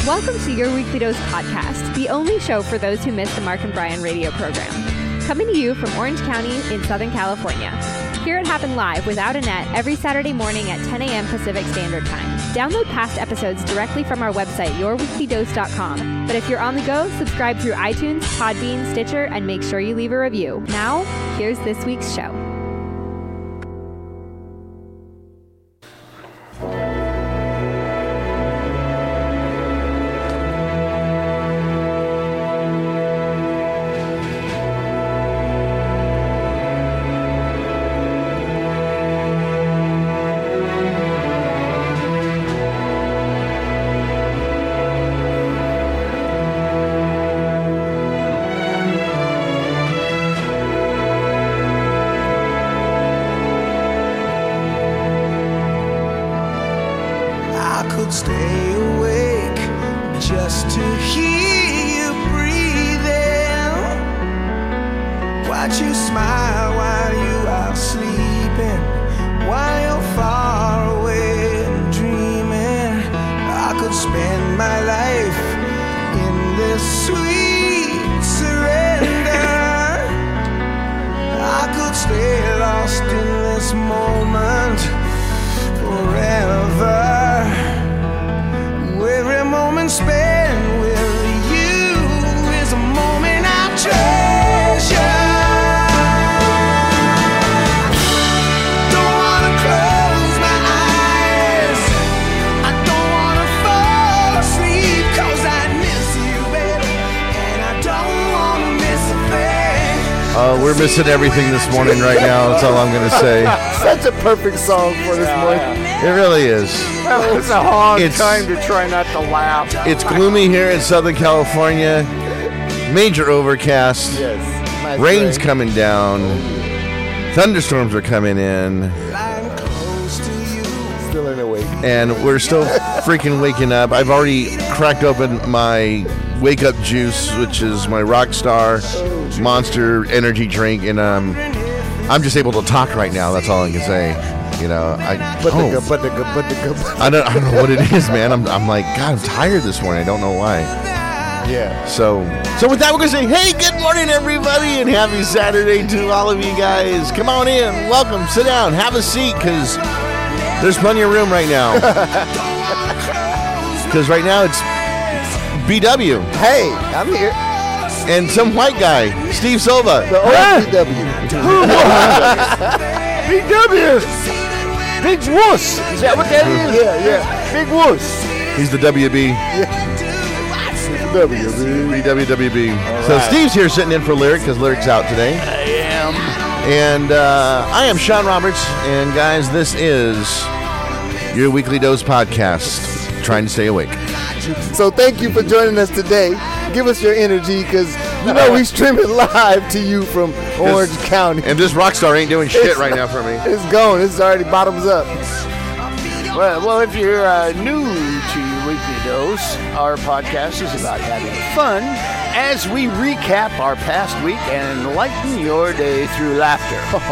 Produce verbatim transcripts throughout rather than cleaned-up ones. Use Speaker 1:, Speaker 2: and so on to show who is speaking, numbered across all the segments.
Speaker 1: Welcome to Your Weekly Dose podcast, the only show for those who miss the Mark and Brian radio program. Coming to you from Orange County in Southern California. Hear it happen live without a net every Saturday morning at ten a.m. Pacific Standard Time. Download past episodes directly from our website, your weekly dose dot com. But if you're on the go, subscribe through iTunes, Podbean, Stitcher, and make sure you leave a review. Now, here's this week's show.
Speaker 2: Stay awake just to hear you breathing. Watch you smile while you are sleeping, while you're far away and dreaming. I could spend my life in this sweet surrender. I could stay lost in this moment forever. Every moment spent with you is a moment I treasure. Don't wanna close my eyes, I don't wanna fall asleep, 'cause I miss you, baby, and I don't wanna miss a thing.
Speaker 3: Uh, we're missing everything this morning right now, that's all I'm gonna say.
Speaker 4: Such a perfect song for this morning.
Speaker 3: It really is.
Speaker 4: It's a hard
Speaker 3: It's-
Speaker 4: time to try not to laugh.
Speaker 3: It's gloomy here in Southern California. Major overcast.
Speaker 4: Yes. Nice
Speaker 3: Rain's
Speaker 4: rain.
Speaker 3: coming down. Thunderstorms are coming in.
Speaker 2: Lying close to you.
Speaker 4: Still in awake.
Speaker 3: And we're still freaking waking up. I've already cracked open my wake up juice, which is my Rockstar Monster energy drink, and um, I'm just able to talk right now. That's all I can say. You know, I
Speaker 4: But
Speaker 3: oh,
Speaker 4: the but the but the
Speaker 3: I don't I don't know what it is, man. I'm I'm like, God, I'm tired this morning. I don't know why.
Speaker 4: yeah.
Speaker 3: So so with that, we're gonna say, hey, good morning, everybody, and happy Saturday to all of you guys. Come on in, welcome, sit down, have a seat, because there's plenty of room right now. Because right now it's B W
Speaker 4: Hey, I'm here.
Speaker 3: and some white guy, Steve Silva.
Speaker 4: The old B W.
Speaker 5: B W! Big Wuss! Is that what that is?
Speaker 4: Yeah, yeah. Big Wuss.
Speaker 3: He's the W B.
Speaker 4: W B.
Speaker 3: B W W B. So Steve's here sitting in for Lyric because Lyric's out today.
Speaker 5: I am.
Speaker 3: And uh, I am Sean Roberts. And guys, this is your Weekly Dose podcast, trying to stay awake.
Speaker 4: So thank you for joining us today. Give us your energy, because you know we stream it live to you from Orange County.
Speaker 3: And this Rockstar ain't doing shit right now for me.
Speaker 4: It's gone. It's already bottoms up.
Speaker 5: Well, well, if you're uh, new to your Weekly Dose, our podcast is about having fun as we recap our past week and lighten your day through laughter.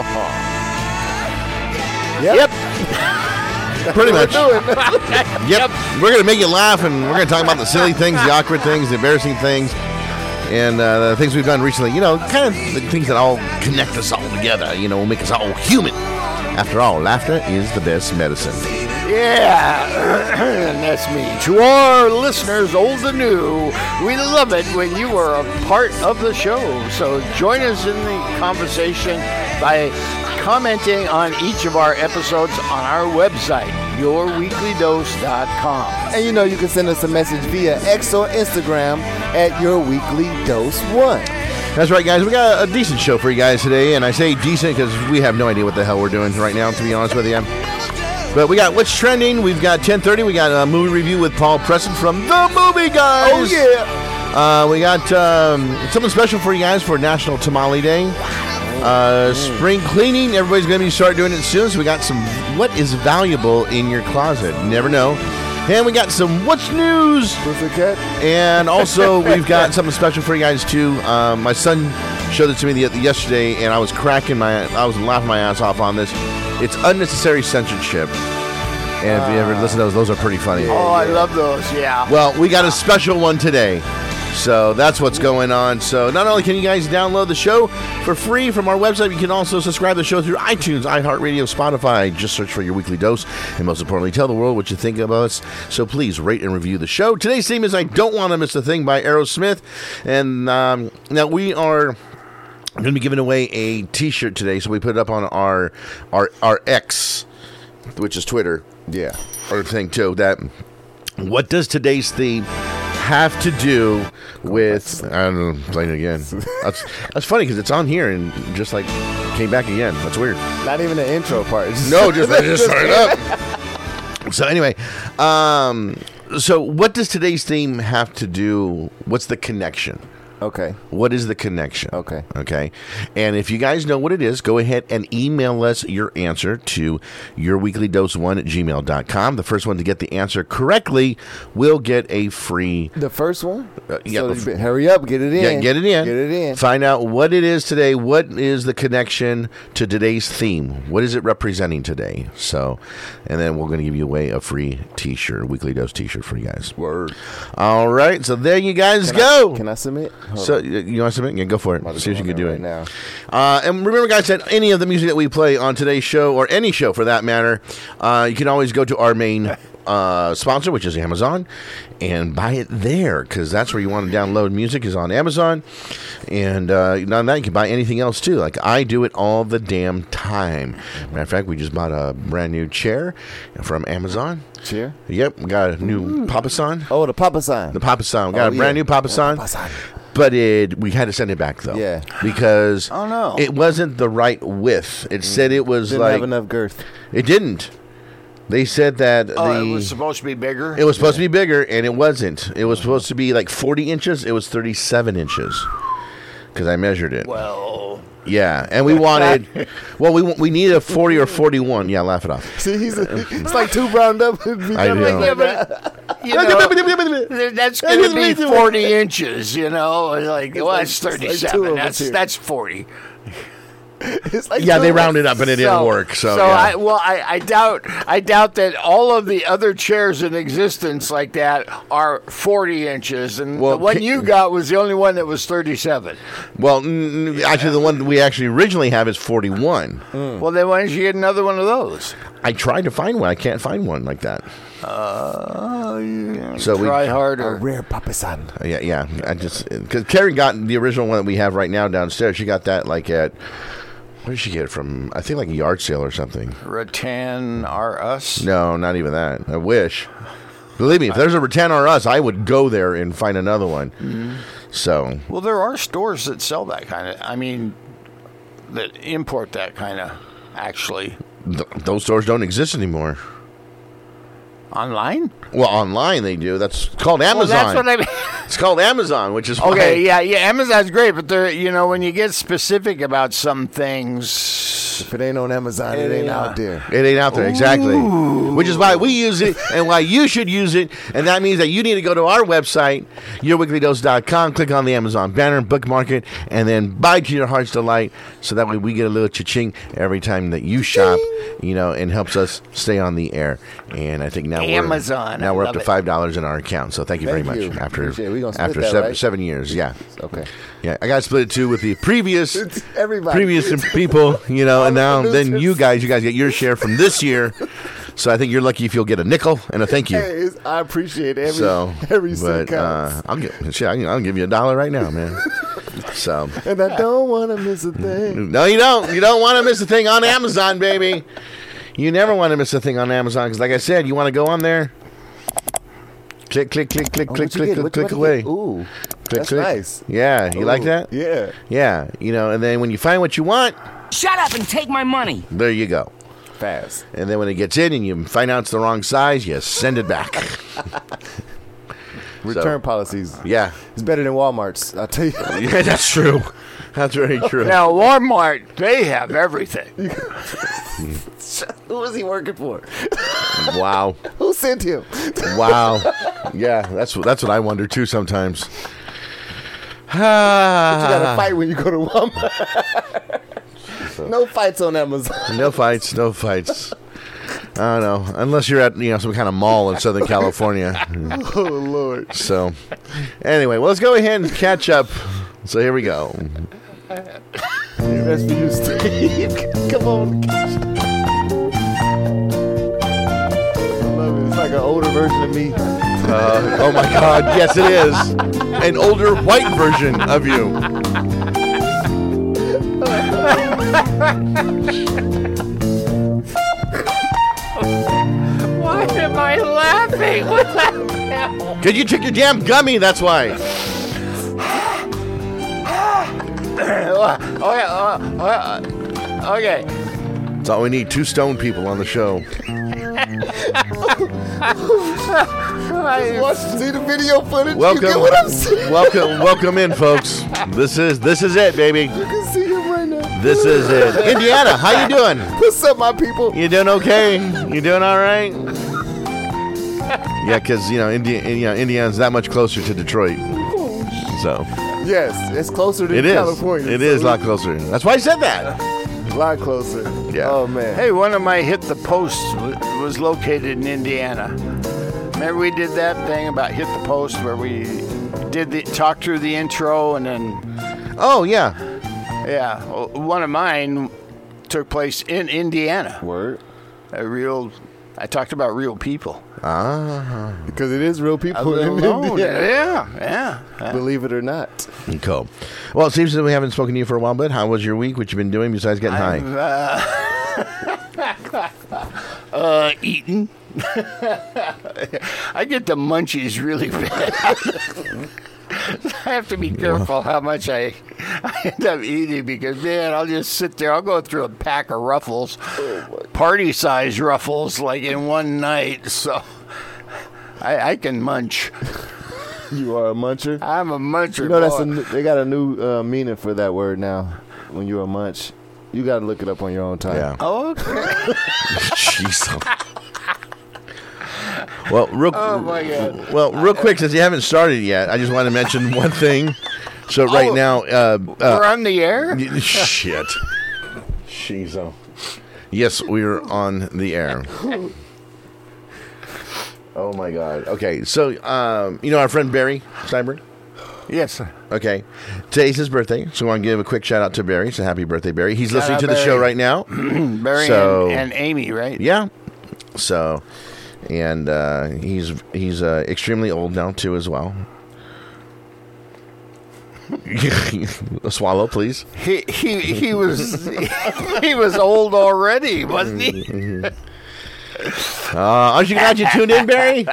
Speaker 4: Yep.
Speaker 3: Pretty much.
Speaker 4: We're doing.
Speaker 3: Yep. We're going to make you laugh, and we're going to talk about the silly things, the awkward things, the embarrassing things, and uh, the things we've done recently. You know, kind of the things that all connect us all together, you know, make us all human. After all, laughter is the best medicine.
Speaker 5: Yeah, that's me. To our listeners, old and new, we love it when you are a part of the show. So join us in the conversation by commenting on each of our episodes on our website, your weekly dose dot com.
Speaker 4: And you know you can send us a message via X or Instagram at Your Weekly Dose One.
Speaker 3: That's right, guys. We got a decent show for you guys today, and I say decent because we have no idea what the hell we're doing right now, to be honest with you. But we got What's Trending. We've got ten thirty. We got a movie review with Paul Preston from The Movie Guys.
Speaker 4: Oh, yeah.
Speaker 3: Uh, we got um, something special for you guys for National Tamale Day. Uh, spring cleaning. Everybody's going to be start doing it soon. So we got some what is valuable in your closet. You never know. And we got some What's News.
Speaker 4: Pussycat.
Speaker 3: And also we've got something special for you guys too. Um, my son showed it to me the, yesterday, and I was cracking my, I was laughing my ass off on this. It's unnecessary censorship. And if you ever listen to those, those are pretty funny.
Speaker 5: Oh, I love those. Yeah.
Speaker 3: Well, we got a special one today. So that's what's going on. So not only can you guys download the show for free from our website, you can also subscribe to the show through iTunes, iHeartRadio, Spotify. Just search for Your Weekly Dose. And most importantly, tell the world what you think of us. So please rate and review the show. Today's theme is I Don't Want to Miss a Thing by Aerosmith. And um, now we are going to be giving away a T-shirt today. So we put it up on our, our, our X, which is Twitter.
Speaker 4: Yeah.
Speaker 3: Or thing, too. That what does today's theme have to do with I don't know, playing it again. That's that's funny because it's on here and just like came back again. That's weird.
Speaker 4: Not even the intro part. Just
Speaker 3: No, just I just started up. So anyway, um, so what does today's theme have to do? What's the connection?
Speaker 4: Okay.
Speaker 3: What is the connection?
Speaker 4: Okay.
Speaker 3: Okay. And if you guys know what it is, go ahead and email us your answer to your weekly dose one at gmail dot com. The first one to get the answer correctly will get a free.
Speaker 4: The first one?
Speaker 3: Uh, yeah,
Speaker 4: So
Speaker 3: the
Speaker 4: you
Speaker 3: f-
Speaker 4: be- hurry up, get it in.
Speaker 3: Yeah, get it in.
Speaker 4: Get it in.
Speaker 3: Find out what it is today. What is the connection to today's theme? What is it representing today? So, and then we're going to give you away a free T-shirt, a weekly dose T-shirt for you guys.
Speaker 4: Word.
Speaker 3: All right. So there you guys
Speaker 4: Can
Speaker 3: go.
Speaker 4: I, can I submit? Hold
Speaker 3: So
Speaker 4: on.
Speaker 3: y- you want to submit? Yeah, go for it.
Speaker 4: I'm about to
Speaker 3: See if
Speaker 4: go
Speaker 3: you
Speaker 4: on
Speaker 3: can do
Speaker 4: there
Speaker 3: it.
Speaker 4: right now.
Speaker 3: Uh, and remember, guys, that any of the music that we play on today's show, or any show for that matter, uh, you can always go to our main uh, sponsor, which is Amazon, and buy it there, because that's where you want to download music, is on Amazon. And uh, not only that, you can buy anything else, too. Like, I do it all the damn time. Matter of fact, we just bought a brand new chair from Amazon.
Speaker 4: Cheer.
Speaker 3: Yep, we got a new Papasan.
Speaker 4: Oh, the Papa sign.
Speaker 3: The Papasan. We got
Speaker 4: Oh,
Speaker 3: a brand
Speaker 4: yeah.
Speaker 3: new Papasan.
Speaker 4: Papasan.
Speaker 3: But it, we had to send it back, though.
Speaker 4: Yeah.
Speaker 3: Because
Speaker 5: Oh, no.
Speaker 3: it wasn't the right width. It said it was
Speaker 4: Didn't
Speaker 3: like...
Speaker 4: have enough girth.
Speaker 3: It didn't. They said that
Speaker 5: Oh,
Speaker 3: the...
Speaker 5: it was supposed to be bigger.
Speaker 3: it was supposed to be bigger, and it wasn't. It was supposed to be like forty inches. It was thirty-seven inches. Because I measured it.
Speaker 5: well,
Speaker 3: Yeah, and we wanted... well, we we needed a forty or forty-one. Yeah, laugh it off.
Speaker 4: See, he's a, it's like two browned up.
Speaker 3: I know.
Speaker 5: yeah, but you know, that's going to be forty inches. You know, like well,
Speaker 4: like-
Speaker 5: that's
Speaker 4: it's like two
Speaker 5: thirty-seven.
Speaker 4: of us
Speaker 5: that's
Speaker 4: here.
Speaker 5: that's forty.
Speaker 4: It's like
Speaker 3: Yeah,
Speaker 4: two
Speaker 3: they
Speaker 4: of us.
Speaker 3: rounded up, and it didn't work. So,
Speaker 5: so
Speaker 3: yeah.
Speaker 5: I well, I, I doubt I doubt that all of the other chairs in existence like that are forty inches, and
Speaker 3: Well,
Speaker 5: the one
Speaker 3: ca-
Speaker 5: you got was the only one that was thirty-seven.
Speaker 3: Well, mm, actually, the one we actually originally have is forty-one.
Speaker 5: Well, then why don't you get another one of those?
Speaker 3: I tried to find one. I can't find one like that.
Speaker 5: Uh, yeah,
Speaker 3: So we-
Speaker 5: try
Speaker 4: A
Speaker 5: harder.
Speaker 4: rare Papa sign.
Speaker 3: Uh, Yeah, yeah. I just because Carrie got the original one that we have right now downstairs. She got that like at where did she get it from? I think like a yard sale or something.
Speaker 5: Rattan R Us.
Speaker 3: No, not even that. I wish. Believe me, if there's a Rattan or Us, I would go there and find another one.
Speaker 5: Mm-hmm.
Speaker 3: So
Speaker 5: Well, there are stores that sell that kind of. I mean, that import that kind of. Actually,
Speaker 3: th- those stores don't exist anymore.
Speaker 5: online.
Speaker 3: Well, online they do. That's called
Speaker 5: Well,
Speaker 3: Amazon.
Speaker 5: that's what I mean.
Speaker 3: It's called Amazon, which is
Speaker 5: Okay,
Speaker 3: why-
Speaker 5: yeah, yeah. Amazon's great, but there, you know, when you get specific about some things,
Speaker 4: If it ain't on Amazon, it ain't
Speaker 5: Yeah.
Speaker 4: out there.
Speaker 3: It ain't out there, exactly. Which is why we use it and why you should use it. And that means that you need to go to our website, your weekly dose dot com, click on the Amazon banner, bookmark it, and then buy to your heart's delight. So that way we get a little cha-ching every time that you shop, you know, and helps us stay on the air. And I think now
Speaker 5: Amazon,
Speaker 3: we're, now
Speaker 5: I
Speaker 3: we're up
Speaker 5: love
Speaker 3: to
Speaker 5: it.
Speaker 3: five dollars in our account. So thank you
Speaker 4: Thank
Speaker 3: very
Speaker 4: you.
Speaker 3: much. After,
Speaker 4: Appreciate it. We gonna split
Speaker 3: after
Speaker 4: that,
Speaker 3: seven,
Speaker 4: right?
Speaker 3: seven years, yeah.
Speaker 4: Okay.
Speaker 3: Yeah, I got to split it too with the previous
Speaker 4: Everybody.
Speaker 3: previous people, you know, and now
Speaker 4: the
Speaker 3: then you
Speaker 4: producers.
Speaker 3: guys, you guys get your share from this year. So I think you're lucky if you'll get a nickel and a thank you.
Speaker 4: Hey, it's- I appreciate every
Speaker 3: So,
Speaker 4: every cent
Speaker 3: but uh,
Speaker 4: counts.
Speaker 3: I'll get shit. I'll, I'll give you a dollar right now, man. So
Speaker 4: And I don't want to miss a thing.
Speaker 3: no, you don't. You don't want to miss a thing on Amazon, baby. You never want to miss a thing on Amazon because, like I said, you want to go on there. Click, click, click, click,
Speaker 4: Oh,
Speaker 3: click,
Speaker 4: what'd you
Speaker 3: click,
Speaker 4: get?
Speaker 3: click,
Speaker 4: What-
Speaker 3: click
Speaker 4: what'd you
Speaker 3: away.
Speaker 4: get? Ooh,
Speaker 3: Click,
Speaker 4: that's
Speaker 3: click.
Speaker 4: nice.
Speaker 3: Yeah, you like
Speaker 4: Ooh,
Speaker 3: that?
Speaker 4: Yeah.
Speaker 3: Yeah, you know, and then when you find what you want,
Speaker 6: Shut up and take my money.
Speaker 3: there you go.
Speaker 4: Fast.
Speaker 3: And then when it gets in and you find out it's the wrong size, you send it back.
Speaker 4: Return policies.
Speaker 3: Yeah.
Speaker 4: It's better than Walmart's. I'll tell you.
Speaker 3: Yeah, that's true. That's very true.
Speaker 5: now Walmart, they have everything.
Speaker 4: Who is he working for?
Speaker 3: Wow.
Speaker 4: Who sent him?
Speaker 3: Wow. Yeah, that's what that's what I wonder too sometimes.
Speaker 4: You gotta
Speaker 3: Ah,
Speaker 4: fight when you go to Walmart. No fights on Amazon.
Speaker 3: no fights, no fights. I don't know. Unless you're at you know some kind of mall in Southern California.
Speaker 4: Oh, Lord.
Speaker 3: So, anyway, well, let's go ahead and catch up. So here we go.
Speaker 4: That's for you, Steve. Come on. I love it. It's like an older version of me.
Speaker 3: Uh, oh my God! Yes, it is an older white version of you.
Speaker 5: Why am I laughing? What the hell?
Speaker 3: Cause you took your damn gummy. That's why.
Speaker 5: Oh, yeah, uh, uh, okay.
Speaker 3: That's all we need. Two stone people on the show.
Speaker 4: Watch, see the video footage.
Speaker 3: Welcome,
Speaker 4: You get what I'm saying?
Speaker 3: welcome, welcome in, folks. This is this is it, baby.
Speaker 4: You can see him right now.
Speaker 3: This is it. Indiana, how you doing?
Speaker 4: What's up, my people?
Speaker 3: You doing okay? You doing all right? Yeah, because you know, Indi- you know, Indiana's that much closer to Detroit. So
Speaker 4: Yes, it's closer to
Speaker 3: it is.
Speaker 4: California.
Speaker 3: It
Speaker 4: so
Speaker 3: is a lot closer. That's why I said that.
Speaker 4: A lot closer.
Speaker 3: Yeah.
Speaker 4: Oh, man.
Speaker 5: Hey, one of my Hit the Posts w- was located in Indiana. Remember we did that thing about Hit the Post where we did the talk through the intro and then,
Speaker 3: Oh yeah.
Speaker 5: yeah, well, one of mine took place in Indiana.
Speaker 4: Word.
Speaker 5: A real, I talked about real people.
Speaker 3: Ah.
Speaker 4: Because it is real people in
Speaker 5: Alone.
Speaker 4: Indiana.
Speaker 5: Yeah, yeah. yeah.
Speaker 4: Believe it or not.
Speaker 3: Cool. Well, it seems that we haven't spoken to you for a while, but how was your week? What you been doing besides getting high?
Speaker 5: Uh, uh, eating. I get the munchies really bad. I have to be careful how much I, I end up eating because, man, I'll just sit there. I'll go through a pack of Ruffles, party-size Ruffles, like in one night. So I, I can munch.
Speaker 4: You are a muncher.
Speaker 5: I'm a muncher.
Speaker 4: You know, that's
Speaker 5: boy.
Speaker 4: a, new- they got a new uh, meaning for that word now. When you're a munch, you got to look it up on your own time.
Speaker 3: Yeah.
Speaker 5: Oh, okay.
Speaker 3: Jeez. Well, real,
Speaker 5: Oh, my God.
Speaker 3: well, real quick, since you haven't started yet, I just want to mention one thing. So right
Speaker 5: Oh,
Speaker 3: now, uh,
Speaker 5: We're
Speaker 3: uh,
Speaker 5: on the air?
Speaker 3: shit. Jeez. Yes, we're on the air. Oh my God. Okay, so um, you know our friend Barry Steinberg.
Speaker 5: Yes, sir.
Speaker 3: Okay, today's his birthday, so I want to give a quick shout out to Barry. So happy birthday, Barry! He's
Speaker 5: Shout
Speaker 3: listening
Speaker 5: out,
Speaker 3: to the
Speaker 5: Barry.
Speaker 3: show right now.
Speaker 5: Barry
Speaker 3: So-
Speaker 5: and, and Amy, right?
Speaker 3: Yeah. So, and uh, he's he's uh, extremely old now too, as well. A swallow, please.
Speaker 5: He he he was he was old already, wasn't he?
Speaker 3: Uh, aren't you glad you tuned in, Barry?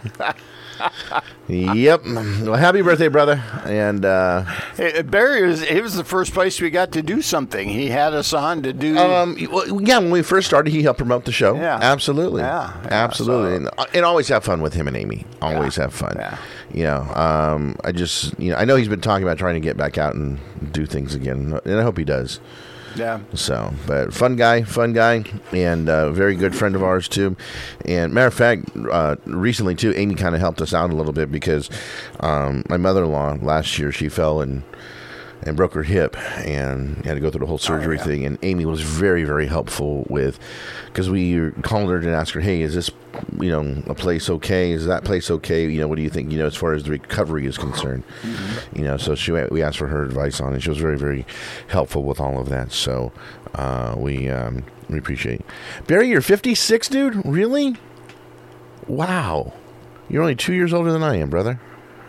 Speaker 3: Yep. Well, happy birthday, brother. And uh,
Speaker 5: Hey, Barry was it was the first place we got to do something. He had us on to do.
Speaker 3: um, well, yeah, when we first started, he helped promote the show.
Speaker 5: Yeah.
Speaker 3: Absolutely.
Speaker 5: Yeah. Yeah,
Speaker 3: Absolutely.
Speaker 5: so-
Speaker 3: and, and always have fun with him and Amy. Always have fun.
Speaker 5: Yeah.
Speaker 3: You know, um, I just, you know, I know he's been talking about trying to get back out and do things again, and I hope he does.
Speaker 5: yeah.
Speaker 3: So, but fun guy, fun guy, and a very good friend of ours too. And matter of fact, uh, recently too, Amy kind of helped us out a little bit because um, my mother-in-law last year she fell and and broke her hip and had to go through the whole surgery
Speaker 5: yeah.
Speaker 3: thing. And Amy was very, very helpful with because we called her and asked her, "Hey, is this you know a place okay? Is that place okay? You know, what do you think? You know, as far as the recovery is concerned, you know." So she we asked for her advice on it. She was very, very helpful with all of that. So uh, we um, we appreciate it. Barry, you're fifty-six, dude. Really? Wow. You're only two years older than I am, brother.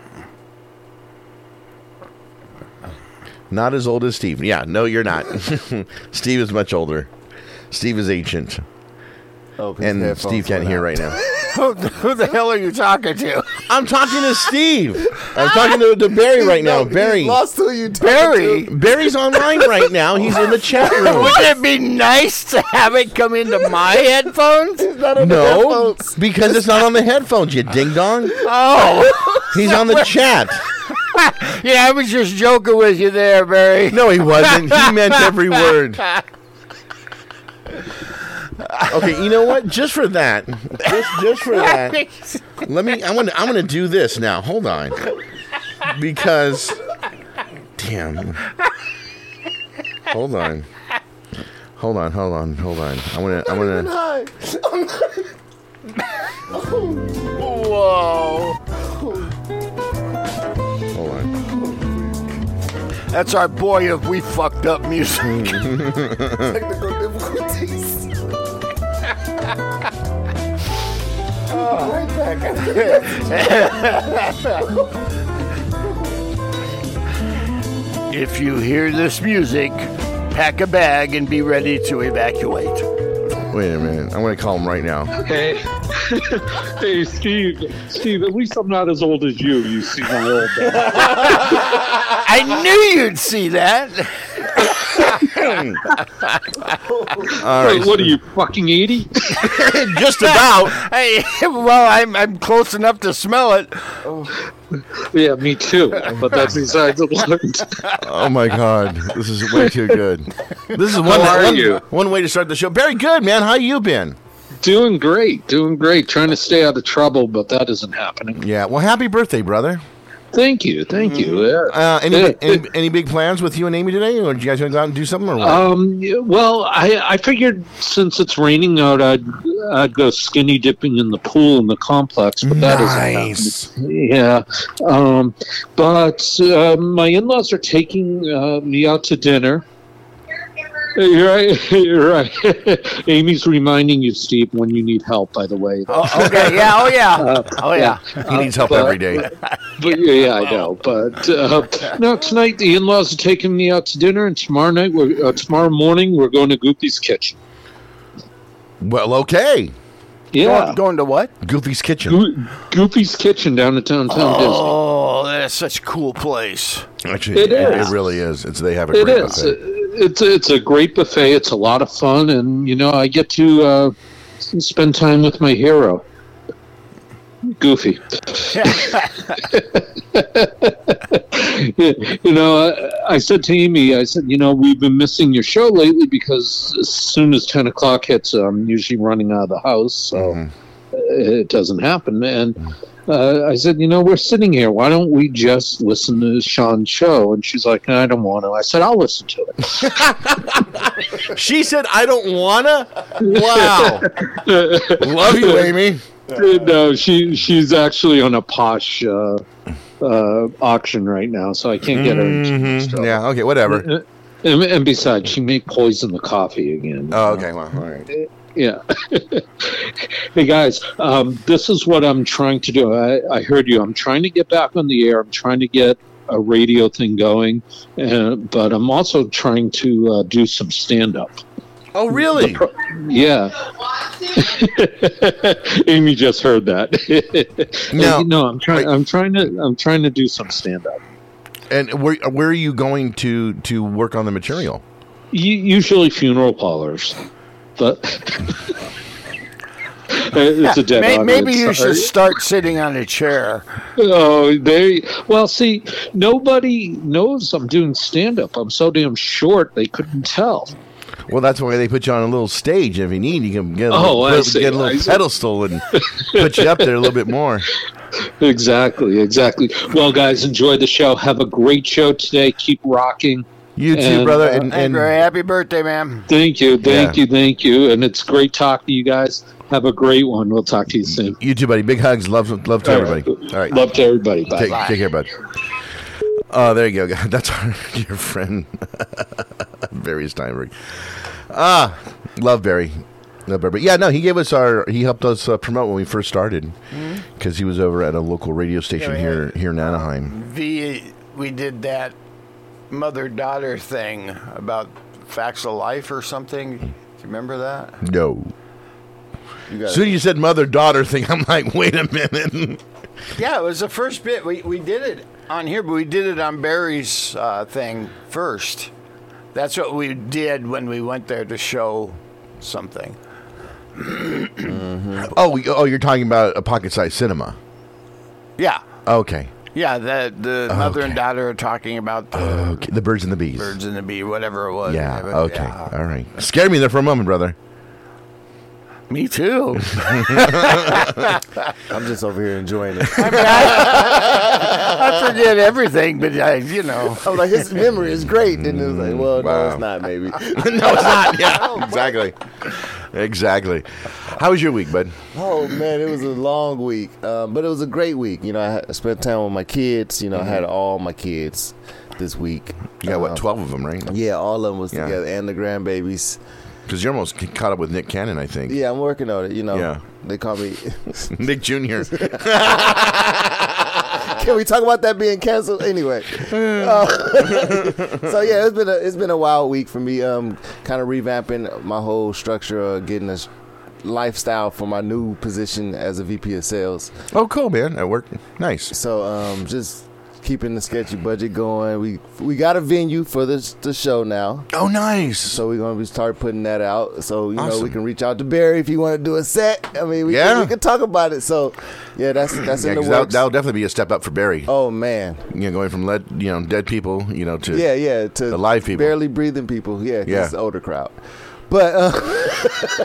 Speaker 3: Not as old as Steve. Yeah, no, you're not. Steve is much older. Steve is ancient.
Speaker 4: Oh, his
Speaker 3: And
Speaker 4: headphones
Speaker 3: Steve can't
Speaker 4: went
Speaker 3: hear
Speaker 4: out.
Speaker 3: right now.
Speaker 5: Who, who the hell are you talking to?
Speaker 3: I'm talking to Steve. I'm talking to, to Barry right now.
Speaker 4: No, he's
Speaker 3: Barry.
Speaker 4: lost who you talking
Speaker 5: Barry?
Speaker 4: to.
Speaker 3: Barry's online right now. He's in the chat room.
Speaker 5: Wouldn't it be nice to have it come into my headphones?
Speaker 4: He's not on the
Speaker 3: No,
Speaker 4: headphones.
Speaker 3: because it's not on the headphones, you ding dong.
Speaker 5: Oh,
Speaker 3: He's on the chat.
Speaker 5: yeah, I was just joking with you there, Barry.
Speaker 3: No, he wasn't. He meant every word. Okay, you know what? Just for that, just just for that, let me. I'm gonna I'm gonna do this now. Hold on, because damn. Hold on, Hold on, hold on, hold on. I'm gonna, I'm gonna.
Speaker 4: Hi.
Speaker 5: Whoa.
Speaker 3: Hold on.
Speaker 5: That's our boy of We Fucked Up music.
Speaker 4: Technical difficulties. Oh, right back at
Speaker 5: If you hear this music, pack a bag and be ready to evacuate.
Speaker 3: Wait a minute. I'm gonna call him right now.
Speaker 7: Hey, hey, Steve. Steve, at least I'm not as old as you. You see my old man.
Speaker 5: I knew you'd see that.
Speaker 3: All right.
Speaker 7: What are you, fucking eighty?
Speaker 3: Just about.
Speaker 5: Hey, well, I'm I'm close enough to smell it.
Speaker 7: Yeah, me too. But that's besides the point.
Speaker 3: Oh my God, this is way too good. This is one,
Speaker 7: How are
Speaker 3: one,
Speaker 7: you?
Speaker 3: one way to start the show. Very good, man. How you been?
Speaker 7: Doing great, doing great. Trying to stay out of trouble, but that isn't happening.
Speaker 3: Yeah. Well, happy birthday, brother.
Speaker 7: Thank you, thank you. Yeah.
Speaker 3: Uh, any,
Speaker 7: Yeah,
Speaker 3: any any big plans with you and Amy today, or do you guys want to go out and do something, or what?
Speaker 7: Um. yeah, Well, I I figured since it's raining out, I'd I'd go skinny dipping in the pool in the complex, but that
Speaker 3: Nice.
Speaker 7: isn't happening. Yeah. Um. But uh, my in-laws are taking uh, me out to dinner. You're right. You're right. Amy's reminding you, Steve, when you need help. By the way.
Speaker 5: Oh, okay, yeah, oh yeah, oh yeah.
Speaker 3: he needs help
Speaker 7: but-
Speaker 3: every day.
Speaker 7: But yeah, I know. But uh, no, tonight the in-laws are taking me out to dinner, and tomorrow night, we're, uh, tomorrow morning, we're going to Goofy's Kitchen.
Speaker 3: Well, okay.
Speaker 7: Yeah,
Speaker 5: Going, going to what?
Speaker 3: Goofy's Kitchen.
Speaker 7: Go- Goofy's Kitchen down in downtown
Speaker 5: Oh, that's such a cool place.
Speaker 3: Actually,
Speaker 7: It
Speaker 3: it,
Speaker 7: is.
Speaker 3: it really is. It's they have a
Speaker 7: Disney. It
Speaker 3: great
Speaker 7: is.
Speaker 3: buffet.
Speaker 7: It's it's a great buffet. It's a lot of fun, and you know, I get to uh, spend time with my hero, Goofy. You know, I, I said to Amy, I said, you know, we've been missing your show lately because as soon as ten o'clock hits, I'm usually running out of the house, so
Speaker 3: Mhm.
Speaker 7: it doesn't happen. And uh, I said, you know, we're sitting here. Why don't we just listen to Sean's show? And she's like, I don't want to. I said, I'll listen to it.
Speaker 3: She said, "I don't wanna." Wow. Love you, Amy.
Speaker 7: No, she she's actually on a posh uh, uh, auction right now, so I can't get her into
Speaker 3: Mhm.
Speaker 7: trouble.
Speaker 3: Yeah. Okay. Whatever.
Speaker 7: And, and besides, she may poison the coffee again.
Speaker 3: Oh, okay. Well, all right.
Speaker 7: Yeah. Hey guys, um, this is what I'm trying to do. I, I heard you. I'm trying to get back on the air. I'm trying to get a radio thing going, uh, but I'm also trying to uh, do some stand up.
Speaker 3: Oh, really?
Speaker 7: Yeah. Amy just heard that.
Speaker 3: No.
Speaker 7: no, I'm trying. I'm trying to. I'm trying to do some stand up.
Speaker 3: And where where are you going to to work on the material?
Speaker 7: Usually funeral parlors, but it's a dead
Speaker 5: May-
Speaker 7: audience.
Speaker 5: Maybe you
Speaker 7: Sorry.
Speaker 5: should start sitting on a chair.
Speaker 7: Oh, they. Well, see, nobody knows I'm doing stand up. I'm so damn short they couldn't tell.
Speaker 3: Well, that's why they put you on a little stage. If you need, you can get a
Speaker 7: Oh,
Speaker 3: little,
Speaker 7: I
Speaker 3: put-
Speaker 7: see,
Speaker 3: get a
Speaker 7: I
Speaker 3: little
Speaker 7: see.
Speaker 3: pedestal and put you up there a little bit more.
Speaker 7: Exactly, exactly. Well, guys, enjoy the show. Have a great show today. Keep rocking.
Speaker 3: You too,
Speaker 7: And,
Speaker 3: brother.
Speaker 7: uh,
Speaker 3: And,
Speaker 5: And
Speaker 3: and
Speaker 5: happy birthday, man.
Speaker 7: Thank you, thank
Speaker 3: Yeah.
Speaker 7: you, thank you. And it's great talking to you guys. Have a great one. We'll talk to you soon.
Speaker 3: you too, buddy. Big hugs. Love, love to
Speaker 7: All
Speaker 3: everybody.
Speaker 7: right.
Speaker 3: All right.
Speaker 7: Love to everybody. Bye.
Speaker 3: Take, take care, bud. Oh, there you go. That's our dear friend, Barry Steinberg. Ah, love Barry. Love Barry. But yeah, no, he gave us our. He helped us uh, promote when we first started because he was over at a local radio station
Speaker 5: Yeah, we
Speaker 3: here
Speaker 5: had-
Speaker 3: here in Anaheim.
Speaker 5: V, we did that mother-daughter thing about Facts of Life or something. Do you remember that?
Speaker 3: No.
Speaker 5: You
Speaker 3: As soon as you said mother daughter thing, I'm like, wait a minute.
Speaker 5: Yeah, it was the first bit. We we did it on here, but we did it on Barry's uh, thing first. That's what we did when we went there to show something.
Speaker 3: Oh, you- oh, you're talking about a pocket-sized cinema.
Speaker 5: Yeah,
Speaker 3: Okay.
Speaker 5: yeah. The the mother and
Speaker 3: Okay.
Speaker 5: daughter are talking about the
Speaker 3: Okay. The birds and the bees.
Speaker 5: birds and the bee, whatever it was.
Speaker 3: Yeah.
Speaker 5: but
Speaker 3: Okay.
Speaker 5: yeah.
Speaker 3: All right. Scared me there for a moment, brother.
Speaker 5: Me too.
Speaker 4: I'm just over here enjoying it.
Speaker 5: I mean, I, I forget everything, but I, you know.
Speaker 4: I was like, his memory is great. And it was like, well,
Speaker 3: Wow.
Speaker 4: no, it's not, maybe.
Speaker 3: No, it's not. Yeah, exactly. Exactly. How was your week, bud?
Speaker 4: Oh, man, it was a long week. Um, but it was a great week. You know, I, had, I spent time with my kids. You know, I had all my kids this week.
Speaker 3: You got, what,
Speaker 4: Um,
Speaker 3: twelve of them, right?
Speaker 4: Yeah, all of them was
Speaker 3: Yeah.
Speaker 4: together, and the grandbabies.
Speaker 3: Because you're almost caught up with Nick Cannon, I think.
Speaker 4: Yeah, I'm working on it. You know,
Speaker 3: Yeah.
Speaker 4: they call me.
Speaker 3: Nick Junior
Speaker 4: Can we talk about that being canceled anyway? Uh, so yeah, it's been a it's been a wild week for me. Um, kind of revamping my whole structure, of getting a lifestyle for my new position as a V P of sales.
Speaker 3: Oh, cool, man. At work. Nice.
Speaker 4: So um, just keeping the sketchy budget going. We we got a venue for this the show now.
Speaker 3: Oh, nice.
Speaker 4: So we're gonna be start putting that out. So you know
Speaker 3: Awesome.
Speaker 4: we can reach out to Barry if you want to do a set. I mean, we,
Speaker 3: Yeah.
Speaker 4: can, we can talk about it. So yeah, that's that's
Speaker 3: Yeah,
Speaker 4: in the
Speaker 3: 'cause that'll,
Speaker 4: works.
Speaker 3: that'll definitely be a step up for Barry.
Speaker 4: Oh man,
Speaker 3: You know, going from lead, you know, dead people, you know, to
Speaker 4: yeah, yeah, to
Speaker 3: the live people.
Speaker 4: barely breathing people. Yeah, 'cause
Speaker 3: Yeah.
Speaker 4: it's the older crowd. But uh,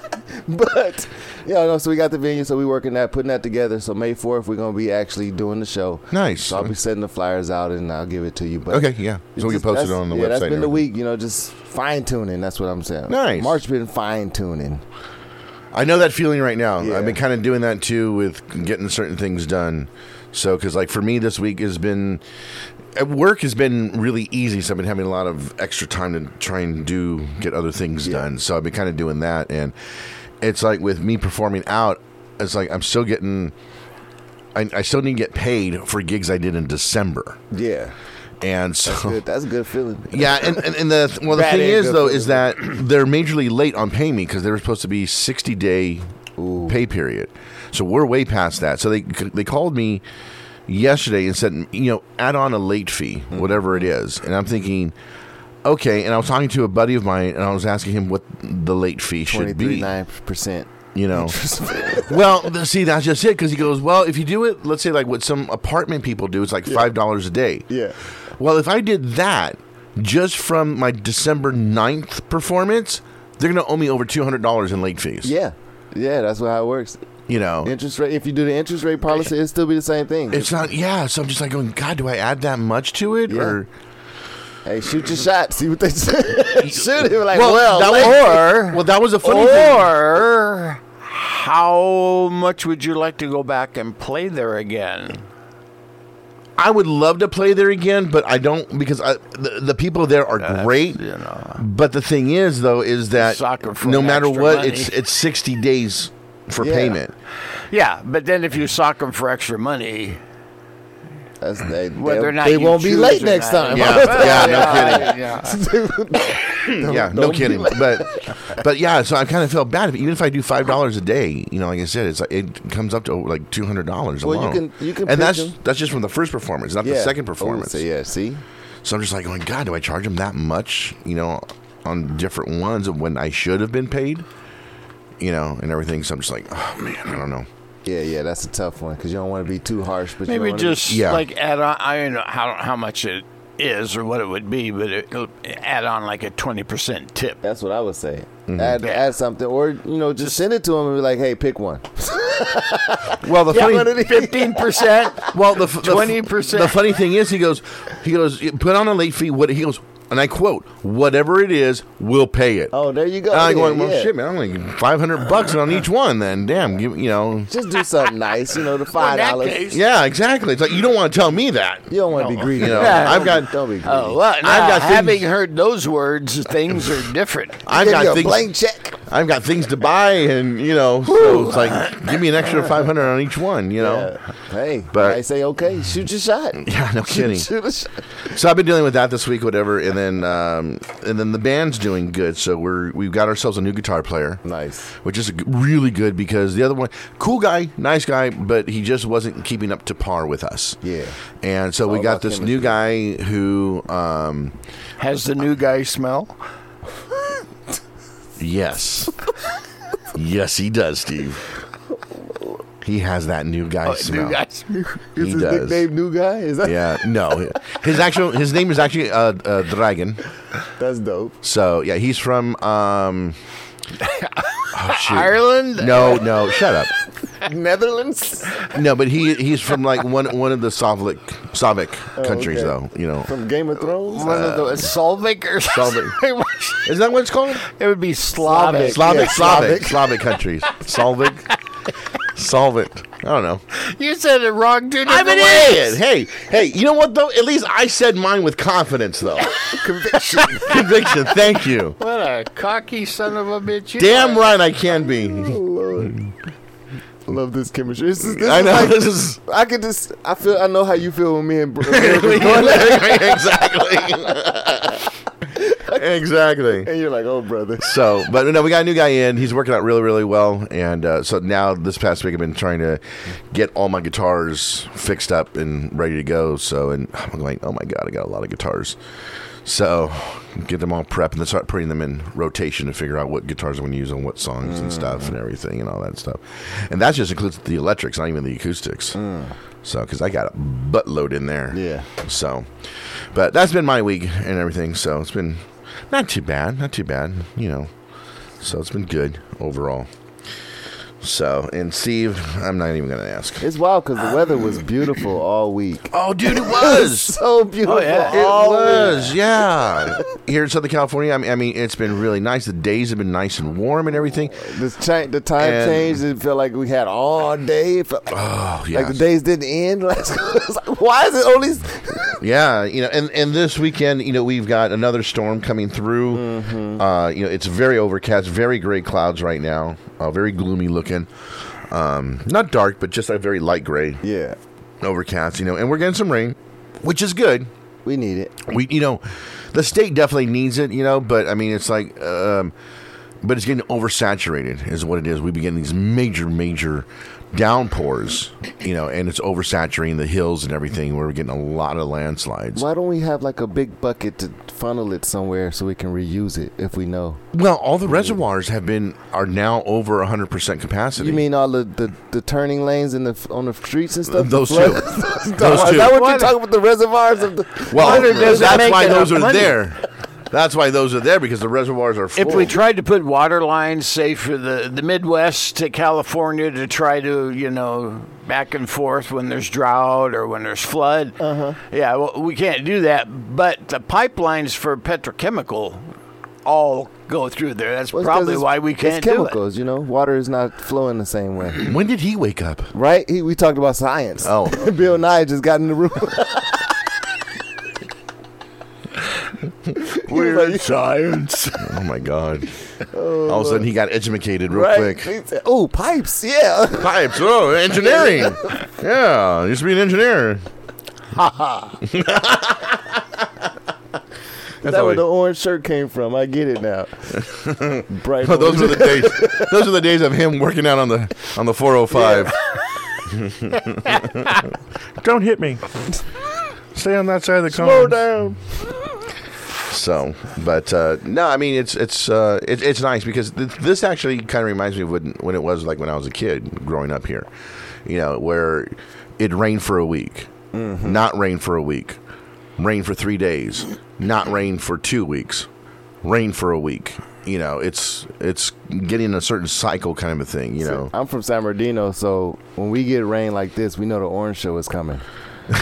Speaker 4: but yeah, no. So we got the venue. So we working that, putting that together. So May fourth, we're gonna be actually doing the show.
Speaker 3: Nice.
Speaker 4: So I'll be setting the flyers out and I'll give it to you. But
Speaker 3: Okay, yeah. So we can
Speaker 4: just-
Speaker 3: post it
Speaker 4: that's-
Speaker 3: on the
Speaker 4: yeah,
Speaker 3: website.
Speaker 4: that's
Speaker 3: and
Speaker 4: been the
Speaker 3: everything.
Speaker 4: week. You know, just fine tuning. That's what I'm saying.
Speaker 3: Nice.
Speaker 4: March been fine tuning.
Speaker 3: I know that feeling right now.
Speaker 4: Yeah.
Speaker 3: I've been kind of doing that too with getting certain things done. So, because like for me, this week has been, at work has been really easy. So I've been having a lot of extra time to try and do, get other things
Speaker 4: Yeah.
Speaker 3: done. So I've been kind of doing that. And it's like with me performing out, it's like I'm still getting, I, I still need to get paid for gigs I did in December.
Speaker 4: Yeah,
Speaker 3: And so.
Speaker 4: that's good. That's a good feeling.
Speaker 3: Yeah, and, and, and the well, the
Speaker 4: That
Speaker 3: thing
Speaker 4: ain't
Speaker 3: is
Speaker 4: good
Speaker 3: though
Speaker 4: for
Speaker 3: is
Speaker 4: the-
Speaker 3: that they're majorly late on paying me because they were supposed to be sixty day
Speaker 4: Ooh.
Speaker 3: pay period, so we're way past that. So they they called me yesterday and said, you know, add on a late fee,
Speaker 4: Hmm.
Speaker 3: whatever it is, and I'm thinking, okay. And I was talking to a buddy of mine, and I was asking him what the late fee should
Speaker 4: Twenty-three
Speaker 3: be.
Speaker 4: nine percent.
Speaker 3: You know, well, th- see, that's just it. Because he goes, well, if you do it, let's say like what some apartment people do, it's like five dollars a day.
Speaker 4: Yeah.
Speaker 3: Well, if I did that just from my December ninth performance, they're going to owe me over two hundred dollars in late fees.
Speaker 4: Yeah, yeah. That's how it works.
Speaker 3: You know,
Speaker 4: Interest rate. If you do the interest rate policy, it'll still be the same thing.
Speaker 3: it's not, yeah. So I'm just like going, God, do I add that much to it?
Speaker 4: Yeah.
Speaker 3: Or,
Speaker 4: Hey, shoot your shot. See what they say. Shoot it. Like,
Speaker 3: Well,
Speaker 4: well,
Speaker 3: that
Speaker 4: late-
Speaker 5: Or,
Speaker 3: well, that was a funny thing.
Speaker 5: or how much would you like to go back and play there again?
Speaker 3: I would love to play there again, but I don't because I, the, the people there are
Speaker 5: That's,
Speaker 3: great.
Speaker 5: you know.
Speaker 3: But the thing is, though, is that
Speaker 5: Soccer for
Speaker 3: no matter
Speaker 5: extra
Speaker 3: what,
Speaker 5: money.
Speaker 3: it's it's sixty days for
Speaker 4: Yeah.
Speaker 3: payment.
Speaker 5: Yeah, but then if you sock them for extra money,
Speaker 4: That's, they,
Speaker 5: whether
Speaker 4: they,
Speaker 5: or not
Speaker 4: they
Speaker 5: you
Speaker 4: won't be
Speaker 5: choose
Speaker 4: late
Speaker 5: or
Speaker 4: next
Speaker 5: not.
Speaker 4: time.
Speaker 3: Yeah, yeah, no
Speaker 5: Yeah.
Speaker 3: Yeah, no
Speaker 4: don't be
Speaker 3: kidding.
Speaker 4: like-
Speaker 3: But but yeah, so I kind of felt bad. If, even if I do five dollars a day, you know, like I said, it's like, it comes up to over like two hundred dollars
Speaker 4: Well, you
Speaker 3: alone.
Speaker 4: can- you can
Speaker 3: and
Speaker 4: pitch
Speaker 3: that's
Speaker 4: them.
Speaker 3: that's just from the first performance, not the
Speaker 4: Yeah.
Speaker 3: second
Speaker 4: Oh,
Speaker 3: performance.
Speaker 4: so yeah, see?
Speaker 3: So I'm just like going, God, do I charge them that much? You know, on different ones of when I should have been paid. You know, and everything. So I'm just like, oh man, I don't know.
Speaker 4: Yeah, yeah, that's a tough one because you don't want to be too harsh. But you
Speaker 5: Maybe
Speaker 4: don't wanna
Speaker 5: just
Speaker 3: Yeah.
Speaker 5: like add on. I don't know how how much it is or what it would be, but it, add on like a twenty percent tip.
Speaker 4: That's what I would say.
Speaker 3: Mm-hmm.
Speaker 4: Add,
Speaker 5: Yeah.
Speaker 4: add something, or you know, just send it to them and be like, "Hey, pick one."
Speaker 3: Well, the funny,
Speaker 5: Fifteen percent.
Speaker 3: well, the f- the f-
Speaker 5: twenty percent.
Speaker 3: The funny thing is, he goes, he goes, put on a late fee. What he goes, and I quote, whatever it is, we'll pay it.
Speaker 4: Oh, there you go.
Speaker 3: And I'm
Speaker 4: Yeah,
Speaker 3: going, well,
Speaker 4: yeah.
Speaker 3: shit, man, I'm like five hundred bucks on each one. Then, damn, you, you know.
Speaker 4: Just do something nice, you know, the five
Speaker 5: that
Speaker 4: dollars.
Speaker 5: case-
Speaker 3: Yeah, exactly. It's like you don't want to tell me that.
Speaker 4: You don't want to be greedy.
Speaker 3: You know,
Speaker 4: Don't
Speaker 3: I've
Speaker 4: be-
Speaker 3: got-
Speaker 4: Don't be greedy.
Speaker 5: Oh, well, now,
Speaker 3: I've got things-
Speaker 5: having heard those words, things are different.
Speaker 3: I've
Speaker 4: Give
Speaker 3: got
Speaker 4: you a
Speaker 3: things.
Speaker 4: blank check.
Speaker 3: I've got things to buy, and you know, so it's like give me an extra five hundred on each one. You know.
Speaker 4: Yeah. Hey,
Speaker 3: But-
Speaker 4: I say okay, shoot your shot.
Speaker 3: Yeah, no kidding.
Speaker 4: Shoot a shot.
Speaker 3: So I've been dealing with that this week, whatever, and then um, and then the band's doing good. So we're we've got ourselves a new guitar player,
Speaker 4: Nice.
Speaker 3: which is really good because the other one, cool guy, nice guy, but he just wasn't keeping up to par with us.
Speaker 4: Yeah.
Speaker 3: And so we
Speaker 4: all
Speaker 3: got
Speaker 4: about
Speaker 3: this
Speaker 4: chemistry.
Speaker 3: new guy who, um,
Speaker 5: Has the new guy smell?
Speaker 3: yes, yes, he does, Steve. He has that new guy smell.
Speaker 5: New guy.
Speaker 3: He
Speaker 4: Is his
Speaker 3: does.
Speaker 4: nickname new guy? Is that
Speaker 3: Yeah, no, his actual his name is actually uh, uh, Dragon.
Speaker 4: that's dope?
Speaker 3: So yeah, he's from um. Oh, shoot.
Speaker 5: Ireland?
Speaker 3: No, no, shut up.
Speaker 4: Netherlands?
Speaker 3: No, but he he's from like one one of the Slavic Slavic countries,
Speaker 4: okay.
Speaker 3: though. You know,
Speaker 4: From Game of Thrones?
Speaker 5: One of the Solvik or
Speaker 3: Slavic.
Speaker 5: something.
Speaker 3: Is that what it's called?
Speaker 5: It would be Slavic.
Speaker 3: Slavic,
Speaker 4: Yeah,
Speaker 3: Slavic,
Speaker 4: Slavic.
Speaker 3: Slavic countries. Slavic, Solvent. I don't know.
Speaker 5: You said it wrong two
Speaker 3: I'm
Speaker 5: different
Speaker 3: an
Speaker 5: ways.
Speaker 3: idiot. Hey, hey, you know what though? At least I said mine with confidence, though.
Speaker 4: Conviction.
Speaker 3: Conviction. Thank you.
Speaker 5: What a cocky son of a bitch you
Speaker 3: Damn
Speaker 5: are.
Speaker 3: right I can be.
Speaker 4: Lord. I love this chemistry. This is, this
Speaker 3: I
Speaker 4: is
Speaker 3: know
Speaker 4: like-
Speaker 3: this is
Speaker 4: I could just. I feel. I know how you feel when me and Bro-
Speaker 3: exactly. Exactly.
Speaker 4: and you're like, oh, brother.
Speaker 3: So, but no, we got a new guy in. He's working out really, really well. And uh, so now this past week I've been trying to get all my guitars fixed up and ready to go. So, and I'm like, oh my God, I got a lot of guitars. So get them all prepped and then start putting them in rotation to figure out what guitars I'm going to use on what songs and stuff and everything and all that stuff. And that just includes the electrics, not even the acoustics. So, because I got a buttload in there.
Speaker 4: Yeah.
Speaker 3: So, but that's been my week and everything. So it's been not too bad, not too bad, you know. So it's been good overall. So, and Steve, I'm not even going to ask.
Speaker 4: It's wild because the weather was beautiful all week.
Speaker 3: Oh, dude, it was.
Speaker 4: So beautiful.
Speaker 5: Oh, yeah.
Speaker 3: It
Speaker 4: all
Speaker 3: was, yeah. Here in Southern California, I mean, I mean, it's been really nice. The days have been nice and warm and everything.
Speaker 4: The, cha- the time
Speaker 3: And-
Speaker 4: changed. It felt like we had all day. It felt
Speaker 3: Oh,
Speaker 4: like
Speaker 3: yeah.
Speaker 4: the days didn't end. It's like, why is it only?
Speaker 3: Yeah, you know, and, and this weekend, you know, we've got another storm coming through.
Speaker 4: Mm-hmm.
Speaker 3: Uh, you know, it's very overcast, very gray clouds right now, uh, very gloomy looking. Um, not dark, but just a very light gray
Speaker 4: Yeah,
Speaker 3: overcast. You know, and we're getting some rain, which is good.
Speaker 4: we need it.
Speaker 3: We, you know, the state definitely needs it. You know, but I mean, it's like, um, but it's getting oversaturated, is what it is. We've been getting these major, major downpours, you know, and it's oversaturating the hills and everything. Where we're getting a lot of landslides.
Speaker 4: Why don't we have like a big bucket to funnel it somewhere so we can reuse it if we know?
Speaker 3: Well, all the reservoirs have been are now over one hundred percent capacity.
Speaker 4: You mean all the, the, the turning lanes in the on the streets and stuff?
Speaker 3: Those
Speaker 4: The
Speaker 3: two.
Speaker 4: flood-
Speaker 3: Those
Speaker 4: Is
Speaker 3: two.
Speaker 4: that what
Speaker 5: What?
Speaker 4: you're talking about? The reservoirs of the.
Speaker 3: well,
Speaker 5: Water doesn't
Speaker 3: that's
Speaker 5: make
Speaker 3: why those
Speaker 5: enough
Speaker 3: are
Speaker 5: money.
Speaker 3: there. That's why those are there, because the reservoirs are full.
Speaker 5: If we tried to put water lines, say, for the, the Midwest to California to try to, you know, back and forth when there's drought or when there's flood, uh-huh. yeah, well, we can't do that. But the pipelines for petrochemical all go through there. That's
Speaker 4: Well, it's 'cause
Speaker 5: probably
Speaker 4: it's-
Speaker 5: why we can't
Speaker 4: It's
Speaker 5: do it.
Speaker 4: chemicals, you know. Water is not flowing the same way,
Speaker 3: when did he wake up?
Speaker 4: right? He, we talked about science.
Speaker 3: Oh.
Speaker 4: Bill Nye just got in the room.
Speaker 5: Weird science.
Speaker 3: Oh my God! All of a sudden, he got educated real
Speaker 4: right?
Speaker 3: quick.
Speaker 4: He said, oh, pipes, yeah.
Speaker 3: Pipes. Oh, engineering. Yeah, I used to be an engineer.
Speaker 4: That's
Speaker 3: how
Speaker 4: where
Speaker 3: we-
Speaker 4: the orange shirt came from. I get it now. Bright.
Speaker 3: Oh, those were the days. Those were the days of him working out on the on the four oh five. Don't hit me. Stay on that side of the car.
Speaker 4: Slow down.
Speaker 3: So, but uh, no, I mean it's it's uh, it, it's nice because th- this actually kind of reminds me of when, when it was like when I was a kid growing up here, you know, where it rained for a week,
Speaker 4: Mm-hmm.
Speaker 3: not rain for a week, rain for three days, not rain for two weeks, rain for a week. You know, it's it's getting a certain cycle kind of a thing. You know,
Speaker 4: I'm from San Bernardino, so when we get rain like this, we know the orange show is coming. You're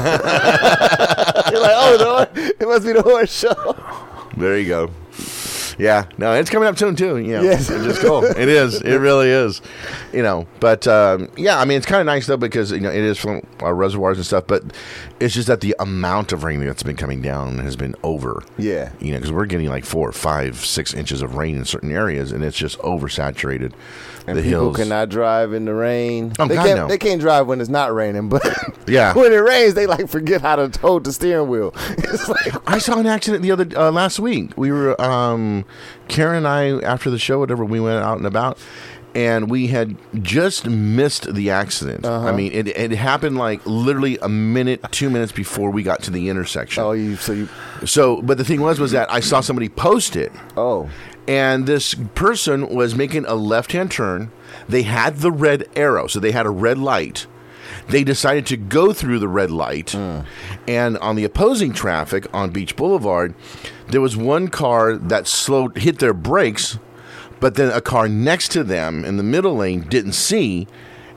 Speaker 4: like, oh, the orange, it must be the orange show.
Speaker 3: there you go. Yeah, no, it's coming up soon too. You know,
Speaker 4: Yes.
Speaker 3: it's just cool. It is. It really is. You know, but um, yeah, I mean, it's kind of nice though because you know it is from our reservoirs and stuff. But it's just that the amount of rain that's been coming down has been over.
Speaker 4: Yeah.
Speaker 3: You know, because we're getting like four, five, six inches of rain in certain areas, and it's just oversaturated.
Speaker 4: And
Speaker 3: the
Speaker 4: people
Speaker 3: hills.
Speaker 4: cannot drive in the rain.
Speaker 3: Oh,
Speaker 4: they
Speaker 3: God,
Speaker 4: can't.
Speaker 3: no.
Speaker 4: They can't drive when it's not raining, but
Speaker 3: Yeah.
Speaker 4: when it rains, they like forget how to hold the steering wheel. It's like,
Speaker 3: I saw an accident the other uh, last week. We were um, Karen and I after the show, whatever. We went out and about, and we had just missed the accident.
Speaker 4: Uh-huh.
Speaker 3: I mean, it, it happened like literally a minute, two minutes before we got to the intersection.
Speaker 4: oh, you. So you.
Speaker 3: So, but the thing was, was that I saw somebody post it,
Speaker 4: Oh.
Speaker 3: and this person was making a left-hand turn. They had the red arrow, so they had a red light. They decided to go through the red light,
Speaker 4: Mm.
Speaker 3: and on the opposing traffic on Beach Boulevard, there was one car that slowed, hit their brakes, but then a car next to them in the middle lane didn't see,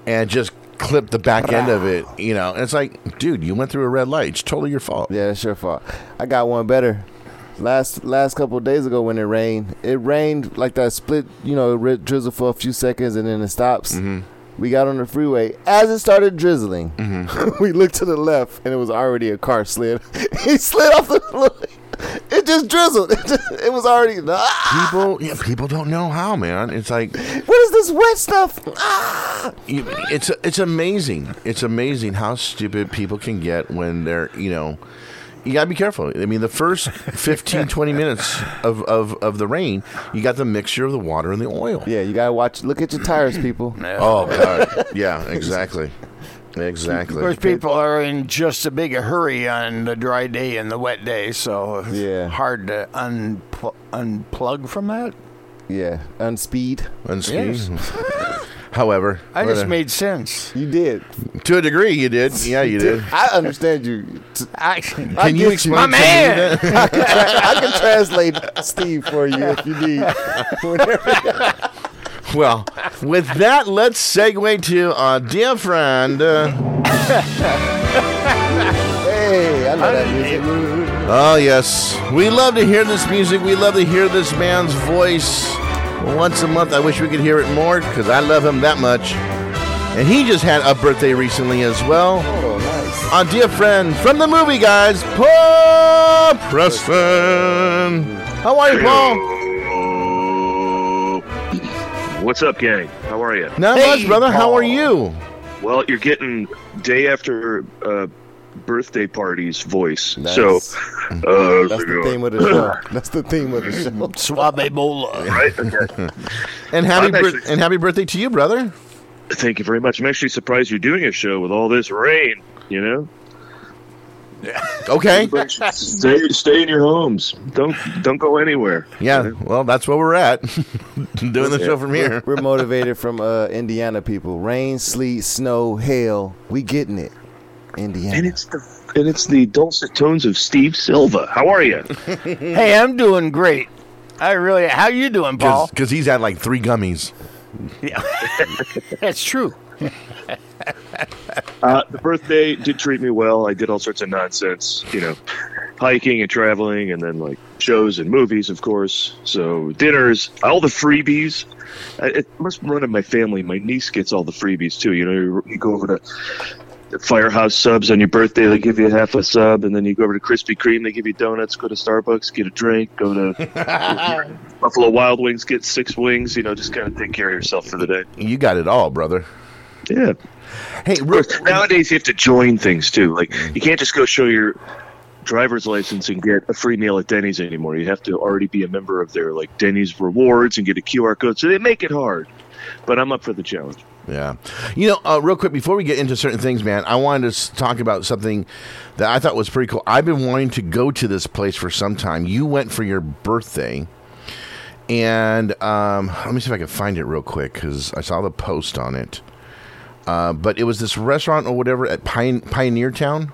Speaker 3: and just clip the back end of it, you know. And it's like, dude, you went through a red light. It's totally your fault.
Speaker 4: Yeah, it's your fault. I got one better. Last last couple of days ago when it rained, it rained like that split, you know, it drizzled for a few seconds and then it stops.
Speaker 3: Mm-hmm.
Speaker 4: We got on the freeway. As it started drizzling,
Speaker 3: Mm-hmm.
Speaker 4: we looked to the left and it was already a car slid. He slid off the It just drizzled. It, just, it was already. Ah!
Speaker 3: People, yeah, people don't know how, man. It's like,
Speaker 4: What is this wet stuff? Ah!
Speaker 3: you, it's it's amazing. It's amazing how stupid people can get when they're, you know. You gotta be careful. I mean, the first fifteen, twenty minutes of, of, of the rain, you got the mixture of the water and the oil.
Speaker 4: Yeah, you gotta watch. Look at your tires, people.
Speaker 3: Oh God. Yeah, exactly. Exactly.
Speaker 5: Of course, people are in just a big hurry on the dry day and the wet day, so it's
Speaker 4: Yeah.
Speaker 5: hard to unpl- unplug from that.
Speaker 4: Yeah, unspeed.
Speaker 3: Unspeed.
Speaker 5: Yes.
Speaker 3: However,
Speaker 5: I just
Speaker 3: uh,
Speaker 5: made sense.
Speaker 4: You did.
Speaker 3: to a degree, you did. Yeah, you did.
Speaker 4: I understand you.
Speaker 5: I,
Speaker 3: Can
Speaker 4: I
Speaker 3: you
Speaker 4: get
Speaker 3: explain
Speaker 5: My
Speaker 3: to me
Speaker 5: man!
Speaker 3: that?
Speaker 4: I can, tra- I can translate Steve for you if you need. Whenever-
Speaker 3: Well, with that, let's segue to our dear friend. Uh,
Speaker 4: hey, I know that music.
Speaker 3: oh, yes. We love to hear this music. We love to hear this man's voice once a month. I wish we could hear it more because I love him that much. And he just had a birthday recently as well.
Speaker 4: Oh, nice.
Speaker 3: Our dear friend from the movie, guys, Paul Preston. How are you, Paul?
Speaker 8: What's up, gang? How are you?
Speaker 3: Not
Speaker 5: Hey,
Speaker 3: much, brother. How
Speaker 5: Paul.
Speaker 3: are you?
Speaker 8: Well, you're getting day after uh, birthday party's voice.
Speaker 4: Nice.
Speaker 8: So, uh,
Speaker 4: That's the theme of the show. That's the theme of the show.
Speaker 5: Suave bola.
Speaker 8: right? Okay.
Speaker 3: And happy
Speaker 8: I'm
Speaker 3: bir-
Speaker 8: actually-
Speaker 3: and happy birthday to you, brother.
Speaker 8: Thank you very much. I'm actually surprised you're doing a show with all this rain. You know,
Speaker 3: Okay.
Speaker 8: stay stay in your homes. Don't don't go anywhere.
Speaker 3: Yeah. Well, that's where we're at. Doing the show from here.
Speaker 4: We're motivated from uh, Indiana people. Rain, sleet, snow, hail. We getting it. Indiana.
Speaker 8: And it's the and it's the dulcet tones of Steve Silva. How are you?
Speaker 5: Hey, I'm doing great. I really. How you doing, Paul?
Speaker 3: Because he's had like three gummies.
Speaker 5: Yeah. That's true.
Speaker 8: Uh, the birthday did treat me well. I did all sorts of nonsense, you know, hiking and traveling, and then like shows and movies, of course. So dinners, all the freebies. I, it must run in my family. My niece gets all the freebies too. You know, you, you go over to Firehouse Subs on your birthday, they give you half a sub, and then you go over to Krispy Kreme, they give you donuts. Go to Starbucks, get a drink. Go to Buffalo Wild Wings, get six wings. You know, just kind of take care of yourself for the day.
Speaker 3: You got it all, brother.
Speaker 8: Yeah.
Speaker 3: Hey, real,
Speaker 8: Nowadays, you have to join things too. Like you can't just go show your driver's license and get a free meal at Denny's anymore. You have to already be a member of their like Denny's rewards and get a Q R code. So they make it hard. But I'm up for the challenge.
Speaker 3: yeah. You know, uh, real quick, before we get into certain things, man, I wanted to s- talk about something that I thought was pretty cool. I've been wanting to go to this place for some time. You went for your birthday. And um, let me see if I can find it real quick because I saw the post on it. Uh, but it was this restaurant or whatever at Pine- Pioneer Town.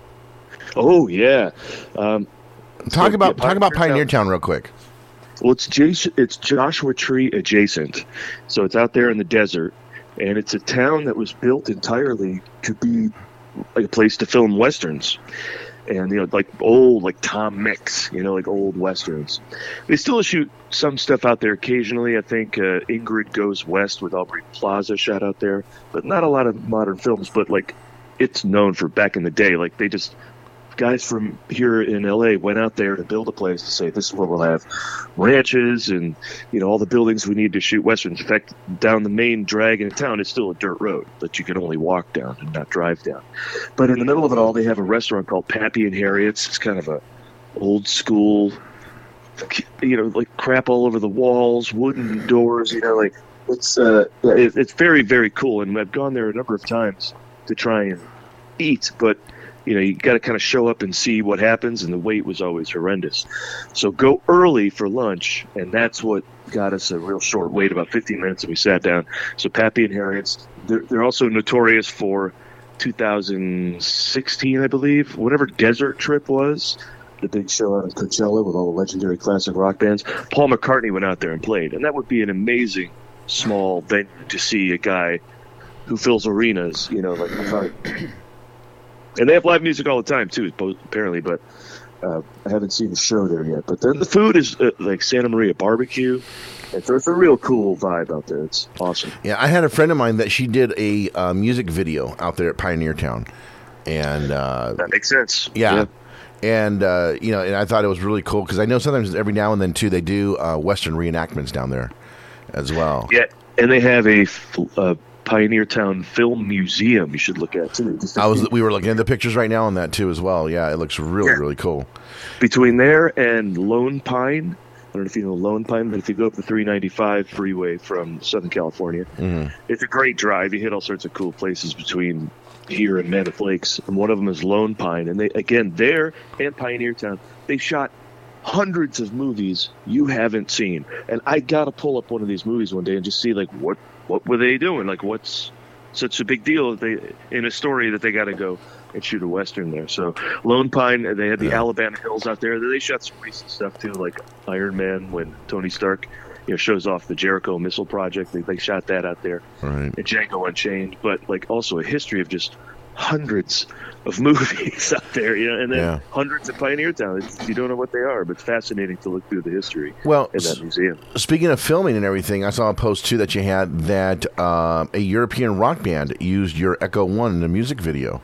Speaker 8: Oh yeah. Um,
Speaker 3: Talk
Speaker 8: So,
Speaker 3: about
Speaker 8: yeah,
Speaker 3: talk about
Speaker 8: Pioneer
Speaker 3: Pioneer
Speaker 8: Town.
Speaker 3: Town real quick.
Speaker 8: Well, it's Jas- it's Joshua Tree adjacent, so it's out there in the desert, and it's a town that was built entirely to be like a place to film westerns, and you know, like old like Tom Mix, you know, like old westerns. They still shoot some stuff out there occasionally. I think uh, Ingrid Goes West with Aubrey Plaza shot out there, but not a lot of modern films. But like, it's known for back in the day. Like they just. Guys from here in L A went out there to build a place to say this is where we'll have ranches and you know all the buildings we need to shoot westerns. In fact, down the main drag in town is still a dirt road that you can only walk down and not drive down. But in the middle of it all, they have a restaurant called Pappy and Harriet's. It's kind of a old school, you know, like crap all over the walls, wooden doors. You know, like it's uh, it, it's very very cool. And I've gone there a number of times to try and eat, but you know, you got to kind of show up and see what happens, and the wait was always horrendous. So go early for lunch, and that's what got us a real short wait, about fifteen minutes, and we sat down. So Pappy and Harriet's, they're, they're also notorious for two thousand sixteen, I believe, whatever Desert Trip was, the big show out at Coachella with all the legendary classic rock bands. Paul McCartney went out there and played, and that would be an amazing small venue to see a guy who fills arenas, you know, like and they have live music all the time too, apparently. But uh, I haven't seen the show there yet. But then the food is uh, like Santa Maria barbecue. And so it's a real cool vibe out there. It's awesome.
Speaker 3: Yeah, I had a friend of mine that she did a uh, music video out there at Pioneer Town, and uh,
Speaker 8: that makes sense.
Speaker 3: Yeah,
Speaker 8: yeah.
Speaker 3: and uh, you know, and I thought it was really cool because I know sometimes every now and then too they do uh, Western reenactments down there as well.
Speaker 8: Yeah, and they have a uh, Pioneer Town Film Museum you should look at too.
Speaker 3: I was we were looking at the pictures right now on that too as well. Yeah, it looks really yeah. really cool.
Speaker 8: Between there and Lone Pine. I don't know if you know Lone Pine, but if you go up the three ninety-five freeway from Southern California, mm-hmm. it's a great drive. You hit all sorts of cool places between here and Mammoth Lakes, and one of them is Lone Pine. And they, again, there and Pioneer Town, they shot hundreds of movies you haven't seen. And I got to pull up one of these movies one day and just see, like, what what were they doing? Like, what's such a big deal that they in a story that they got to go and shoot a Western there. So Lone Pine, they had the yeah. Alabama Hills out there. They shot some recent stuff too, like Iron Man when Tony Stark, you know, shows off the Jericho missile project. They, they shot that out there.
Speaker 3: Right.
Speaker 8: And Django Unchained, but like also a history of just hundreds of movies out there, you know, and then yeah. hundreds of Pioneer Town. It's, you don't know what they are, but it's fascinating to look through the history
Speaker 3: well,
Speaker 8: in that museum.
Speaker 3: Speaking of filming and everything, I saw a post too that you had that uh, a European rock band used your Echo One in a music video.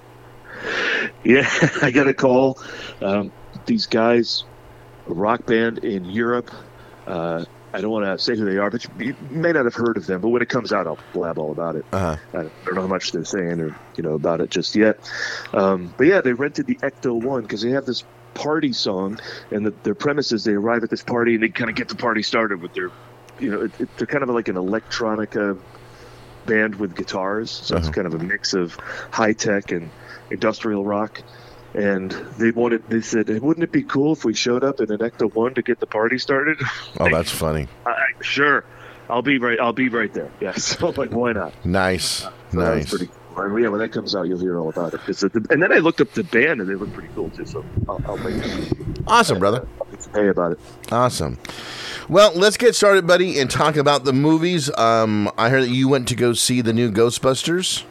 Speaker 8: Yeah, I got a call. Um, these guys, a rock band in Europe. Uh, I don't want to say who they are, but you, you may not have heard of them. But when it comes out, I'll blab all about it. Uh-huh. I don't know how much they're saying or you know about it just yet. Um, but yeah, they rented the Ecto One because they have this party song, and the, their premise is they arrive at this party and they kind of get the party started with their, you know, it, it, they're kind of like an electronica band with guitars, so uh-huh. it's kind of a mix of high tech and industrial rock. And they wanted, they said, hey, wouldn't it be cool if we showed up in an Ecto One to get the party started?
Speaker 3: Oh, that's funny.
Speaker 8: I, sure, I'll be right. I'll be right there. Yeah, so like, why not?
Speaker 3: Nice,
Speaker 8: uh, so
Speaker 3: nice.
Speaker 8: Pretty cool. Yeah, when that comes out, you'll hear all about it. It's a, and then I looked up the band, and they look pretty cool too. So I'll, I'll make
Speaker 3: awesome, brother.
Speaker 8: Hey about it.
Speaker 3: Awesome. Well, let's get started, buddy, and talk about the movies. Um, I heard that you went to go see the new Ghostbusters.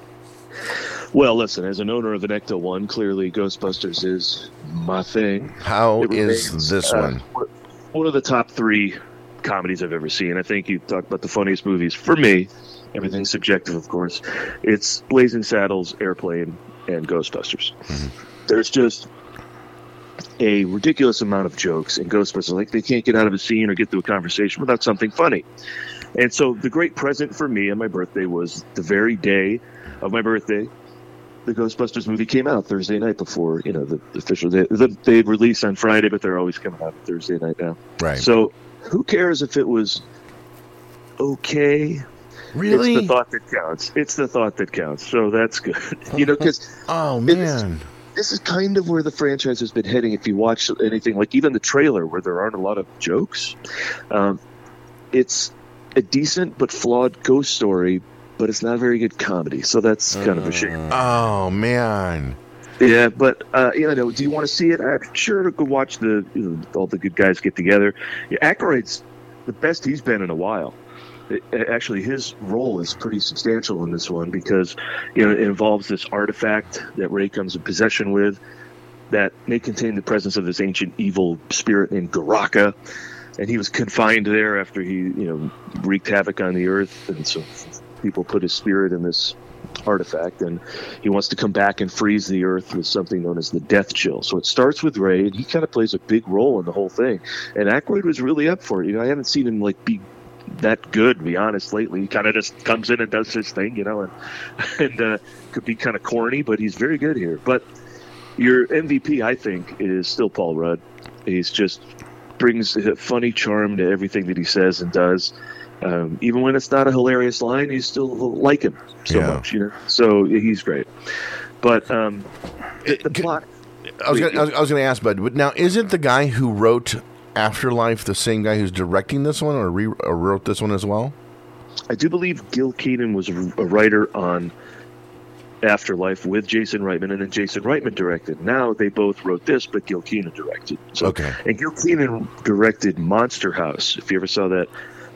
Speaker 8: Well, listen, as an owner of an Ecto One, clearly Ghostbusters is my thing.
Speaker 3: How
Speaker 8: it
Speaker 3: is
Speaker 8: remains,
Speaker 3: this
Speaker 8: uh,
Speaker 3: one?
Speaker 8: One of the top three comedies I've ever seen. I think you talk about the funniest movies. For me, everything's subjective, of course. It's Blazing Saddles, Airplane, and Ghostbusters. Mm-hmm. There's just a ridiculous amount of jokes in Ghostbusters. Like, they can't get out of a scene or get through a conversation without something funny. And so the great present for me on my birthday was the very day of my birthday. The Ghostbusters movie came out Thursday night before, you know, the, the official day. The, they released on Friday, but they're always coming out Thursday night now.
Speaker 3: Right.
Speaker 8: So who cares if it was okay?
Speaker 3: Really?
Speaker 8: It's the thought that counts. It's the thought that counts. So that's good. You know, because
Speaker 3: oh man,
Speaker 8: this is kind of where the franchise has been heading. If you watch anything like even the trailer, where there aren't a lot of jokes, um, it's a decent but flawed ghost story. But it's not a very good comedy, so that's kind of a shame.
Speaker 3: Oh man,
Speaker 8: yeah. But uh, you know, do you want to see it? I'm sure to go watch the you know, all the good guys get together. Yeah, Aykroyd's the best he's been in a while. It, actually, his role is pretty substantial in this one because you know it involves this artifact that Ray comes in possession with that may contain the presence of this ancient evil spirit named Garaka, and he was confined there after he you know wreaked havoc on the earth, and so. People put his spirit in this artifact, and he wants to come back and freeze the earth with something known as the Death Chill. So it starts with Ray, and he kind of plays a big role in the whole thing. And Aykroyd was really up for it. You know, I haven't seen him like be that good, to be honest, lately. He kind of just comes in and does his thing, you know, and and uh, could be kind of corny, but he's very good here. But your M V P, I think, is still Paul Rudd. He's just brings a funny charm to everything that he says and does. Um, even when it's not a hilarious line, you still like him so
Speaker 3: yeah.
Speaker 8: much, you know. So he's great. But um, the, the plot.
Speaker 3: I was going to ask, Bud. But now, isn't the guy who wrote Afterlife the same guy who's directing this one, or, re- or wrote this one as well?
Speaker 8: I do believe Gil Keenan was a, a writer on Afterlife with Jason Reitman, and then Jason Reitman directed. Now they both wrote this, but Gil Keenan directed. So,
Speaker 3: okay.
Speaker 8: And Gil Keenan directed Monster House. If you ever saw that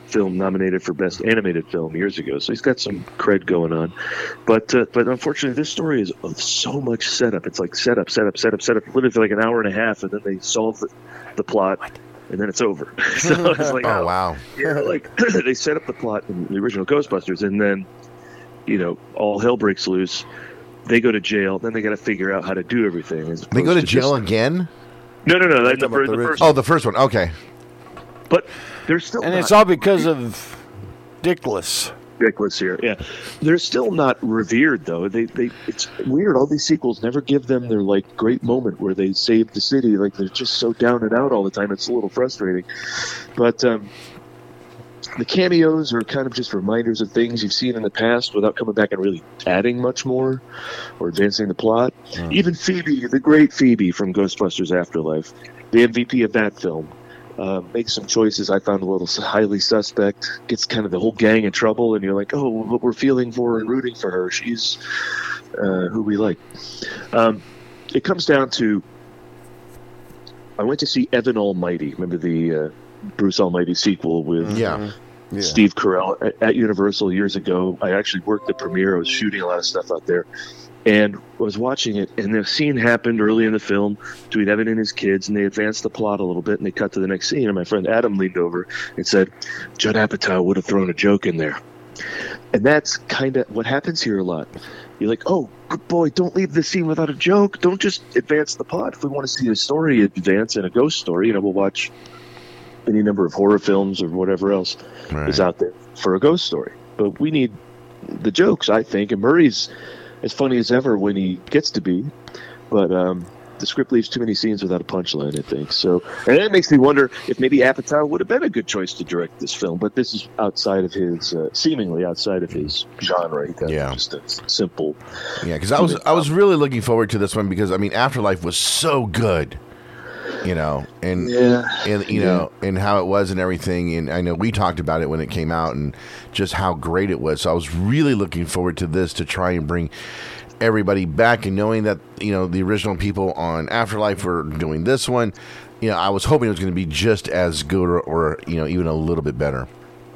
Speaker 8: film nominated for Best Animated Film years ago, so he's got some cred going on. But uh, but unfortunately, this story is of so much setup. It's like setup, setup, setup, setup, literally for like an hour and a half, and then they solve the, the plot, and then it's over. So it's like,
Speaker 3: Oh, wow.
Speaker 8: yeah, like they set up the plot in the original Ghostbusters, and then, you know, all hell breaks loose. They go to jail, then they got to figure out how to do everything. as
Speaker 3: They go
Speaker 8: opposed
Speaker 3: to jail
Speaker 8: just-
Speaker 3: again?
Speaker 8: No, no, no. That's the,
Speaker 4: talking about
Speaker 8: fir-
Speaker 4: the
Speaker 8: the
Speaker 4: rich-
Speaker 8: first.
Speaker 3: Oh, the first one. Okay.
Speaker 8: But they're still
Speaker 5: And
Speaker 8: not
Speaker 5: it's all because of Dickless.
Speaker 8: ridiculous here. Yeah, they're still not revered though. They they it's weird. All these sequels never give them their like great moment where they save the city. Like they're just so down and out all the time. It's a little frustrating. But um, the cameos are kind of just reminders of things you've seen in the past without coming back and really adding much more or advancing the plot.
Speaker 3: Hmm.
Speaker 8: Even Phoebe, the great Phoebe from Ghostbusters Afterlife, the M V P of that film, uh, makes some choices I found a little highly suspect, gets kind of the whole gang in trouble, and you're like, oh, what we're feeling for her and rooting for her. She's uh, who we like. Um, it comes down to, I went to see Evan Almighty. Remember the uh, Bruce Almighty sequel with
Speaker 3: Yeah.
Speaker 4: Yeah.
Speaker 8: Steve Carell at, at Universal years ago. I actually worked the premiere. I was shooting a lot of stuff out there, and was watching it. And the scene happened early in the film between Evan and his kids, and they advanced the plot a little bit, and they cut to the next scene. And my friend Adam leaned over and said, "Judd Apatow would have thrown a joke in there." And that's kind of what happens here a lot. You're like, oh, good boy, don't leave this scene without a joke. Don't just advance the plot. If we want to see a story advance in a ghost story, you know, we'll watch any number of horror films or whatever else
Speaker 3: Right.
Speaker 8: is out there for a ghost story. But we need the jokes, I think. And Murray's as funny as ever when he gets to be. But um, the script leaves too many scenes without a punchline, I think. So, and that makes me wonder if maybe Apatow would have been a good choice to direct this film. But this is outside of his, uh, seemingly outside of his genre. He got
Speaker 3: Yeah.
Speaker 8: just a simple.
Speaker 3: Yeah, because I was I was really looking forward to this one because I mean Afterlife was so good, you know, and
Speaker 8: Yeah.
Speaker 3: and you know, and how it was and everything. And I know we talked about it when it came out and just how great it was. So I was really looking forward to this to try and bring everybody back, and knowing that you know the original people on Afterlife were doing this one. You know, I was hoping it was going to be just as good or, or you know even a little bit better.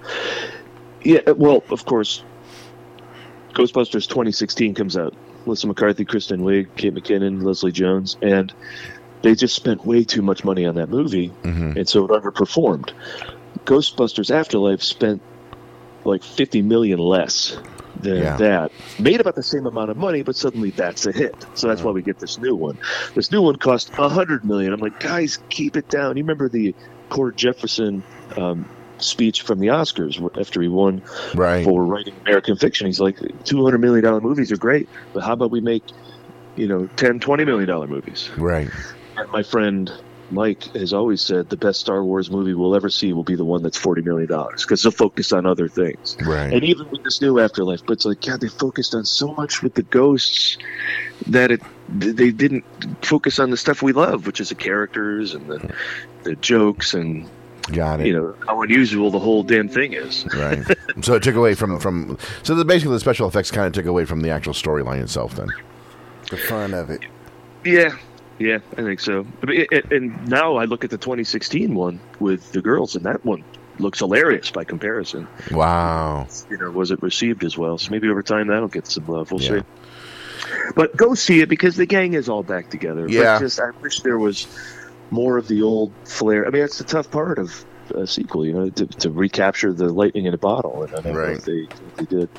Speaker 8: Yeah, well, of course, Ghostbusters twenty sixteen comes out. Melissa McCarthy, Kristen Wiig, Kate McKinnon, Leslie Jones, and they just spent way too much money on that movie,
Speaker 3: Mhm.
Speaker 8: and so it underperformed. Ghostbusters Afterlife spent like fifty million less than
Speaker 3: Yeah.
Speaker 8: that. Made about the same amount of money, but suddenly that's a hit. So that's why we get this new one. This new one cost a hundred million. I'm like, guys, keep it down. You remember the Cord Jefferson um, speech from the Oscars after he won
Speaker 3: Right.
Speaker 8: for writing American Fiction? He's like, two hundred million dollar movies are great, but how about we make, you know, ten, twenty million dollar movies?
Speaker 3: Right.
Speaker 8: And my friend Mike has always said the best Star Wars movie we'll ever see will be the one that's forty million dollars because they'll focus on other things.
Speaker 3: Right.
Speaker 8: And even with this new Afterlife, but it's like, God, they focused on so much with the ghosts that it they didn't focus on the stuff we love, which is the characters and the the jokes and
Speaker 3: Got it.
Speaker 8: you know how unusual the whole damn thing is.
Speaker 3: Right. So it took away from from. So the, basically, the special effects kind of took away from the actual storyline itself. Then.
Speaker 4: The fun of it.
Speaker 8: Yeah, yeah, I think so. I mean, it, and now I look at the twenty sixteen one with the girls, and that one looks hilarious by comparison.
Speaker 3: Wow.
Speaker 8: You know, was it received as well? So maybe over time that'll get some love. We'll
Speaker 3: Yeah.
Speaker 8: see. But go see it because the gang is all back together.
Speaker 3: Yeah.
Speaker 8: But just I wish there was more of the old flair. I mean, that's the tough part of a sequel, you know, to, to recapture the lightning in a bottle. And I don't know
Speaker 3: Right.
Speaker 8: if they, if they did.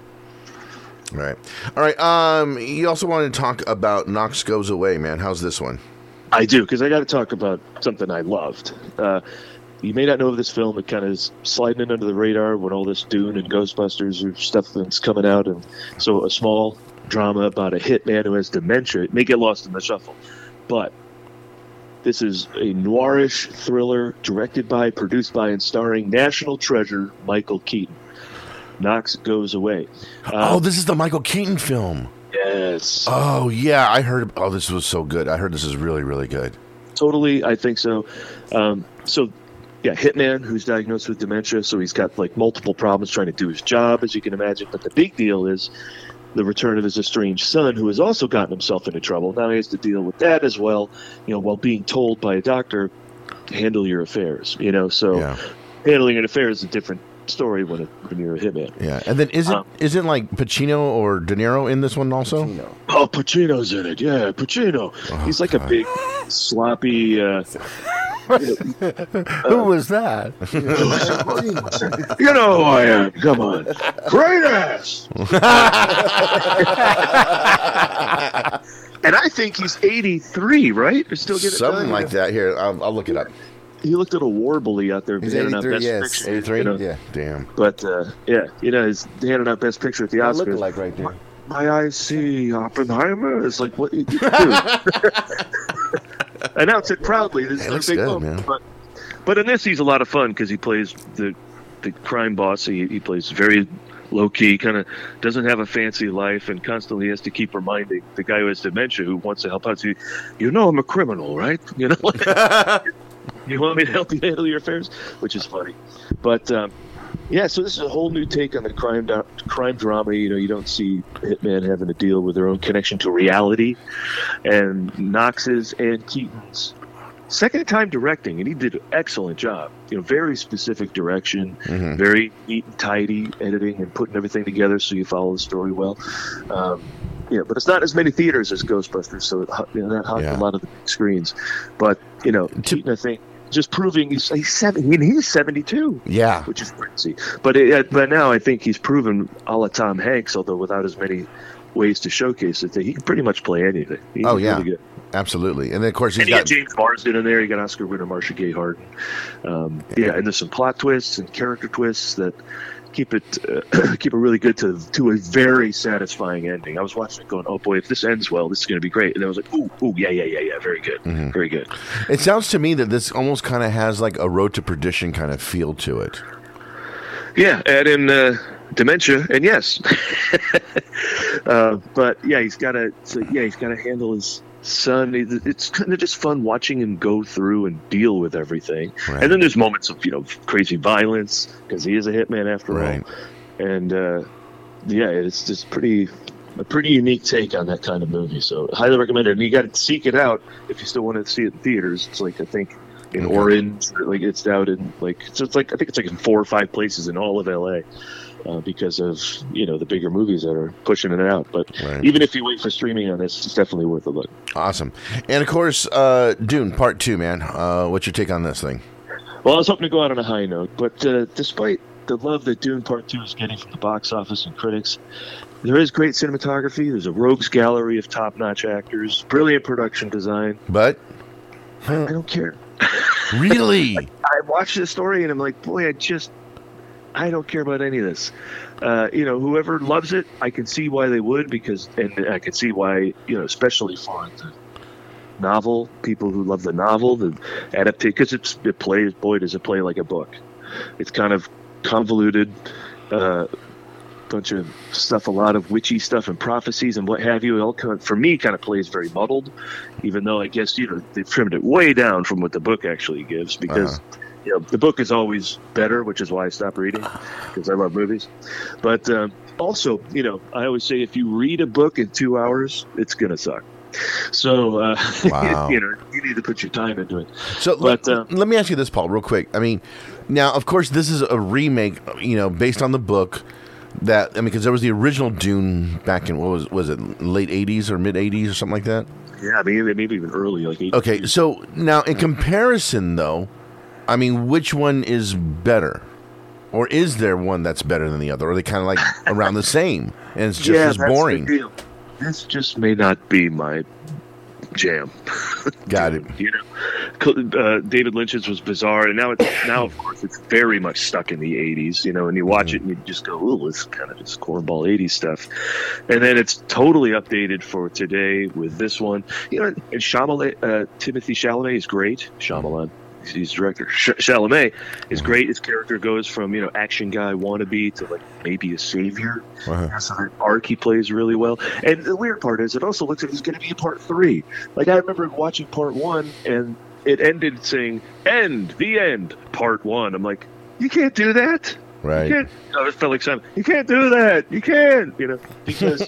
Speaker 3: Right. All right. Um. You also wanted to talk about Knox Goes Away, man. How's this one?
Speaker 8: I do, because I got to talk about something I loved. Uh, you may not know of this film. It kind of is sliding in under the radar when all this Dune and Ghostbusters or stuff that's coming out. And so a small drama about a hitman who has dementia. It may get lost in the shuffle. But this is a noirish thriller directed by, produced by, and starring national treasure Michael Keaton. Knox Goes Away. Uh,
Speaker 3: oh, this is the Michael Keaton film.
Speaker 8: yes.
Speaker 3: Oh yeah, I heard. Oh, this was so good. I heard this is really, really good.
Speaker 8: Totally, I think so. Um, so, yeah, hitman who's diagnosed with dementia, so he's got like multiple problems trying to do his job, as you can imagine. But the big deal is the return of his estranged son, who has also gotten himself into trouble. Now he has to deal with that as well, you know, while being told by a doctor, handle your affairs, you know. So
Speaker 3: Yeah.
Speaker 8: handling an affair is a different story when, it, when you're a hitman.
Speaker 3: Yeah, and then isn't
Speaker 8: Um,
Speaker 3: isn't like Pacino or De Niro in this one also?
Speaker 4: Pacino.
Speaker 8: Oh, Pacino's in it. Yeah, Pacino.
Speaker 3: Oh,
Speaker 8: He's like
Speaker 3: God.
Speaker 8: a big, sloppy. Uh,
Speaker 5: Who was that?
Speaker 8: you know who I am. Come on. Great ass. And I think he's eighty-three, right? Or still get it
Speaker 3: Something
Speaker 8: done?
Speaker 3: like that. Here, I'll, I'll look it up.
Speaker 8: He looked at a war bully out there.
Speaker 4: He's
Speaker 8: handing out
Speaker 4: eighty-three,
Speaker 8: Best
Speaker 4: yes.
Speaker 8: Picture,
Speaker 3: eighty-three?
Speaker 8: you know.
Speaker 4: Yeah.
Speaker 3: Damn.
Speaker 8: But uh, yeah, you know, he's handing out Best Picture at the
Speaker 4: What looking
Speaker 8: Oscars.
Speaker 4: like right there?
Speaker 8: My eyes see Oppenheimer. It's like what you do. Announce it proudly. This
Speaker 3: Hey,
Speaker 8: is a
Speaker 3: looks
Speaker 8: big
Speaker 3: good,
Speaker 8: moment.
Speaker 3: man.
Speaker 8: But but in this, he's a lot of fun because he plays the the crime boss. He he plays very low key, kind of doesn't have a fancy life, and constantly has to keep reminding the guy who has dementia, who wants to help out. So, you know, I'm a criminal, right? You know. You want me to help you handle your affairs, which is funny, but um, yeah. So this is a whole new take on the crime do- crime drama. You know, you don't see hitmen having to deal with their own connection to reality, and Knox's and Keaton's second time directing, and he did an excellent job. You know, very specific direction,
Speaker 3: Mhm.
Speaker 8: very neat and tidy editing, and putting everything together so you follow the story well. Um, Yeah, but it's not as many theaters as Ghostbusters, so it, you know, that hogged
Speaker 3: Yeah.
Speaker 8: a lot of the big screens. But you know, Keaton, I think, just proving he's, he's seven. I mean, he's seventy-two,
Speaker 3: Yeah.
Speaker 8: which is crazy. But it, but now I think he's proven, a la Tom Hanks, although without as many ways to showcase it, that he can pretty much play anything. He's
Speaker 3: Oh, yeah.
Speaker 8: really good.
Speaker 3: Absolutely. And then, of course, he's
Speaker 8: And he
Speaker 3: got.
Speaker 8: got James Marsden in there. You got Oscar winner Marcia Gay Harden. Um, yeah, and there's some plot twists and character twists that keep it uh, keep it really good to to a very satisfying ending. I was watching it going, oh boy, if this ends well, this is going to be great. And I was like, ooh, ooh, yeah, yeah, yeah, yeah, very good,
Speaker 3: Mhm.
Speaker 8: very good.
Speaker 3: It sounds to me that this almost kind of has like a Road to Perdition kind of feel to it.
Speaker 8: Yeah, add in uh, dementia, and yes, uh, but yeah, he's got to. So yeah, he's got to handle his son. It's kind of just fun watching him go through and deal with everything.
Speaker 3: Right.
Speaker 8: And then there's moments of you know crazy violence because he is a hitman after
Speaker 3: Right.
Speaker 8: all. And uh, yeah, it's just pretty a pretty unique take on that kind of movie. So highly recommend it. And you got to seek it out if you still want to see it in theaters. It's like I think. In
Speaker 3: Okay.
Speaker 8: Orange, like it's out in like so it's like I think it's like in four or five places in all of L A uh, because of you know the bigger movies that are pushing it out. But
Speaker 3: Right.
Speaker 8: even if you wait for streaming on this, it's definitely worth a look.
Speaker 3: Awesome. And of course, uh, Dune Part Two, man. Uh, what's your take on this thing?
Speaker 8: Well, I was hoping to go out on a high note, but uh, despite the love that Dune Part Two is getting from the box office and critics, there is great cinematography. There's a rogues gallery of top-notch actors, brilliant production design.
Speaker 3: But
Speaker 8: I don't care.
Speaker 3: really,
Speaker 8: I watched this story and I'm like, boy, I just, I don't care about any of this. Uh, you know, whoever loves it, I can see why they would because, and I can see why, you know, especially for the novel, people who love the novel, the adaptation, because it's it plays, boy, does it play like a book. It's kind of convoluted, uh, bunch of stuff, a lot of witchy stuff and prophecies and what have you. It all kind of, for me, kind of plays very muddled, even though I guess, you know, they've trimmed it way down from what the book actually gives because,
Speaker 3: Uh-huh.
Speaker 8: you know, the book is always better, which is why I stopped reading because I love movies. But um, also, you know, I always say if you read a book in two hours, it's going to suck. So, uh,
Speaker 3: Wow.
Speaker 8: you know, you need to put your time into it.
Speaker 3: so
Speaker 8: But,
Speaker 3: let,
Speaker 8: uh,
Speaker 3: let me ask you this, Paul, real quick. I mean, now, of course, this is a remake, you know, based on the book. That I mean, because there was the original Dune back in what was was it late eighties or mid eighties or something like that.
Speaker 8: Yeah, maybe maybe even early, like eight.
Speaker 3: Okay, so now in comparison, though, I mean, which one is better, or is there one that's better than the other? Or are they kind of like around the same, and it's just
Speaker 8: yeah,
Speaker 3: as
Speaker 8: that's the
Speaker 3: boring?
Speaker 8: deal. This just may not be my jam.
Speaker 3: Got it.
Speaker 8: You know, uh, David Lynch's was bizarre, and now it's now of course it's very much stuck in the eighties. You know, and you watch it and you just go, "Ooh, it's kind of just cornball eighties stuff," and then it's totally updated for today with this one. You know, and Chalamet, uh, Timothy Chalamet is great. Shyamalan. He's director. Ch- Chalamet is great. His character goes from, you know, action guy wannabe to like maybe a savior.
Speaker 3: Uh-huh.
Speaker 8: So that arc he plays really well. And the weird part is it also looks like there's going to be a part three. Like I remember watching part one and it ended saying, end, the end, part one. I'm like, you can't do that.
Speaker 3: Right.
Speaker 8: You can't. Oh, it felt like something. You can't do that. You can't. You know, because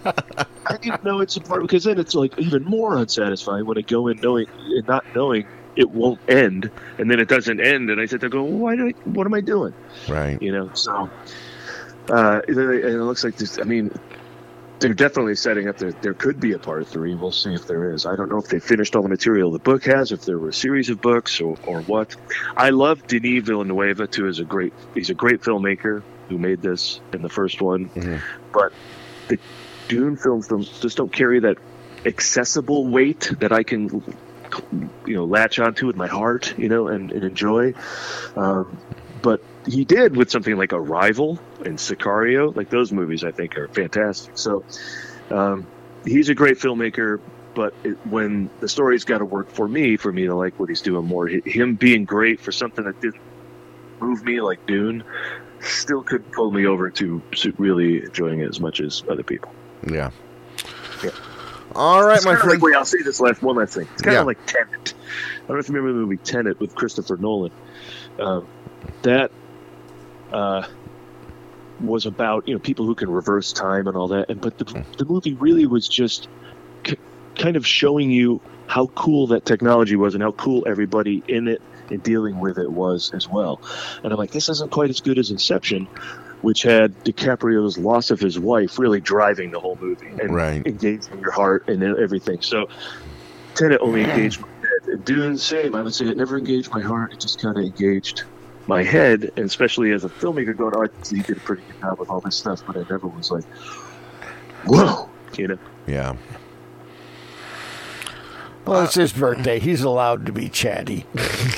Speaker 8: I didn't know it's a part because then it's like even more unsatisfying when I go in knowing and not knowing it won't end, and then it doesn't end, and I sit there go, well, why did I, what am I doing?
Speaker 3: Right.
Speaker 8: You know, so uh, it, it looks like this. I mean, they're definitely setting up that there could be a part three. We'll see if there is. I don't know if they finished all the material the book has, if there were a series of books or, or what. I love Denis Villeneuve too. Is a great he's a great filmmaker who made this in the first one,
Speaker 3: Mm-hmm.
Speaker 8: but the Dune films don't, just don't carry that accessible weight that I can, you know, latch onto with my heart, you know, and, and enjoy. Um, but he did with something like Arrival and Sicario. Like those movies, I think, are fantastic. So um, he's a great filmmaker, but it, when the story's got to work for me, for me to like what he's doing more, him being great for something that didn't move me like Dune still could pull me over to, to really enjoying it as much as other people.
Speaker 3: Yeah.
Speaker 8: Yeah.
Speaker 3: All right,
Speaker 8: it's
Speaker 3: my
Speaker 8: kind of
Speaker 3: friend.
Speaker 8: like, wait, I'll say this last one last thing. It's kind
Speaker 3: Yeah.
Speaker 8: of like Tenet. I don't know if you remember the movie Tenet with Christopher Nolan. Um, that uh, was about, you know, people who can reverse time and all that. And but the the movie really was just c- kind of showing you how cool that technology was and how cool everybody in it and dealing with it was as well. And I'm like, this isn't quite as good as Inception, which had DiCaprio's loss of his wife really driving the whole movie and
Speaker 3: Right.
Speaker 8: engaging your heart and everything. So Tenet only engaged my head. And Dune, same. I would say it never engaged my heart. It just kind of engaged my head, and especially as a filmmaker going, oh, I think he did a pretty good job with all this stuff, but I never was like, whoa, you know?
Speaker 3: Yeah.
Speaker 5: Well, it's his birthday. He's allowed to be chatty.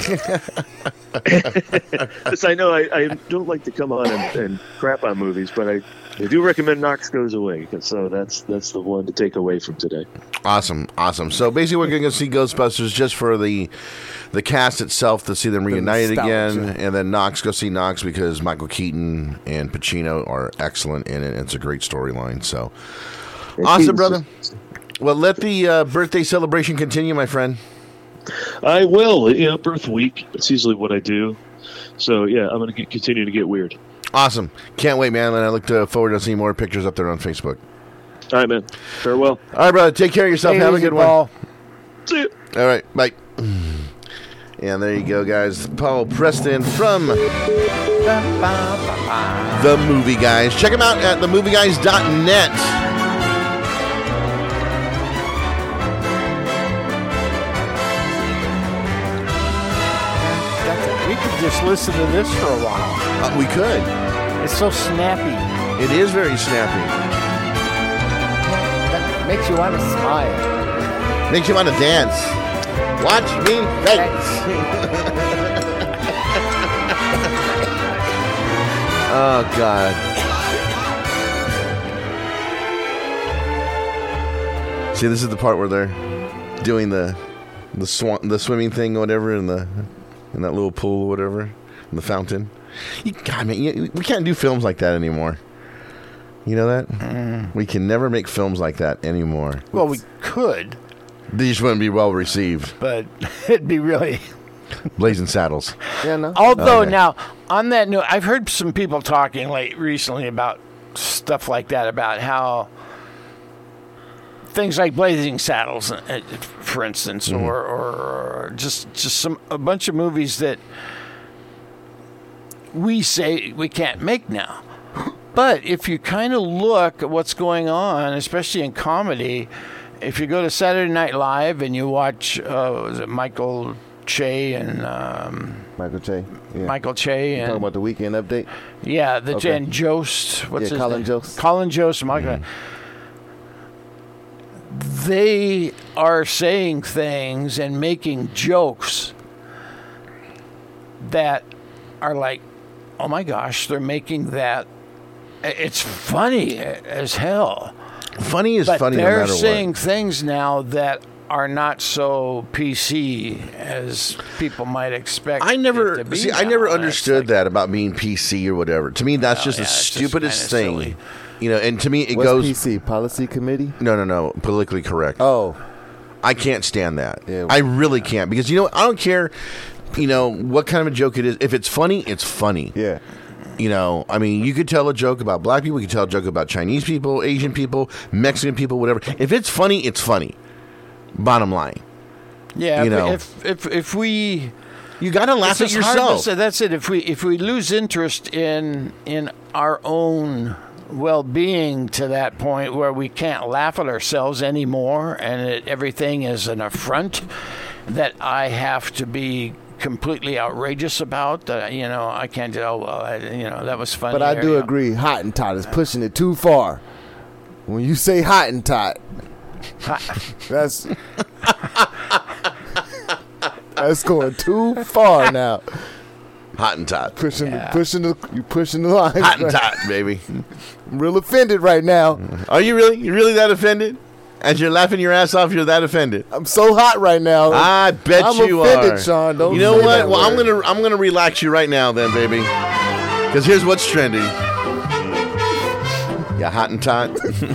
Speaker 8: Yes, I know I, I don't like to come on and, and crap on movies, but I, I do recommend Knox Goes Away. So that's that's the one to take away from today.
Speaker 3: Awesome, awesome. So basically, we're going to go see Ghostbusters just for the the cast itself to see them reunited again,
Speaker 4: nostalgia.
Speaker 3: and then Knox go see Knox because Michael Keaton and Pacino are excellent in it. It's a great storyline. So awesome, brother. Well, let the uh, birthday celebration continue, my friend.
Speaker 8: I will. You know, birth week. It's usually what I do. So yeah, I'm going to continue to get weird.
Speaker 3: Awesome. Can't wait, man. And I look to forward to seeing more pictures up there on Facebook.
Speaker 8: All right, man. Farewell.
Speaker 3: All right, brother. Take care of yourself.
Speaker 5: Hey,
Speaker 3: Have a
Speaker 5: easy,
Speaker 3: good one.
Speaker 5: Paul.
Speaker 8: See you.
Speaker 3: All right. Bye. And there you go, guys. Paul Preston from The Movie Guys. Check him out at the movie guys dot net.
Speaker 5: We could just listen to this for a while.
Speaker 3: Uh, we could.
Speaker 5: It's so snappy.
Speaker 3: It is very snappy.
Speaker 5: That makes you want to smile.
Speaker 3: Makes you want to dance. Watch me dance. Oh, God. See, this is the part where they're doing the the swan, the swimming thing or whatever in the in that little pool or whatever in the fountain. You, God, man, you, we can't do films like that anymore. You know that? Mm. We can never make films like that anymore.
Speaker 5: Well, we could,
Speaker 3: They just wouldn't be well received.
Speaker 5: but it'd be really...
Speaker 3: Blazing Saddles.
Speaker 4: Yeah, no.
Speaker 5: Although,
Speaker 3: Okay.
Speaker 5: now, on that note, I've heard some people talking late recently about stuff like that, about how things like Blazing Saddles, uh, for instance,
Speaker 3: Mm-hmm.
Speaker 5: or, or just just some a bunch of movies that we say we can't make now. But if you kind of look at what's going on, especially in comedy, if you go to Saturday Night Live and you watch, uh, was it Michael Che and um,
Speaker 4: Michael Che. Yeah.
Speaker 5: Michael Che and
Speaker 4: Talking about the weekend update.
Speaker 5: yeah, the
Speaker 4: Okay.
Speaker 5: and Jost. What's
Speaker 4: Yeah,
Speaker 5: his
Speaker 4: Colin
Speaker 5: name?
Speaker 4: Jost.
Speaker 5: Colin Jost. Michael. They are saying things and making jokes that are like, oh my gosh, they're making that. It's funny as hell.
Speaker 3: Funny is
Speaker 5: But
Speaker 3: funny no
Speaker 5: they're
Speaker 3: matter
Speaker 5: saying
Speaker 3: what.
Speaker 5: things now that are not so P C as people might expect.
Speaker 3: I
Speaker 5: it
Speaker 3: never
Speaker 5: to be
Speaker 3: see. I
Speaker 5: now.
Speaker 3: never
Speaker 5: And it's
Speaker 3: understood
Speaker 5: like,
Speaker 3: that about being P C or whatever. To me, that's
Speaker 5: Oh,
Speaker 3: just
Speaker 5: yeah,
Speaker 3: the
Speaker 5: it's just
Speaker 3: stupidest
Speaker 5: kinda
Speaker 3: thing.
Speaker 5: silly.
Speaker 3: You know, and to me, it
Speaker 4: What's
Speaker 3: goes.
Speaker 4: P C? Policy Committee?
Speaker 3: No, no, no. Politically correct.
Speaker 4: Oh.
Speaker 3: I can't stand that.
Speaker 4: Yeah.
Speaker 3: I really can't because you know what? I don't care. You know what kind of a joke it is. If it's funny, it's funny.
Speaker 4: Yeah.
Speaker 3: You know, I mean, you could tell a joke about black people, you could tell a joke about Chinese people, Asian people, Mexican people, whatever. If it's funny, it's funny. Bottom line.
Speaker 5: Yeah,
Speaker 3: You know.
Speaker 5: if if if we
Speaker 3: You got to laugh
Speaker 5: it's
Speaker 3: at
Speaker 5: hard to
Speaker 3: yourself.
Speaker 5: say. That's it. If we if we lose interest in in our own well-being to that point where we can't laugh at ourselves anymore, and it, everything is an affront that I have to be completely outrageous about, that you know I can't. Oh well, I, you know that was funny.
Speaker 4: But I
Speaker 5: or,
Speaker 4: do
Speaker 5: you know.
Speaker 4: agree, Hottentot is pushing it too far. When you say Hottentot, that's that's going too far now.
Speaker 3: Hottentot.
Speaker 4: Pushing, pushing the, you pushing the line.
Speaker 3: Hottentot, baby.
Speaker 4: I'm real offended right now.
Speaker 3: Are you really? You really that offended? As you're laughing your ass off, you're that offended?
Speaker 4: I'm so hot right now.
Speaker 3: I bet
Speaker 4: I'm
Speaker 3: you
Speaker 4: offended,
Speaker 3: are.
Speaker 4: Sean. Don't
Speaker 3: you know
Speaker 4: say
Speaker 3: what?
Speaker 4: that
Speaker 3: Well, I'm
Speaker 4: word.
Speaker 3: gonna I'm gonna relax you right now, then, baby. Because here's what's trending. Yeah, Hottentot.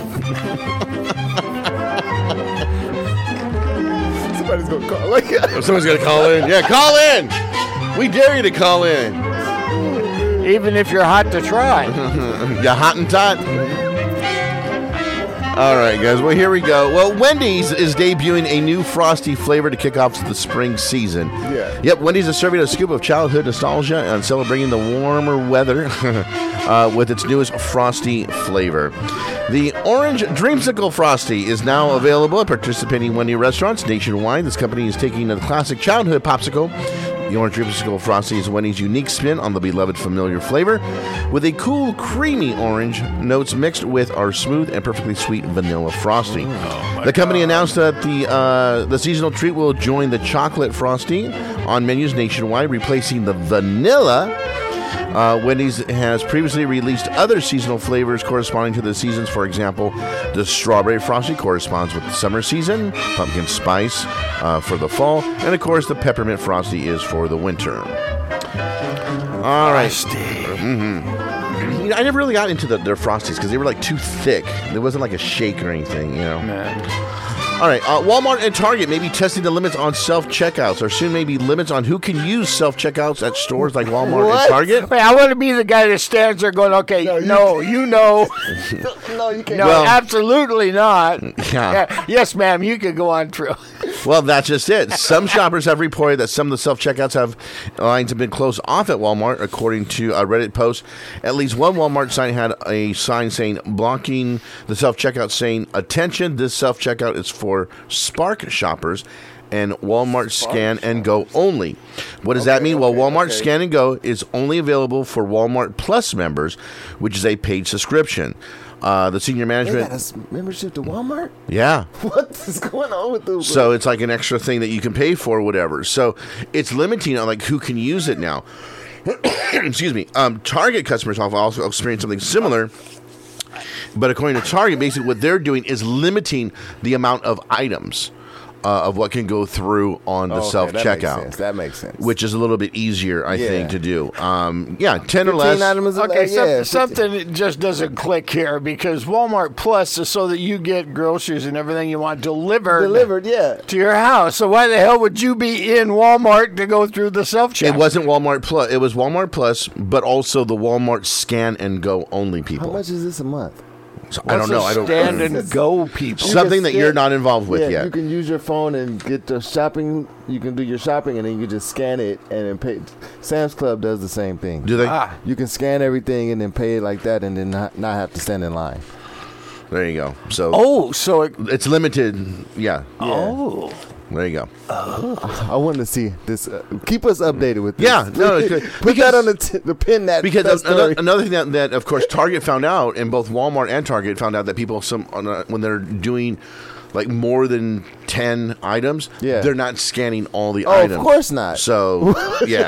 Speaker 4: Somebody's gonna call. Like,
Speaker 3: Someone's gonna call in. Yeah, call in. We dare you to call in.
Speaker 5: Even if you're hot to try.
Speaker 3: Yeah, Hottentot. All right, guys. Well, here we go. Well, Wendy's is debuting a new Frosty flavor to kick off the spring season.
Speaker 4: Yeah.
Speaker 3: Yep, Wendy's is serving a scoop of childhood nostalgia and celebrating the warmer weather uh, with its newest Frosty flavor. The Orange Dreamsicle Frosty is now available at participating Wendy restaurants nationwide. This company is taking the classic childhood popsicle. The Orange Dreamsicle Frosty is Wendy's unique spin on the beloved familiar flavor, with a cool, creamy orange notes mixed with our smooth and perfectly sweet vanilla Frosty. The company announced that the uh, the seasonal treat will join the chocolate Frosty on menus nationwide, replacing the vanilla. Uh, Wendy's has previously released other seasonal flavors corresponding to the seasons. For example, the Strawberry Frosty corresponds with the summer season, Pumpkin Spice uh, for the fall, and of course the Peppermint Frosty is for the winter. All right. Mm-hmm. You know, I never really got into the, their Frosties because they were like too thick. There wasn't like a shake or anything, you know. All right, uh, Walmart and Target may be testing the limits on self-checkouts, or soon may be limits on who can use self-checkouts at stores like Walmart
Speaker 5: What?
Speaker 3: and Target.
Speaker 5: Wait, I want to be the guy that stands there going, okay, no,
Speaker 4: No,
Speaker 5: you, you know.
Speaker 4: no, you can't.
Speaker 5: No,
Speaker 3: Well-
Speaker 5: absolutely not.
Speaker 3: Yeah.
Speaker 5: Yeah, yes, ma'am, you can go on through.
Speaker 3: Well, that's just it. Some shoppers have reported that some of the self-checkouts have lines have been closed off at Walmart, according to a Reddit post. At least one Walmart site had a sign saying blocking the self-checkout, saying, "Attention, this self-checkout is for Spark shoppers and Walmart Scan and Go only." What does that mean? Well,
Speaker 4: okay,
Speaker 3: Walmart
Speaker 4: okay.
Speaker 3: Scan and Go is only available for Walmart Plus members, which is a paid subscription. Uh, the senior
Speaker 4: They
Speaker 3: management,
Speaker 4: got a s- membership to Walmart?
Speaker 3: yeah.
Speaker 4: What is going on with those?
Speaker 3: So it's like an extra thing that you can pay for, whatever. So it's limiting on like who can use it now. Excuse me. Um, Target customers have also experienced something similar. But according to Target, basically what they're doing is limiting the amount of items uh, of what can go through on the
Speaker 4: Oh, okay,
Speaker 3: self
Speaker 4: that makes
Speaker 3: checkout.
Speaker 4: sense. That makes sense.
Speaker 3: Which is a little bit easier, I
Speaker 4: Yeah.
Speaker 3: think, to do. Um, yeah, ten or less.
Speaker 4: fifteen items.
Speaker 5: Okay,
Speaker 4: uh,
Speaker 5: some-
Speaker 4: yeah,
Speaker 5: something that just doesn't click here because Walmart Plus is so that you get groceries and everything you want delivered,
Speaker 4: delivered. Yeah.
Speaker 5: to your house. So why the hell would you be in Walmart to go through the self-checkout?
Speaker 3: It wasn't Walmart Plus. It was Walmart Plus, but also the Walmart Scan and Go only
Speaker 4: How
Speaker 3: people.
Speaker 4: much is this a month?
Speaker 3: So I don't know. I don't.
Speaker 5: stand and go people.
Speaker 3: Something
Speaker 4: can
Speaker 3: that
Speaker 4: scan-
Speaker 3: you're not involved with
Speaker 4: yeah,
Speaker 3: yet.
Speaker 4: you can use your phone and get the shopping. You can do your shopping and then you can just scan it and then pay. Sam's Club does the same thing.
Speaker 3: Do they?
Speaker 5: Ah,
Speaker 4: You can scan everything and then pay it like that and then not, not have to stand in line.
Speaker 3: There you go. So
Speaker 5: oh, so it,
Speaker 3: it's limited. Yeah.
Speaker 5: oh,
Speaker 3: There you go.
Speaker 4: I wanted to see this. Uh, keep us updated with this.
Speaker 3: Yeah, no, it's good.
Speaker 4: Put
Speaker 3: Because-
Speaker 4: that on the, t- the pin that
Speaker 3: Because
Speaker 4: that
Speaker 3: another,
Speaker 4: story.
Speaker 3: another thing that, that, of course, Target found out, and both Walmart and Target found out that people, some on a, when they're doing like more than ten items,
Speaker 4: Yeah.
Speaker 3: they're not scanning all the
Speaker 4: Oh,
Speaker 3: items.
Speaker 4: of course not.
Speaker 3: So, yeah.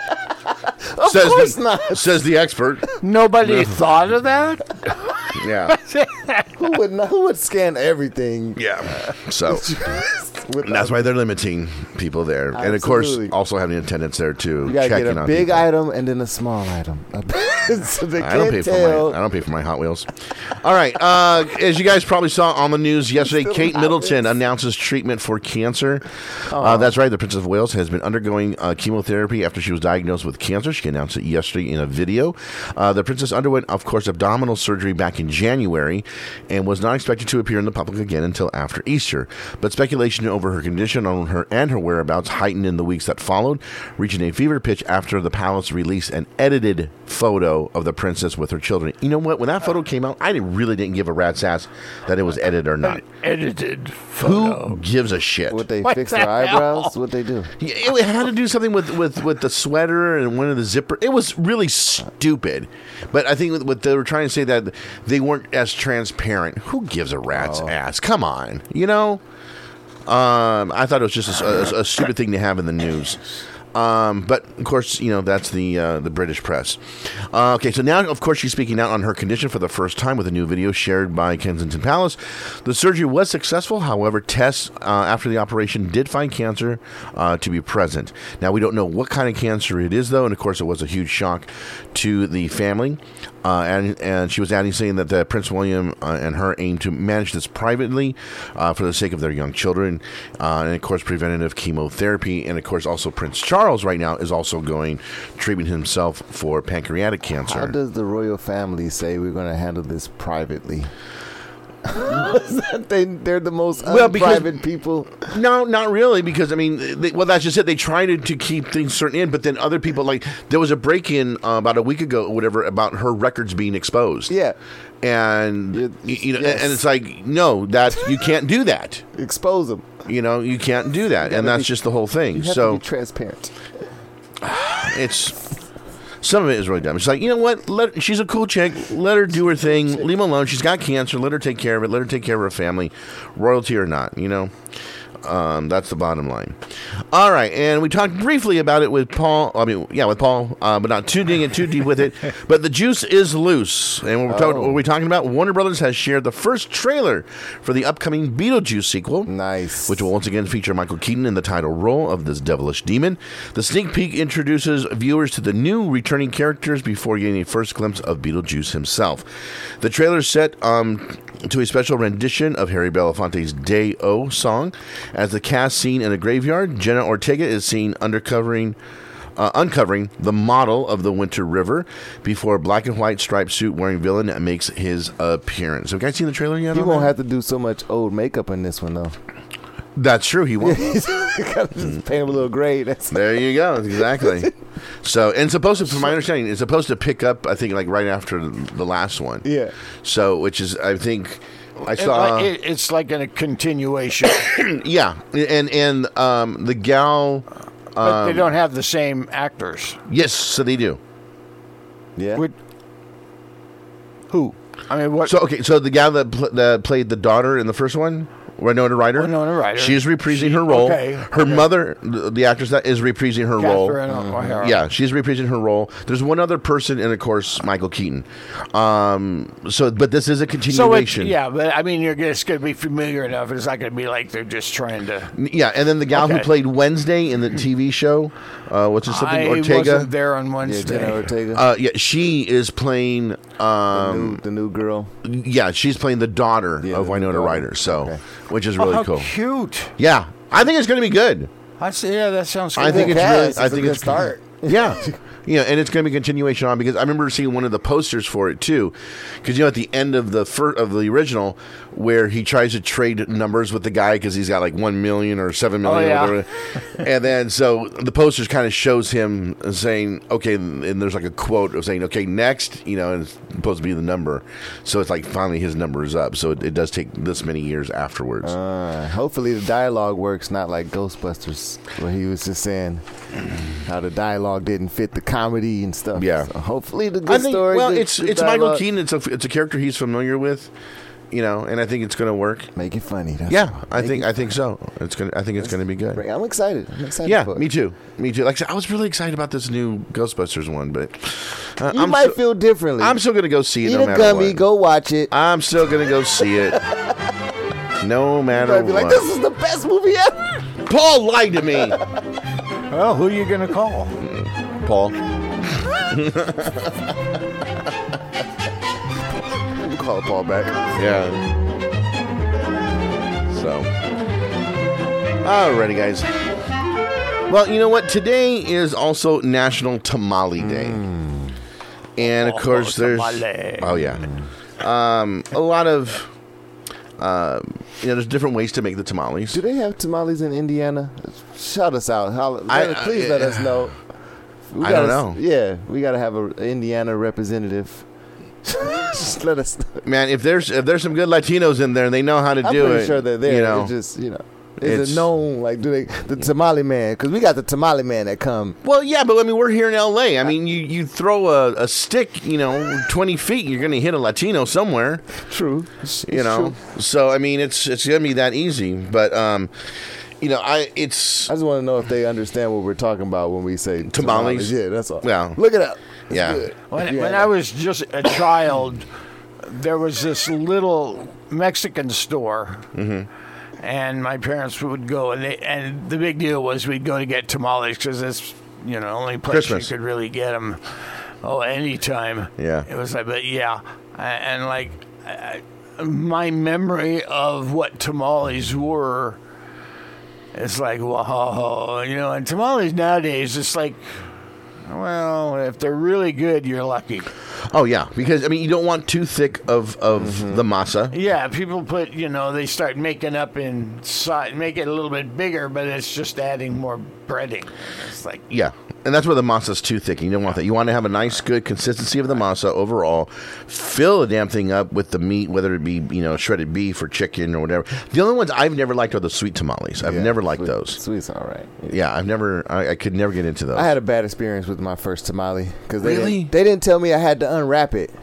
Speaker 4: Of
Speaker 3: says
Speaker 4: course
Speaker 3: the,
Speaker 4: not.
Speaker 3: Says the expert.
Speaker 5: nobody thought of that?
Speaker 3: Yeah.
Speaker 4: Who would not, who would scan everything?
Speaker 3: Yeah. So.
Speaker 4: With
Speaker 3: And that's why they're limiting people there. And of course,
Speaker 4: Absolutely.
Speaker 3: also having attendants there too.
Speaker 4: You gotta
Speaker 3: checking
Speaker 4: get a
Speaker 3: on
Speaker 4: big
Speaker 3: people.
Speaker 4: item and then a small item. A big- so they
Speaker 3: I don't pay
Speaker 4: can't
Speaker 3: for
Speaker 4: tell.
Speaker 3: my I don't pay for my Hot Wheels. All right, uh, as you guys probably saw on the news yesterday,
Speaker 4: Still
Speaker 3: Kate
Speaker 4: Hot
Speaker 3: Middleton
Speaker 4: Wheels.
Speaker 3: announces treatment for cancer. Uh, that's right, the Princess of Wales has been undergoing uh, chemotherapy after she was diagnosed with cancer. She announced it yesterday in a video. Uh, the princess underwent, of course, abdominal surgery back in January and was not expected to appear in the public again until after Easter. But speculation over her condition on her and her whereabouts heightened in the weeks that followed, reaching a fever pitch after the palace released an edited photo of the princess with her children. You know what? When that photo came out, I didn't, really didn't give a rat's ass that it was edited or not.
Speaker 5: Edited photo.
Speaker 3: Who gives a shit?
Speaker 4: Would they
Speaker 5: What
Speaker 4: fix
Speaker 5: the
Speaker 4: their eyebrows?
Speaker 5: hell?
Speaker 4: What they do?
Speaker 3: It had to do something with, with, with the sweater and one of the zipper. It was really stupid. But I think what they were trying to say that they weren't as transparent. Who gives a rat's
Speaker 4: Oh.
Speaker 3: ass? Come on. You know? Um, I thought it was just a, a, a stupid thing to have in the news. Um, but of course, you know, that's the uh, the British press. Uh, okay, so now, of course, she's speaking out on her condition for the first time with a new video shared by Kensington Palace. The surgery was successful. However, tests uh, after the operation did find cancer uh, to be present. Now, we don't know what kind of cancer it is, though, and of course, it was a huge shock to the family. Uh, and, and she was adding, saying that the Prince William uh, and her aim to manage this privately uh, for the sake of their young children, uh, and of course preventative chemotherapy, and of course also Prince Charles right now is also going treatment himself for pancreatic cancer.
Speaker 4: How does the royal family say we're going to handle this privately? they, they're the most
Speaker 3: Well, because-
Speaker 4: unprivate people.
Speaker 3: No, not really, because I mean, they, well, that's just it. They try to, to keep things certain in, but then other people, like there was a break-in uh, about a week ago, or whatever, about her records being exposed.
Speaker 4: Yeah.
Speaker 3: and
Speaker 4: It-
Speaker 3: y- you know,
Speaker 4: yes.
Speaker 3: and it's like, no, that you can't do that.
Speaker 4: Expose them.
Speaker 3: You know, you can't do that,
Speaker 4: You
Speaker 3: and
Speaker 4: gotta
Speaker 3: that's
Speaker 4: be-
Speaker 3: just the whole thing.
Speaker 4: You have
Speaker 3: So
Speaker 4: to be transparent.
Speaker 3: it's some of it is really dumb. It's like, you know what? Let she's a cool chick. Let her do her thing. Leave her alone. She's got cancer. Let her take care of it. Let her take care of her family, royalty or not. You know. Um, that's the bottom line. All right, and we talked briefly about it with Paul. I mean, yeah, with Paul, uh, but not too digging too deep with it. But the juice is loose, and what we're, talking, what we're talking about, Warner Brothers has shared the first trailer for the upcoming Beetlejuice sequel.
Speaker 4: Nice.
Speaker 3: Which will once again feature Michael Keaton in the title role of this devilish demon. The sneak peek introduces viewers to the new returning characters before getting a first glimpse of Beetlejuice himself. The trailer is set um, to a special rendition of Harry Belafonte's Day-O song. As the cast seen in a graveyard, Jenna Ortega is seen undercovering, uh, uncovering the model of the Winter River before a black and white striped suit wearing villain makes his appearance. Have you guys seen the trailer yet?
Speaker 4: He
Speaker 3: on
Speaker 4: won't
Speaker 3: that?
Speaker 4: have to do so much old makeup in this one, though.
Speaker 3: That's true. He won't.
Speaker 4: He's gotta just paint him a little gray. That's
Speaker 3: There you go. Exactly. So, and it's supposed to, from my understanding, it's supposed to pick up, I think, like right after the last one.
Speaker 4: Yeah.
Speaker 3: So, which is, I think, I
Speaker 5: It-
Speaker 3: saw.
Speaker 5: it- it's like a continuation,
Speaker 3: yeah, and and um, the gal.
Speaker 5: but they don't have the same actors.
Speaker 3: Yes, so they do.
Speaker 4: yeah.
Speaker 5: Would- who? I mean, what?
Speaker 3: So okay, so the gal that, pl- that played the daughter in the first one, Winona Ryder.
Speaker 5: Winona Ryder.
Speaker 3: She is reprising
Speaker 5: She-
Speaker 3: her role.
Speaker 5: okay,
Speaker 3: Her
Speaker 5: okay.
Speaker 3: mother, the, the actress that is reprising her
Speaker 5: Catherine
Speaker 3: role.
Speaker 5: O'Hara.
Speaker 3: Yeah, she's reprising her role. There's one other person, and of course Michael Keaton. Um, so, but this is a
Speaker 5: So it's,
Speaker 3: continuation.
Speaker 5: yeah, but I mean, you're just going to be familiar enough. It's not going to be like they're just trying to.
Speaker 3: Yeah, and then the gal who
Speaker 5: Okay.
Speaker 3: played Wednesday in the T V show, uh, what's it, something
Speaker 5: I
Speaker 3: Ortega?
Speaker 5: wasn't there on
Speaker 4: Yeah,
Speaker 5: Wednesday.
Speaker 4: Jenna Ortega.
Speaker 3: Uh, yeah, she is playing.
Speaker 4: the,
Speaker 3: Um,
Speaker 4: new, the new girl.
Speaker 3: yeah, she's playing the daughter
Speaker 4: Yeah,
Speaker 3: of
Speaker 4: the
Speaker 3: Winona
Speaker 4: daughter.
Speaker 3: Ryder. So,
Speaker 4: Okay.
Speaker 3: which is
Speaker 5: Oh,
Speaker 3: really
Speaker 5: how
Speaker 3: cool.
Speaker 5: cute!
Speaker 3: Yeah, I think it's going to be good.
Speaker 5: I see. Yeah, that sounds. Cool.
Speaker 3: I think it's
Speaker 4: cast.
Speaker 3: really.
Speaker 4: It's
Speaker 3: I
Speaker 4: a
Speaker 3: think
Speaker 4: good
Speaker 3: it's
Speaker 4: start.
Speaker 3: Yeah, yeah, and it's going to be a continuation on because I remember seeing one of the posters for it too, because you know at the end of the fir- of the original where he tries to trade numbers with the guy because he's got like one million or seven million,
Speaker 5: Oh, yeah.
Speaker 3: or whatever, and then so the posters kind of shows him saying, okay, and there's like a quote of saying, okay, next, you know, and it's supposed to be the number, so it's like finally his number is up, so it, it does take this many years afterwards.
Speaker 4: Uh, hopefully the dialogue works, not like Ghostbusters, where he was just saying how the dialogue didn't fit the comedy and stuff.
Speaker 3: Yeah.
Speaker 4: So hopefully the good
Speaker 3: I think.
Speaker 4: story.
Speaker 3: Well,
Speaker 4: the-
Speaker 3: it's
Speaker 4: the
Speaker 3: it's Michael
Speaker 4: dialogue-
Speaker 3: Keaton. It's a it's a character he's familiar with, you know, and I think it's going to work.
Speaker 4: Make it funny. That's
Speaker 3: Yeah,
Speaker 4: all.
Speaker 3: I
Speaker 4: Make
Speaker 3: think
Speaker 4: it
Speaker 3: I think so. It's gonna. I think it's gonna be good.
Speaker 4: funny. I'm excited. I'm excited.
Speaker 3: Yeah,
Speaker 4: for it.
Speaker 3: me too. Me too. Like I said, I was really excited about this new Ghostbusters one, but uh,
Speaker 4: You
Speaker 3: I'm
Speaker 4: might
Speaker 3: still,
Speaker 4: feel differently.
Speaker 3: I'm still gonna go see it.
Speaker 4: Eat
Speaker 3: no
Speaker 4: a
Speaker 3: matter
Speaker 4: gummy.
Speaker 3: what.
Speaker 4: Go watch it.
Speaker 3: I'm still gonna go see it. No
Speaker 4: You
Speaker 3: matter
Speaker 4: might be
Speaker 3: what.
Speaker 4: like, this is the best movie ever.
Speaker 3: Paul lied to me.
Speaker 5: Well, who are you going to call?
Speaker 3: Paul.
Speaker 4: call Paul back.
Speaker 3: Yeah. So. Alrighty, guys. Well, you know what? Today is also National Tamale Day.
Speaker 5: Mm.
Speaker 3: And, of course, there's...
Speaker 5: tamale.
Speaker 3: Oh, yeah. Um, a lot of... Uh, you know, there's different ways to make the tamales.
Speaker 4: Do they have tamales in Indiana? Shout us out. How,
Speaker 3: I-
Speaker 4: please
Speaker 3: I-
Speaker 4: let us know. We
Speaker 3: I don't
Speaker 4: gotta-
Speaker 3: know.
Speaker 4: Yeah, we got to have an Indiana representative. Just let us know.
Speaker 3: Man, if there's if there's some good Latinos in there and they know how to
Speaker 4: I'm
Speaker 3: do
Speaker 4: pretty
Speaker 3: it,
Speaker 4: sure they're there.
Speaker 3: you know,
Speaker 4: It's just, you know. Is
Speaker 3: It's-
Speaker 4: it known? Like, do they the tamale man? Because we got the tamale man that come.
Speaker 3: well, yeah, but I mean, we're here in L A. I mean, you, you throw a, a stick, you know, twenty feet, you're going to hit a Latino somewhere.
Speaker 4: True. It's,
Speaker 3: You know, so I mean, it's it's going to be that easy. But um, you know, I it's
Speaker 4: I just want to know if they understand what we're talking about when we say
Speaker 3: Tamales?
Speaker 4: Yeah, that's all.
Speaker 3: Well,
Speaker 4: look it up. It's
Speaker 3: yeah.
Speaker 4: good.
Speaker 5: When,
Speaker 4: Yeah.
Speaker 5: when I was just a child, there was this little Mexican store,
Speaker 3: Mm-hmm.
Speaker 5: and my parents would go, and they, and the big deal was we'd go to get tamales because it's you know only place
Speaker 3: Christmas.
Speaker 5: you could really get them. Oh, anytime.
Speaker 3: Yeah.
Speaker 5: It was like, but yeah, and, and like I, my memory of what tamales were. It's like, wow, you know, and tamales nowadays, it's like, well, if they're really good, you're lucky.
Speaker 3: Oh yeah, because I mean, you don't want too thick of of
Speaker 4: Mm-hmm.
Speaker 3: the masa.
Speaker 5: Yeah, people put, you know, they start making up inside, make it a little bit bigger, but it's just adding more breading. It's like,
Speaker 3: Yeah, and that's where the masa's too thick. You don't want that. You want to have a nice, good consistency of the masa overall. Fill the damn thing up with the meat, whether it be you know shredded beef or chicken or whatever. The only ones I've never liked are the sweet tamales. I've
Speaker 4: Yeah,
Speaker 3: never liked
Speaker 4: sweet-
Speaker 3: those.
Speaker 4: Sweet's all right.
Speaker 3: Yeah, I've never. I, I could never get into those.
Speaker 4: I had a bad experience with my first tamale because they
Speaker 3: Really?
Speaker 4: didn't, they didn't tell me I had to unwrap it.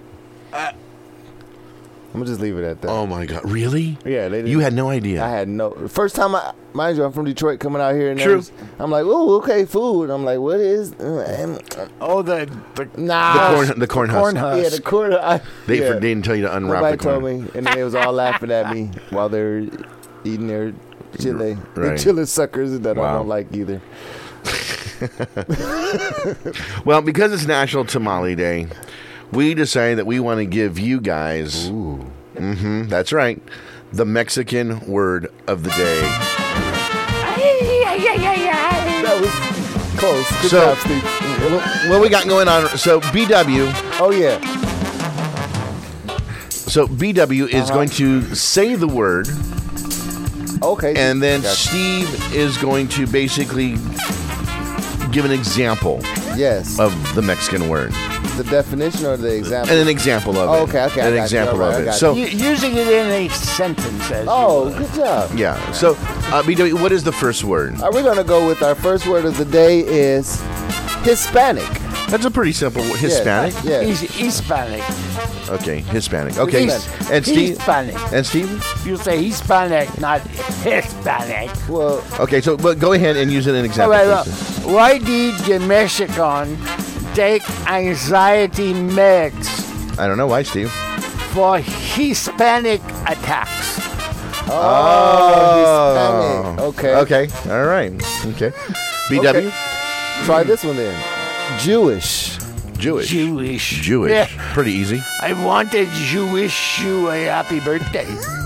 Speaker 4: I'm gonna just leave it at that.
Speaker 3: oh my god, really?
Speaker 4: Yeah, they didn't.
Speaker 3: You had no idea.
Speaker 4: I had no. First time I, mind you, I'm from Detroit, coming out here and
Speaker 3: True.
Speaker 4: there's- I'm like, oh, okay, food. I'm like, what is? Uh,
Speaker 5: oh, the, the,
Speaker 4: nah,
Speaker 3: the corn, the corn husk.
Speaker 5: corn husk.
Speaker 4: yeah, the corn. I,
Speaker 3: They,
Speaker 4: yeah.
Speaker 3: for, they didn't tell you to unwrap
Speaker 4: Nobody
Speaker 3: the corn.
Speaker 4: told me, and then they was all laughing at me while they're eating their chili,
Speaker 3: Right.
Speaker 4: their chili suckers that I
Speaker 3: Wow.
Speaker 4: don't like either.
Speaker 3: Well, because it's National Tamale Day, we decided that we want to give you guys. Mm-hmm, that's right. The Mexican word of the day.
Speaker 4: That was close. Good
Speaker 3: So-
Speaker 4: job, Steve.
Speaker 3: What we got going on? So B W.
Speaker 4: Oh yeah.
Speaker 3: So B W is
Speaker 4: Uh-huh.
Speaker 3: going to say the word,
Speaker 4: Okay.
Speaker 3: and then
Speaker 4: Gotcha.
Speaker 3: Steve is going to basically give an example
Speaker 4: yes,
Speaker 3: of the Mexican word
Speaker 4: the definition or the example.
Speaker 3: and an example of
Speaker 4: Oh,
Speaker 3: it.
Speaker 4: okay, okay, I
Speaker 3: An
Speaker 4: got you.
Speaker 3: example
Speaker 4: All right, I
Speaker 3: of it.
Speaker 4: got
Speaker 3: So
Speaker 5: U- using it in a sentence. As
Speaker 4: Oh,
Speaker 5: you would.
Speaker 4: good job.
Speaker 3: yeah. So uh, B W, what is the first word?
Speaker 4: Are we gonna go with our first word of the day is Hispanic.
Speaker 3: That's a pretty simple word. Hispanic.
Speaker 4: Yeah.
Speaker 5: He's Hispanic.
Speaker 3: Okay, Hispanic. Okay,
Speaker 5: Hispanic.
Speaker 3: and Steve.
Speaker 5: Hispanic.
Speaker 3: And Steve.
Speaker 5: You say Hispanic, not Hispanic.
Speaker 4: Well,
Speaker 3: Okay, so but go ahead and use it in an
Speaker 5: All
Speaker 3: example.
Speaker 5: right, well,
Speaker 3: please.
Speaker 5: why did the Mexican take anxiety meds
Speaker 3: I don't know why, Steve.
Speaker 5: for Hispanic attacks?
Speaker 4: oh, Hispanic. Okay.
Speaker 3: Okay. All right. Okay. B W.
Speaker 4: Okay. Try this one then. Jewish.
Speaker 3: Jewish.
Speaker 5: Jewish.
Speaker 3: Jewish.
Speaker 5: Yeah.
Speaker 3: Pretty easy.
Speaker 5: I wanted to wish you a happy birthday.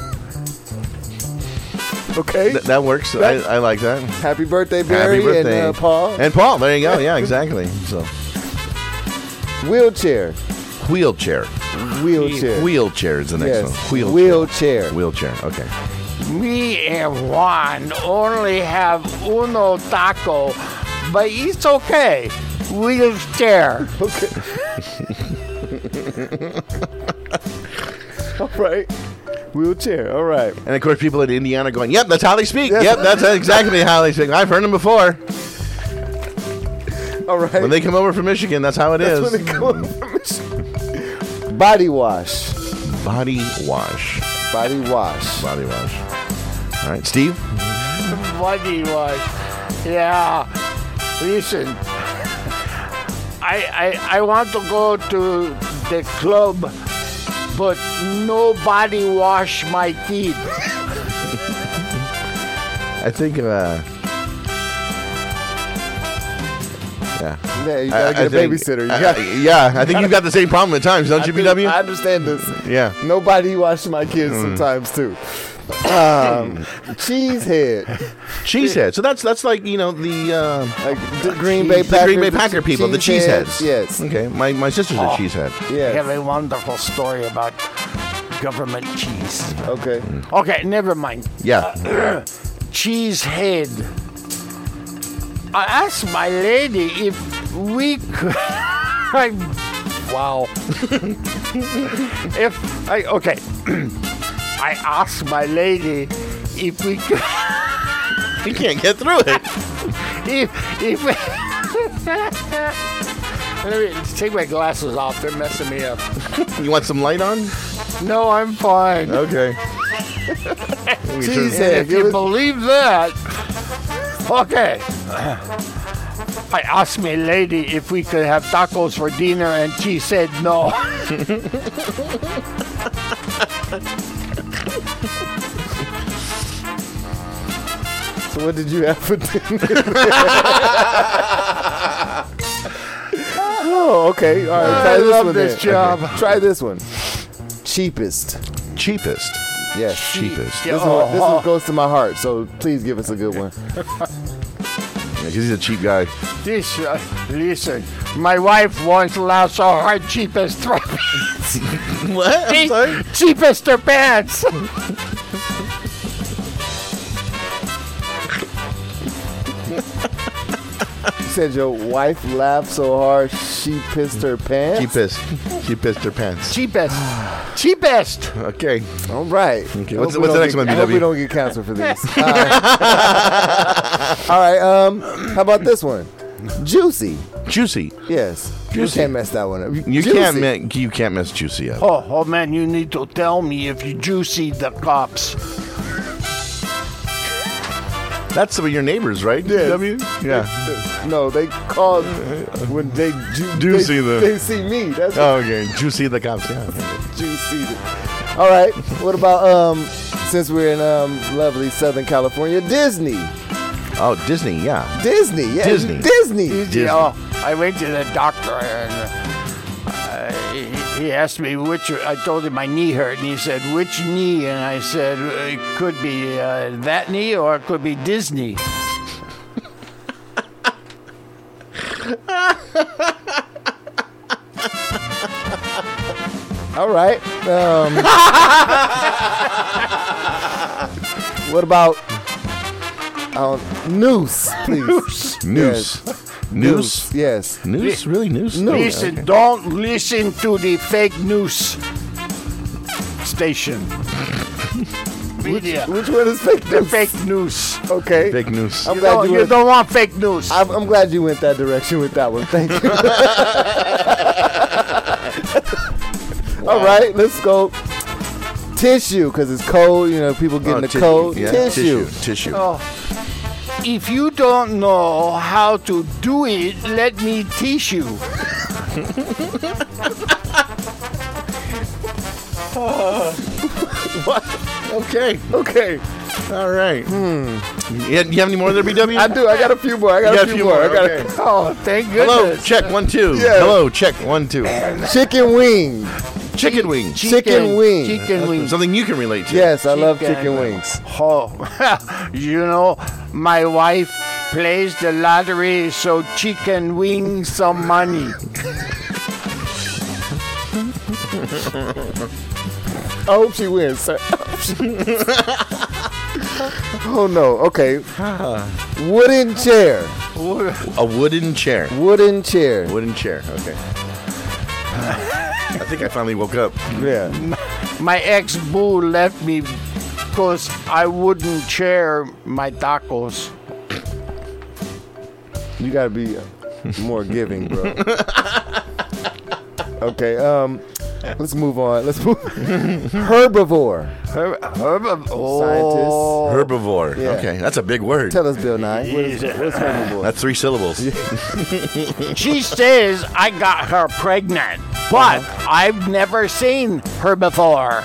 Speaker 4: Okay.
Speaker 3: Th- that works. I, I like that.
Speaker 4: Happy birthday, Barry
Speaker 3: Happy birthday.
Speaker 4: and uh, Paul.
Speaker 3: And Paul. There you go. Yeah, exactly. So
Speaker 4: Wheelchair.
Speaker 3: wheelchair.
Speaker 4: Wheelchair.
Speaker 3: Wheelchair is the next
Speaker 4: Yes.
Speaker 3: one. Wheelchair.
Speaker 4: Wheelchair.
Speaker 3: Wheelchair. Okay.
Speaker 5: Me and Juan only have uno taco, but it's okay. Wheelchair.
Speaker 4: Okay. All right. Wheelchair. All right.
Speaker 3: And of course, people in Indiana are going, "Yep, that's how they speak.
Speaker 4: Yes.
Speaker 3: Yep, that's exactly how they speak. I've heard them before.
Speaker 4: All right.
Speaker 3: When they come over from Michigan, that's how it
Speaker 4: That's
Speaker 3: is.
Speaker 4: when they come from. Body wash.
Speaker 3: Body wash.
Speaker 4: Body wash.
Speaker 3: Body wash. All right, Steve.
Speaker 5: Body wash. Yeah. Listen. I, I I want to go to the club, but nobody wash my teeth.
Speaker 3: I think. Uh, Yeah.
Speaker 4: Yeah, you gotta
Speaker 3: I- I
Speaker 4: get a
Speaker 3: think-
Speaker 4: babysitter. You
Speaker 3: I-
Speaker 4: got-
Speaker 3: I- yeah, I think you've got the same problem at times, don't
Speaker 4: I
Speaker 3: you,
Speaker 4: do-
Speaker 3: B W?
Speaker 4: I understand this.
Speaker 3: Yeah.
Speaker 4: Nobody watches my kids sometimes too. Um, cheesehead,
Speaker 3: Cheesehead. So that's that's like you know the uh,
Speaker 4: like the Green Bay
Speaker 3: the
Speaker 4: Packers,
Speaker 3: Green Bay Packer people, the cheeseheads.
Speaker 4: Yes.
Speaker 3: Okay. My my sister's a cheesehead.
Speaker 4: Yes.
Speaker 5: I have a wonderful story about government cheese.
Speaker 4: Okay.
Speaker 5: Okay, never mind.
Speaker 3: Yeah.
Speaker 5: Cheese head. I asked my lady if we could. I, wow. if I okay, I asked my lady if we could.
Speaker 3: You can't get through it.
Speaker 5: if if. We, Let me take my glasses off. They're messing me up.
Speaker 3: You want some light on?
Speaker 5: No, I'm fine.
Speaker 3: Okay.
Speaker 4: Cheesehead.
Speaker 5: If you believe that, okay. I asked my lady if we could have tacos for dinner, and she said no.
Speaker 4: So what did you have for dinner? Oh, okay. All right. Try
Speaker 5: I
Speaker 4: this
Speaker 5: love
Speaker 4: one
Speaker 5: this
Speaker 4: then.
Speaker 5: job.
Speaker 4: Okay. Try this one. Cheapest.
Speaker 3: Cheapest.
Speaker 4: Yes.
Speaker 3: Cheapest.
Speaker 4: This, one, this one goes to my heart, so please give us a good one.
Speaker 3: Because he's a cheap guy.
Speaker 5: This, uh, listen, my wife once laughed so hard, cheapest her pants.
Speaker 3: What? I'm sorry?
Speaker 5: Cheapest her pants.
Speaker 4: You said your wife laughed so hard she pissed her pants?
Speaker 3: She pissed. She pissed her pants.
Speaker 5: Cheapest. Cheapest.
Speaker 3: Okay.
Speaker 4: All right.
Speaker 3: Okay,
Speaker 4: I
Speaker 3: what's-
Speaker 4: hope we
Speaker 3: what's the
Speaker 4: don't
Speaker 3: next
Speaker 4: get-
Speaker 3: one,
Speaker 4: I hope
Speaker 3: B W?
Speaker 4: we don't get canceled for this. All right. All right. Um, how about this one? Juicy.
Speaker 3: Juicy.
Speaker 4: Yes. You
Speaker 3: Juicy.
Speaker 4: can't mess that one up.
Speaker 3: You
Speaker 4: Juicy.
Speaker 3: can't me- you can't mess Juicy up.
Speaker 5: Oh, oh man, you need to tell me if you juicy the cops.
Speaker 3: That's some of your neighbors, right?
Speaker 4: Yes.
Speaker 3: W? Yeah.
Speaker 4: No, they call when they ju-
Speaker 3: Do
Speaker 4: they,
Speaker 3: see the-
Speaker 4: they see me. That's
Speaker 3: Oh, okay. Juicy the cops. Yeah.
Speaker 4: what juicy. All right. What about um? Since we're in um lovely Southern California, Disney.
Speaker 3: Oh, Disney. Yeah.
Speaker 4: Disney. Yeah.
Speaker 3: Disney.
Speaker 4: Disney.
Speaker 3: Disney.
Speaker 5: Oh, I went to the doctor and uh, he, he asked me which. I told him my knee hurt, and he said, "Which knee?" And I said, "It could be uh, that knee, or it could be Disney."
Speaker 4: All right. Um, what about uh, noose, please?
Speaker 3: Noose. Noose.
Speaker 4: Yes.
Speaker 3: Noose? Really? Noose?
Speaker 5: Listen,
Speaker 3: Okay.
Speaker 5: don't listen to the fake news station. Media.
Speaker 4: Which one is fake
Speaker 5: The
Speaker 4: news?
Speaker 5: fake news.
Speaker 4: Okay.
Speaker 3: Fake news.
Speaker 4: I'm
Speaker 5: You
Speaker 4: glad
Speaker 5: don't,
Speaker 4: you
Speaker 5: you
Speaker 4: went,
Speaker 5: don't want fake news.
Speaker 4: I'm, I'm glad you went that direction with that one. Thank you. All right, let's go. Tissue, because it's cold. You know, people getting
Speaker 3: Oh,
Speaker 4: the
Speaker 3: tissue.
Speaker 4: cold.
Speaker 3: Yeah,
Speaker 4: Tissue.
Speaker 3: Tissue. Tissue.
Speaker 5: Oh. If you don't know how to do it, let me teach you.
Speaker 3: Okay.
Speaker 4: Okay.
Speaker 3: All right. Hmm. You, you have any more there, B W?
Speaker 4: I do. I got a few more. I got,
Speaker 3: You got
Speaker 4: a few, more. I got
Speaker 3: okay.
Speaker 5: Oh, thank
Speaker 3: Hello.
Speaker 5: goodness.
Speaker 3: Check one two.
Speaker 4: Yeah.
Speaker 3: Hello. Check one two.
Speaker 4: a chicken wing.
Speaker 3: Chicken wings.
Speaker 4: Chicken wing.
Speaker 5: Chicken wings.
Speaker 3: Something you can relate to.
Speaker 4: Yes, I love
Speaker 5: Chicken.
Speaker 4: chicken wings.
Speaker 5: Oh, you know, my wife plays the lottery so she can win some money.
Speaker 4: I hope she wins, sir. Oh no. Okay. Wooden chair.
Speaker 3: A wooden chair.
Speaker 4: Wooden chair.
Speaker 3: Wooden chair. Okay. I think I finally woke up.
Speaker 4: Yeah.
Speaker 5: My ex-boo left me because I wouldn't share my tacos.
Speaker 4: You gotta be more giving, bro. Okay. Um. Let's move on. Let's move. Herbivore.
Speaker 5: Herb, herb, oh.
Speaker 3: Herbivore.
Speaker 4: Yeah.
Speaker 3: Okay, that's a big word.
Speaker 4: Tell us, Bill Nye. What is, what's herbivore?
Speaker 3: That's three syllables.
Speaker 5: She says I got her pregnant, but I've never seen her before.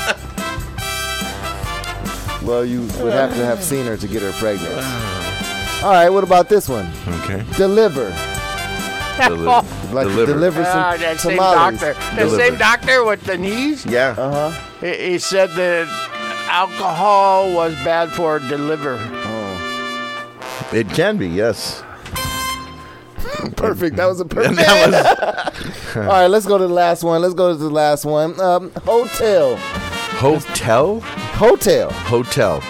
Speaker 4: Well, you would have to have seen her to get her pregnant. All right, what about this one?
Speaker 3: Okay.
Speaker 4: Deliver.
Speaker 3: Deli-
Speaker 4: Like
Speaker 3: deliver.
Speaker 4: deliver some
Speaker 5: Ah, that same
Speaker 4: tamales.
Speaker 5: doctor. That
Speaker 3: Deliver.
Speaker 5: same doctor with the knees.
Speaker 3: Yeah.
Speaker 4: Uh huh.
Speaker 5: He, he said that alcohol was bad for the liver.
Speaker 3: It can be, yes.
Speaker 4: Perfect. That was a perfect.
Speaker 3: That was
Speaker 4: All right, let's go to the last one. Let's go to the last one. Um, hotel.
Speaker 3: hotel.
Speaker 4: Hotel.
Speaker 3: Hotel.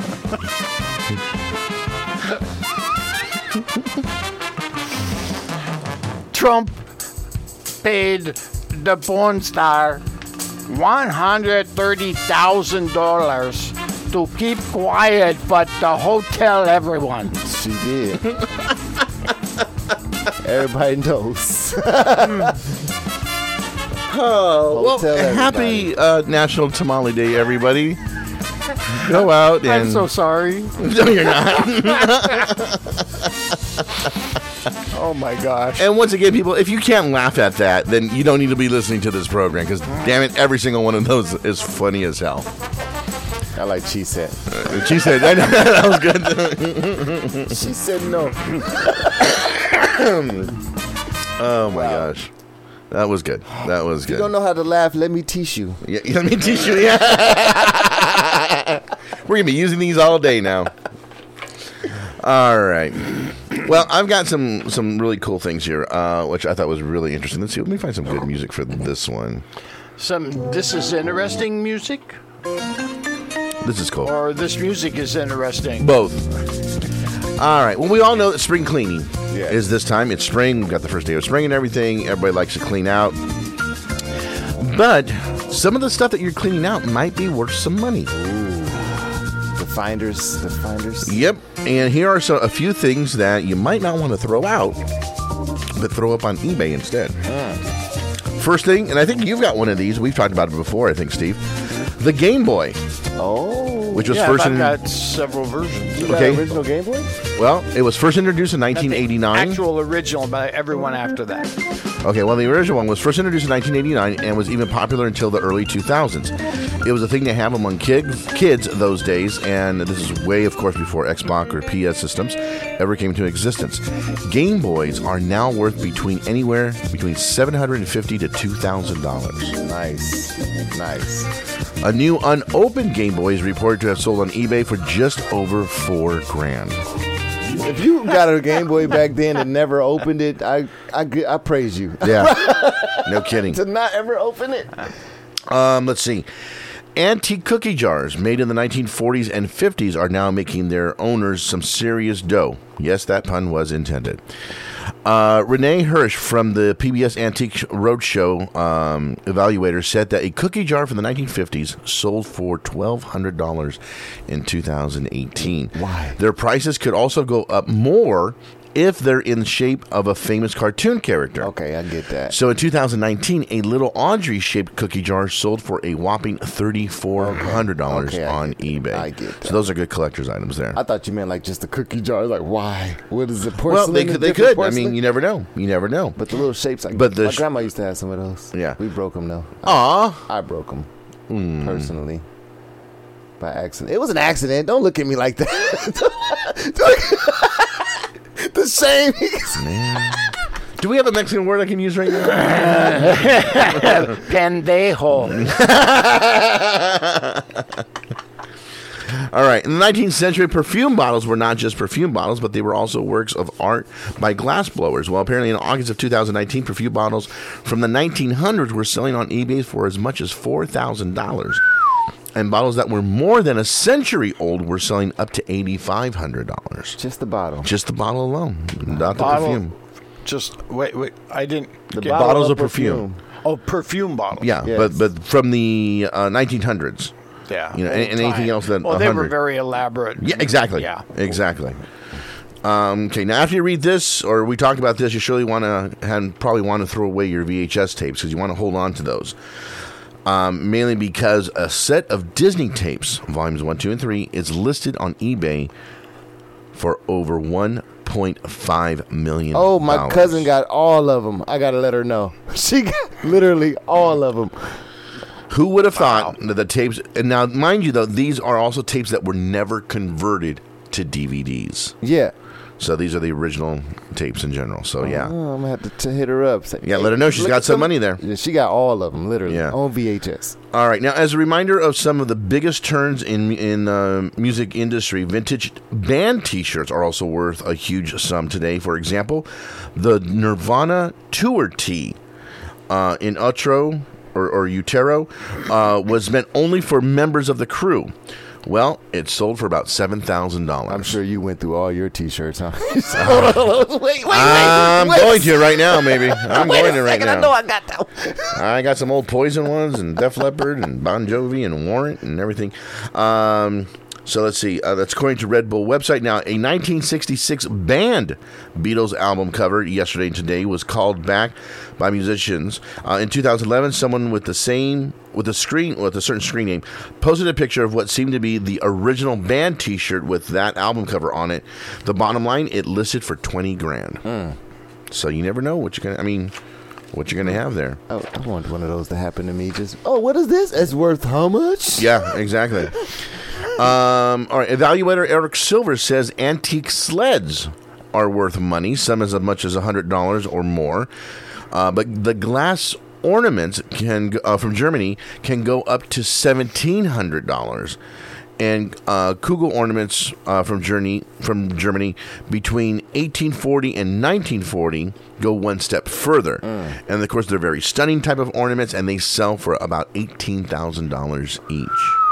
Speaker 5: Trump paid the porn star one hundred thirty thousand dollars to keep quiet, but the hotel everyone.
Speaker 4: She did. Everybody knows.
Speaker 3: Oh, well,
Speaker 4: Hotel
Speaker 3: happy uh, National Tamale Day, everybody. Go out and...
Speaker 5: I'm so sorry.
Speaker 3: No, you're not.
Speaker 5: Oh my gosh.
Speaker 3: And once again, people, if you can't laugh at that, then you don't need to be listening to this program, because, damn it, every single one of those is funny as hell.
Speaker 4: I like she said.
Speaker 3: Uh, she said, that, that was good.
Speaker 4: She said no.
Speaker 3: Oh, my gosh. That was good. That was good.
Speaker 4: You don't know how to laugh, let me teach you.
Speaker 3: Yeah, let me teach you. Yeah. We're going to be using these all day now. All right. Well, I've got some some really cool things here, uh, which I thought was really interesting. Let's see. Let me find some good music for this one.
Speaker 5: Some this is interesting music,
Speaker 3: This is cool.
Speaker 5: or this music is interesting.
Speaker 3: Both. All right. Well, we all know that spring cleaning
Speaker 4: Yeah.
Speaker 3: is this time. It's spring. We've got the first day of spring and everything. Everybody likes to clean out. But some of the stuff that you're cleaning out might be worth some money.
Speaker 4: The finders, the finders.
Speaker 3: Yep. And here are so, a few things that you might not want to throw out, but throw up on eBay instead. First thing, and I think you've got one of these. We've talked about it before, I think, Steve. The Game Boy,
Speaker 4: Oh.
Speaker 3: which was
Speaker 5: yeah,
Speaker 3: first
Speaker 5: I've
Speaker 3: in,
Speaker 5: got several versions.
Speaker 4: You got
Speaker 3: okay.
Speaker 4: an original Game Boy?
Speaker 3: well, it was first introduced in nineteen eighty-nine.
Speaker 5: Actual original by everyone after that.
Speaker 3: Okay, well, the original one was first introduced in nineteen eighty-nine and was even popular until the early two thousands. It was a thing to have among kids, kids those days, and this is way, of course, before Xbox or P S systems ever came into existence. Game Boys are now worth between anywhere between seven hundred fifty dollars to two thousand dollars.
Speaker 4: Nice. Nice.
Speaker 3: A new unopened Game Boy is reported to have sold on eBay for just over four grand.
Speaker 4: If you got a Game Boy back then and never opened it, I I, I praise you.
Speaker 3: Yeah, no kidding.
Speaker 4: To not ever open it.
Speaker 3: Um, let's see. Antique cookie jars made in the nineteen forties and fifties are now making their owners some serious dough. Yes, that pun was intended. Uh, Renee Hirsch from the P B S Antique Roadshow um, evaluator said that a cookie jar from the nineteen fifties sold for twelve hundred dollars in two thousand eighteen.
Speaker 4: Why?
Speaker 3: Their prices could also go up more if they're in the shape of a famous cartoon character.
Speaker 4: Okay, I get that.
Speaker 3: So in two thousand nineteen, a little Audrey-shaped cookie jar sold for a whopping three thousand four hundred dollars
Speaker 4: Okay, I
Speaker 3: on
Speaker 4: get that.
Speaker 3: eBay.
Speaker 4: I get that.
Speaker 3: So those are good collector's items there.
Speaker 4: I thought you meant like just a cookie jar. Like, why? What is it?
Speaker 3: Well,
Speaker 4: Porcelain?
Speaker 3: they
Speaker 4: Is
Speaker 3: could. They
Speaker 4: different
Speaker 3: could. I
Speaker 4: porcelain?
Speaker 3: mean, you never know. You never know.
Speaker 4: But the little shapes, like,
Speaker 3: But the
Speaker 4: my
Speaker 3: sh-
Speaker 4: grandma used to have some of those.
Speaker 3: Yeah.
Speaker 4: We broke them, though.
Speaker 3: Aw.
Speaker 4: I broke them,
Speaker 3: Hmm.
Speaker 4: personally. By accident. It was an accident. Don't look at me like that. The same.
Speaker 3: Man. Do we have a Mexican word I can use right now?
Speaker 5: Pendejo.
Speaker 3: All right. In the nineteenth century, perfume bottles were not just perfume bottles, but they were also works of art by glass blowers. Well, apparently in August of two thousand nineteen, perfume bottles from the nineteen hundreds were selling on eBay for as much as four thousand dollars. And bottles that were more than a century old were selling up to eight thousand five hundred dollars.
Speaker 4: Just the bottle.
Speaker 3: Just the bottle alone, not the
Speaker 5: Bottle.
Speaker 3: perfume.
Speaker 5: Just wait, wait. I didn't.
Speaker 4: The
Speaker 5: get-
Speaker 4: bottle
Speaker 3: bottles
Speaker 4: of
Speaker 3: of perfume.
Speaker 5: Oh, perfume bottle.
Speaker 3: Yeah,
Speaker 4: Yes.
Speaker 3: but but from the uh, nineteen hundreds.
Speaker 5: Yeah.
Speaker 3: You know,
Speaker 5: old
Speaker 3: and- and anything
Speaker 5: time.
Speaker 3: else than
Speaker 5: Oh, they were
Speaker 3: one hundred.
Speaker 5: very elaborate.
Speaker 3: Yeah, exactly.
Speaker 5: Yeah.
Speaker 3: exactly. Um, okay, now after you read this, or we talked about this, you surely want to and probably want to throw away your V H S tapes because you want to hold on to those. Um, mainly because a set of Disney tapes, volumes one, two, and three, is listed on eBay for over one point five million dollars.
Speaker 4: Oh, my cousin got all of them. I got to let her know. She got literally all of them.
Speaker 3: Who would have thought that the tapes, and now mind you though, these are also tapes that were never converted to D V Ds.
Speaker 4: Yeah.
Speaker 3: So these are the original tapes in general. So yeah,
Speaker 4: Oh, I'm gonna have to t- hit her up. Say,
Speaker 3: yeah. Let her know she's
Speaker 4: look
Speaker 3: got
Speaker 4: at
Speaker 3: some money there.
Speaker 4: Yeah, she got all of them, literally,
Speaker 3: Yeah.
Speaker 4: on V H S.
Speaker 3: All right. Now, as a reminder of some of the biggest turns in in uh, music industry, vintage band T-shirts are also worth a huge sum today. For example, the Nirvana tour tee uh, in Utero or, or Utero uh, was meant only for members of the crew. Well, it sold for about seven thousand dollars.
Speaker 4: I'm sure you went through all your T-shirts, huh? Hold on, wait, wait, wait.
Speaker 3: I'm
Speaker 4: wait
Speaker 3: going to right now, maybe. I'm
Speaker 4: wait
Speaker 3: going
Speaker 4: a
Speaker 3: to right
Speaker 4: second,
Speaker 3: now.
Speaker 4: I know I got that one.
Speaker 3: I got some old Poison ones and Def Leppard and Bon Jovi and Warrant and everything. Um, so let's see. Uh, that's according to Red Bull website. Now, a nineteen sixty-six banned Beatles album cover yesterday and today was called back by musicians. Uh, in two thousand eleven, someone with the same with a screen with a certain screen name posted a picture of what seemed to be the original band T-shirt with that album cover on it. The bottom line, it listed for twenty grand.
Speaker 4: Mm. So
Speaker 3: you never know what you're gonna. I mean. What you're gonna have there?
Speaker 4: Oh, I want one of those to happen to me. Just oh, what is this? It's worth how much?
Speaker 3: Yeah, exactly. um, all right. Evaluator Eric Silver says antique sleds are worth money, some as much as a hundred dollars or more. Uh, but the glass ornaments can uh, from Germany can go up to seventeen hundred dollars. And uh, Kugel ornaments uh, from Germany, from Germany between eighteen forty and nineteen forty go one step further. Mm. And, of course, they're very stunning type of ornaments, and they sell for about eighteen thousand dollars each.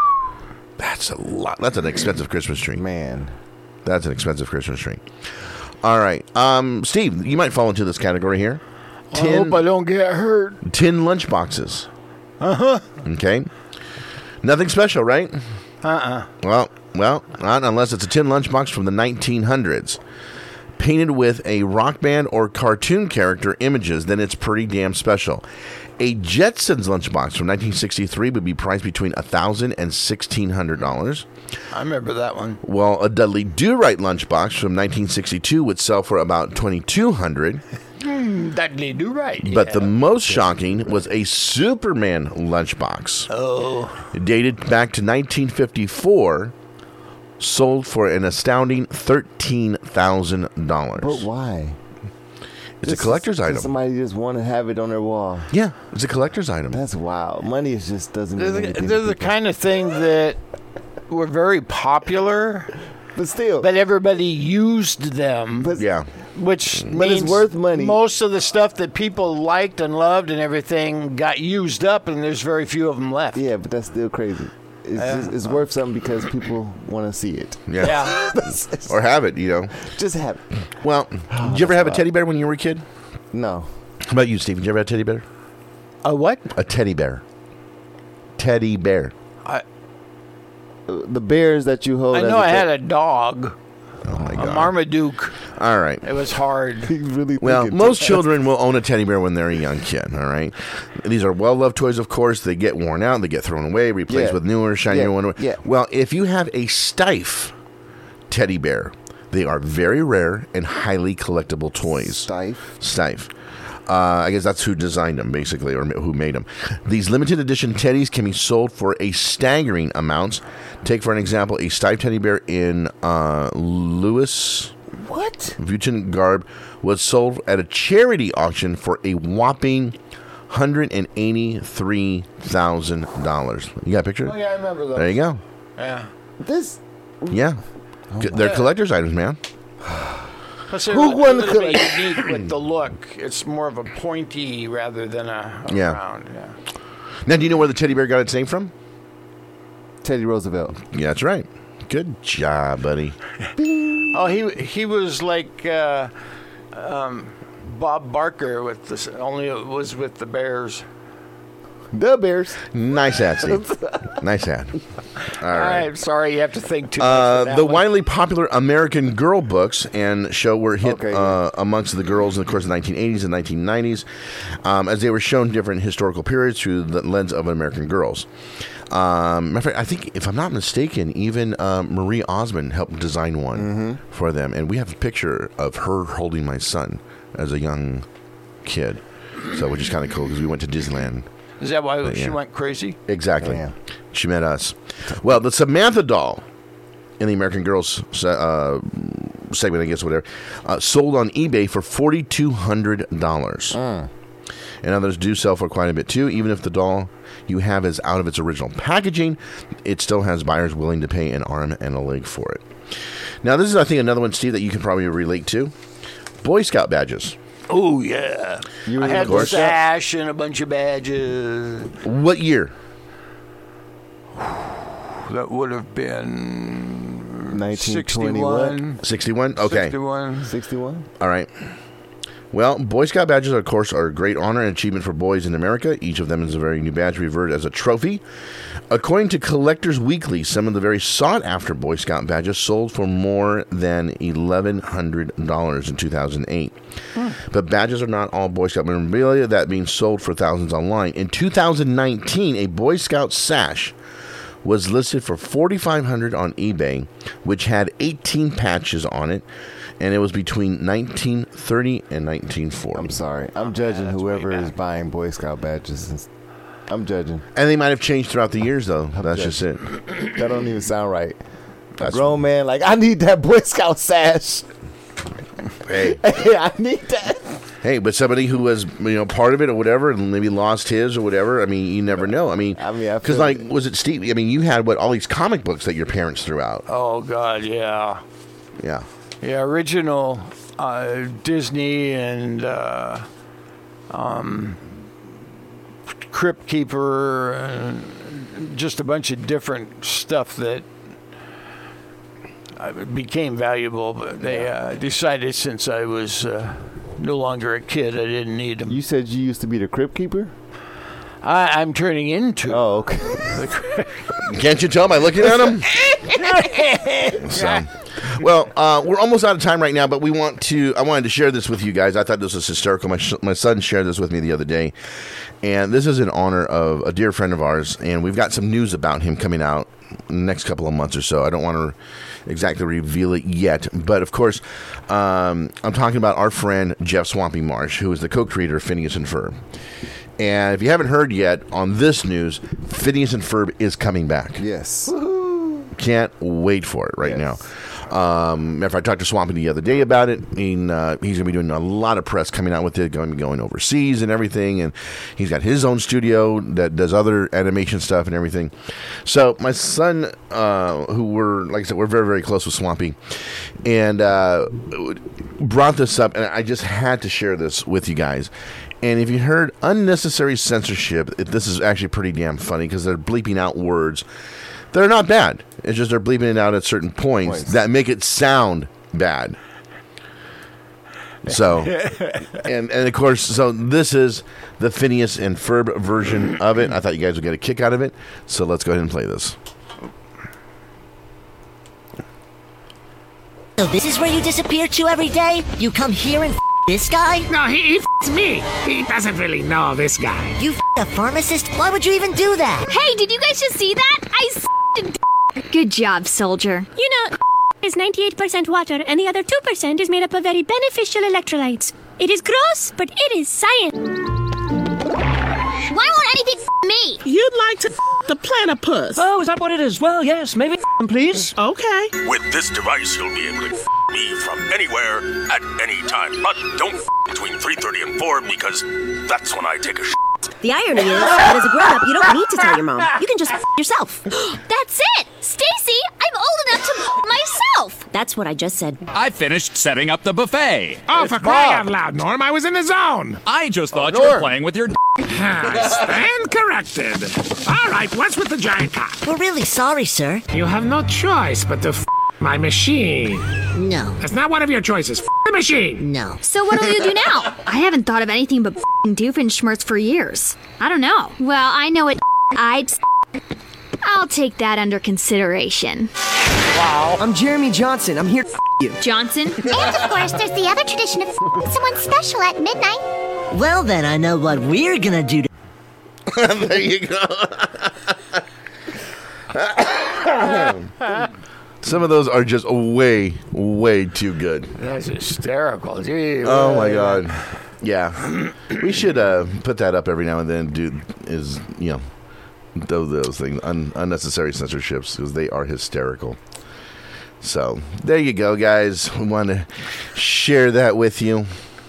Speaker 3: That's a lot. That's an expensive Christmas tree.
Speaker 4: Man.
Speaker 3: That's an expensive Christmas tree. All right. Um, Steve, you might fall into this category here.
Speaker 5: Tin, I hope I don't get hurt.
Speaker 3: Tin lunch boxes.
Speaker 5: Uh-huh.
Speaker 3: Okay. Nothing special, right?
Speaker 5: Uh-uh.
Speaker 3: Well, well, not unless it's a tin lunchbox from the nineteen hundreds. Painted with a rock band or cartoon character images, then it's pretty damn special. A Jetsons lunchbox from nineteen sixty-three would be priced between one thousand dollars and sixteen hundred dollars.
Speaker 5: I remember that one.
Speaker 3: Well, a Dudley Do-Right lunchbox from nineteen sixty-two would sell for about twenty-two hundred dollars.
Speaker 5: Mm, Dudley Do-Right.
Speaker 3: But
Speaker 5: yeah.
Speaker 3: the most shocking was a Superman lunchbox.
Speaker 5: Oh.
Speaker 3: Dated back to nineteen fifty-four, sold for an astounding thirteen thousand dollars.
Speaker 4: But why?
Speaker 3: It's
Speaker 4: Just-
Speaker 3: a collector's
Speaker 4: just
Speaker 3: item.
Speaker 4: Somebody just want to have it on their wall.
Speaker 3: Yeah, it's a collector's item.
Speaker 4: That's wild. Money is just doesn't
Speaker 5: They're
Speaker 4: mean
Speaker 5: the,
Speaker 4: anything.
Speaker 5: they're
Speaker 4: to
Speaker 5: the
Speaker 4: people.
Speaker 5: kind of thing that were very popular,
Speaker 4: but still,
Speaker 5: but everybody used them.
Speaker 4: But,
Speaker 3: yeah.
Speaker 5: Which
Speaker 4: But it's
Speaker 5: means
Speaker 4: worth money.
Speaker 5: Most of the stuff that people liked and loved and everything got used up, and there's very few of them left.
Speaker 4: Yeah, but that's still crazy. It's,
Speaker 5: Yeah.
Speaker 4: just, it's worth something because people want to see it.
Speaker 3: Yeah.
Speaker 5: Yeah.
Speaker 3: Or have it, you know.
Speaker 4: Just have it.
Speaker 3: Well, did you ever have a teddy bear when you were a kid?
Speaker 4: No.
Speaker 3: How about you, Steve? Did you ever have a teddy bear?
Speaker 5: A what?
Speaker 3: A teddy bear. Teddy bear.
Speaker 5: I
Speaker 4: Uh, The bears that you hold.
Speaker 5: I
Speaker 4: as
Speaker 5: know I
Speaker 4: pet-
Speaker 5: had a dog,
Speaker 3: Oh, my
Speaker 5: a
Speaker 3: God.
Speaker 5: Marmaduke.
Speaker 3: All right.
Speaker 5: It was hard.
Speaker 4: You really
Speaker 3: Well,
Speaker 4: thinking
Speaker 3: most
Speaker 4: too
Speaker 3: children will own a teddy bear when they're a young kid, all right? These are well-loved toys, of course. They get worn out. They get thrown away, replaced
Speaker 4: Yeah.
Speaker 3: with newer, shinier
Speaker 4: Yeah,
Speaker 3: one.
Speaker 4: yeah.
Speaker 3: Well, if you have a Stife teddy bear, they are very rare and highly collectible toys.
Speaker 4: Stife.
Speaker 3: Stife. Uh, I guess that's who designed them, basically, or who made them. These limited edition teddies can be sold for a staggering amounts. Take, for an example, a Stife teddy bear in uh, Louis
Speaker 4: What?
Speaker 3: Vuitton garb was sold at a charity auction for a whopping one hundred eighty-three thousand dollars. You got a picture?
Speaker 5: Oh, yeah, I remember those.
Speaker 3: There you go.
Speaker 5: Yeah.
Speaker 4: This.
Speaker 3: Yeah. C- They're
Speaker 5: yeah.
Speaker 3: collector's items, man.
Speaker 5: Plus, they're
Speaker 4: Who
Speaker 5: a
Speaker 4: won the
Speaker 5: little bit
Speaker 4: collect-
Speaker 5: unique with the look. It's more of a pointy rather than a, a
Speaker 3: Yeah.
Speaker 5: round. Yeah.
Speaker 3: Now, do you know where the teddy bear got its name from?
Speaker 4: Teddy Roosevelt.
Speaker 3: Yeah, that's right. Good job, buddy.
Speaker 5: Oh, he he was like uh, um, Bob Barker with this. Only it was with the Bears.
Speaker 4: The Bears.
Speaker 3: Nice hat, Steve. Nice hat. All right.
Speaker 5: I'm sorry, you have to think too much.
Speaker 3: Uh,
Speaker 5: for that
Speaker 3: the
Speaker 5: one.
Speaker 3: widely popular American Girl books and show were hit
Speaker 4: Okay,
Speaker 3: uh, amongst the girls in the course of the nineteen eighties and nineteen nineties, um, as they were shown different historical periods through the lens of American girls. Um, matter of fact, I think, if I'm not mistaken, even uh, Marie Osmond helped design one
Speaker 4: Mm-hmm.
Speaker 3: for them, and we have a picture of her holding my son as a young kid. So, which is kind of cool because we went to Disneyland.
Speaker 5: Is that why
Speaker 3: But,
Speaker 5: she
Speaker 3: yeah.
Speaker 5: went crazy?
Speaker 3: Exactly.
Speaker 4: Damn.
Speaker 3: She met us. Well, the Samantha doll in the American Girls uh, segment, I guess, whatever, uh, sold on eBay for forty-two hundred dollars.
Speaker 4: Mm.
Speaker 3: And others do sell for quite a bit, too. Even if the doll you have is out of its original packaging, it still has buyers willing to pay an arm and a leg for it. Now, this is, I think, another one, Steve, that you can probably relate to. Boy Scout badges.
Speaker 5: Oh, yeah.
Speaker 4: You
Speaker 5: I had
Speaker 3: Boy
Speaker 5: the
Speaker 3: Scout?
Speaker 5: sash and a bunch of badges.
Speaker 3: What year?
Speaker 5: That would have been
Speaker 4: nineteen twenty-one.
Speaker 5: sixty-one.
Speaker 3: sixty-one? Okay.
Speaker 5: sixty-one.
Speaker 4: sixty-one?
Speaker 3: All right. Well, Boy Scout badges, of course, are a great honor and achievement for boys in America. Each of them is a very new badge revered as a trophy. According to Collectors Weekly, some of the very sought-after Boy Scout badges sold for more than eleven hundred dollars in two thousand eight. Hmm. But badges are not all Boy Scout memorabilia that being sold for thousands online. In two thousand nineteen, a Boy Scout sash was listed for forty-five hundred dollars on eBay, which had eighteen patches on it. And it was between nineteen thirty and nineteen forty.
Speaker 4: I'm sorry. I'm judging whoever is buying Boy Scout badges. I'm judging.
Speaker 3: And they might have changed throughout the years, though. That's just it.
Speaker 4: That don't even sound right.
Speaker 3: That's
Speaker 4: A grown man, like, I need that Boy Scout sash.
Speaker 3: Hey.
Speaker 4: Hey, I need that.
Speaker 3: Hey, but somebody who was, you know, part of it or whatever, and maybe lost his or whatever. I mean, you never know. I mean,
Speaker 4: I mean, I
Speaker 3: because
Speaker 4: feel-
Speaker 3: like, was it Steve? I mean, you had what all these comic books that your parents threw out.
Speaker 5: Oh, God, yeah.
Speaker 3: Yeah.
Speaker 5: Yeah, original uh, Disney and uh, um, Crypt Keeper and just a bunch of different stuff that uh, became valuable. But they uh, decided since I was uh, no longer a kid, I didn't need them.
Speaker 4: You said you used to be the Crypt Keeper?
Speaker 5: I, I'm turning into.
Speaker 4: Oh, okay.
Speaker 3: Can't you tell by looking at him? So, well, uh, we're almost out of time right now, but we want to. I wanted to share this with you guys. I thought this was hysterical. My sh- my son shared this with me the other day, and this is in honor of a dear friend of ours. And we've got some news about him coming out in the next couple of months or so. I don't want to exactly reveal it yet, but of course, um, I'm talking about our friend Jeff Swampy Marsh, who is the co-creator of Phineas and Ferb. And if you haven't heard yet on this news, Phineas and Ferb is coming back.
Speaker 4: Yes.
Speaker 3: Can't wait for it right
Speaker 4: Yes.
Speaker 3: now. Um, if I talked to Swampy the other day about it, I mean, uh, he's going to be doing a lot of press coming out with it, going to be going overseas and everything. And he's got his own studio that does other animation stuff and everything. So my son, uh, who we're, like I said, we're very, very close with Swampy, and uh, brought this up, and I just had to share this with you guys. And if you heard unnecessary censorship, it, this is actually pretty damn funny because they're bleeping out words. They're not bad. It's just they're bleeping it out at certain points,
Speaker 4: Points.
Speaker 3: that make it sound bad. So, and, and of course, so this is the Phineas and Ferb version of it. I thought you guys would get a kick out of it. So let's go ahead and play this.
Speaker 9: So this is where you disappear to every day? You come here and f- this guy?
Speaker 6: No, he, he f***s me. He doesn't really know this guy.
Speaker 9: You f- a pharmacist? Why would you even do that?
Speaker 10: Hey, did you guys just see that? I s***ed. Good job, soldier.
Speaker 11: You know, is ninety-eight percent water and the other two percent is made up of very beneficial electrolytes. It is gross, but it is science.
Speaker 10: Why won't anything f- me?
Speaker 12: You'd like to f- the platypus.
Speaker 6: Oh, is that what it is? Well, yes, maybe f- him, please.
Speaker 12: Okay.
Speaker 13: With this device, you'll be able to f- me from anywhere at any time. But don't f- between three thirty and four because that's when I take a sh**.
Speaker 9: The irony is that as a grown-up, you don't need to tell your mom. You can just f- yourself.
Speaker 10: That's it! Stacy, I'm old enough to f- myself!
Speaker 9: That's what I just said.
Speaker 14: I finished setting up the buffet.
Speaker 6: Oh, for crying out loud, Norm, I was in the zone.
Speaker 14: I just thought
Speaker 6: Oh,
Speaker 14: you were
Speaker 6: Norm.
Speaker 14: playing with your d-
Speaker 6: Stand corrected. All right, what's with the giant cock?
Speaker 9: We're really sorry, sir.
Speaker 6: You have no choice but to f- my machine.
Speaker 9: No.
Speaker 6: That's not one of your choices. F- the machine.
Speaker 9: No.
Speaker 10: So what'll you do now?
Speaker 11: I haven't thought of anything but f***ing Doofenshmirtz for years. I don't know.
Speaker 10: Well, I know it. I'd.
Speaker 11: I'll take that under consideration.
Speaker 15: Wow. I'm Jeremy Johnson. I'm here to f- you.
Speaker 11: Johnson?
Speaker 10: And of course, there's the other tradition of f- someone special at midnight.
Speaker 9: Well, then I know what we're gonna do to...
Speaker 3: There you go. Some of those are just way, way too good.
Speaker 5: That's hysterical. Gee,
Speaker 3: Oh my god. Yeah. We should uh, put that up every now and then. Do is you know those those things un, unnecessary censorships because they are hysterical. So there you go, guys. We want to share that with you.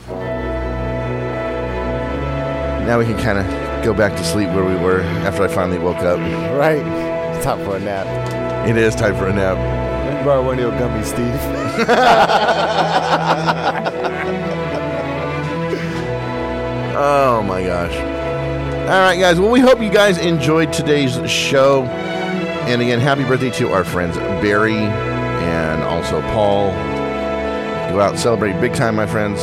Speaker 3: Now we can kind of go back to sleep where we were after I finally woke up.
Speaker 4: Right. It's time for a nap.
Speaker 3: It is time for a nap.
Speaker 4: Let me borrow one of your gummies, Steve.
Speaker 3: Oh, my gosh. All right, guys. Well, we hope you guys enjoyed today's show. And again, happy birthday to our friends Barry and also Paul. Go out and celebrate big time, my friends.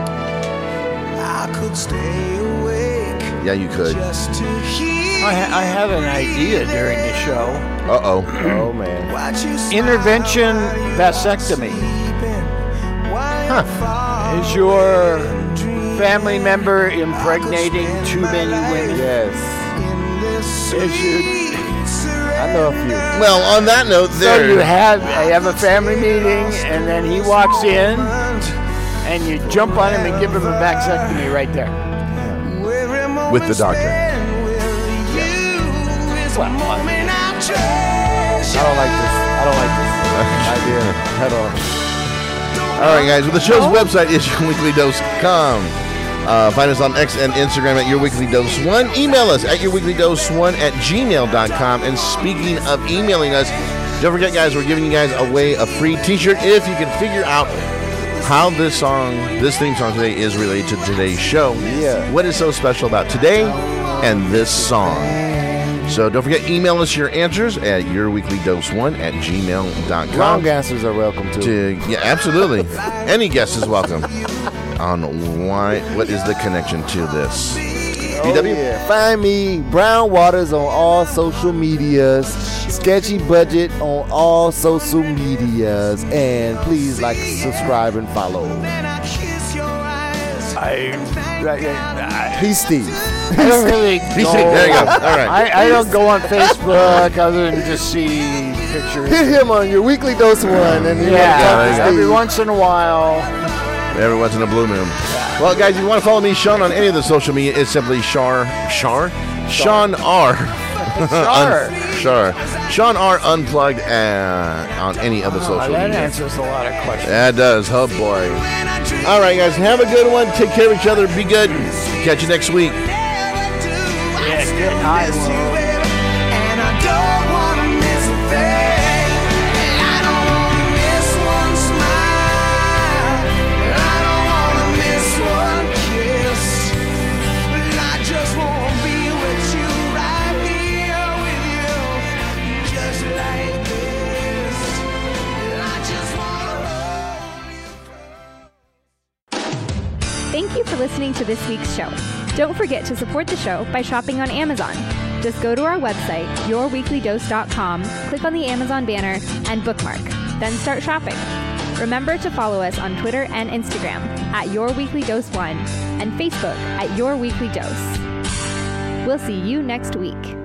Speaker 2: I could stay awake.
Speaker 3: Yeah, you could.
Speaker 2: Just to hear
Speaker 5: I, ha- I have an idea during the show.
Speaker 3: Uh-oh.
Speaker 4: Oh, man.
Speaker 5: Intervention vasectomy. Huh. Is your family member impregnating too many women?
Speaker 4: Yes.
Speaker 5: Is you,
Speaker 4: I know a few.
Speaker 3: Well, on that note,
Speaker 5: so
Speaker 3: there.
Speaker 5: you have, you have a family meeting, and then he walks in, and you jump on him and give him a vasectomy right there.
Speaker 3: With the doctor.
Speaker 5: Well,
Speaker 4: I don't like this. I don't like this idea at all.
Speaker 3: All right, guys. Well, the show's website is your weekly dose dot com. Uh, find us on X and Instagram at Your Weekly Dose One. Email us at Your Weekly Dose One at gmail dot com. And speaking of emailing us, don't forget, guys, we're giving you guys away a free T-shirt if you can figure out how this song, this theme song today, is related to today's show.
Speaker 4: Yeah.
Speaker 3: What is so special about today and this song? So don't forget, email us your answers at Your Weekly Dose One at gmail dot com.
Speaker 4: Long answers are welcome too.
Speaker 3: To, yeah, absolutely. Any guest is welcome. On why, what is the connection to this?
Speaker 4: Oh, yeah. Find me, Brown Waters, on all social medias. Sketchy Budget on all social medias. And please like, subscribe, and follow.
Speaker 5: I, I,
Speaker 4: He's Steve.
Speaker 5: I don't really go,
Speaker 3: He's Steve. There you go. All right.
Speaker 5: I, I don't go on Facebook other than just see pictures.
Speaker 4: Hit him on Your Weekly Dose One. And you
Speaker 5: Yeah,
Speaker 4: want to talk to
Speaker 5: every
Speaker 4: Steve.
Speaker 5: once in a while.
Speaker 3: Every once in a blue moon. Well, guys, if you want to follow me, Sean, on any of the social media, it's simply Shar, Shar? Sean R.
Speaker 5: Shar.
Speaker 3: Un- Shar. Sean R. Unplugged uh, on any of the social
Speaker 5: Oh, that
Speaker 3: media.
Speaker 5: answers a lot of questions.
Speaker 3: That does. Oh, boy. All right, guys, have a good one. Take care of each other. Be good. Catch you next week.
Speaker 5: Yeah, get high.
Speaker 2: And I don't want to miss a thing. I don't want to miss one smile. I don't want to miss one kiss. I just want to be with you, right here with you, just like this. I just want to hold you.
Speaker 1: Thank you for listening to this week's show. Don't forget to support the show by shopping on Amazon. Just go to our website, your weekly dose dot com, click on the Amazon banner, and bookmark. Then start shopping. Remember to follow us on Twitter and Instagram at Your Weekly Dose One and Facebook at Your Weekly Dose. We'll see you next week.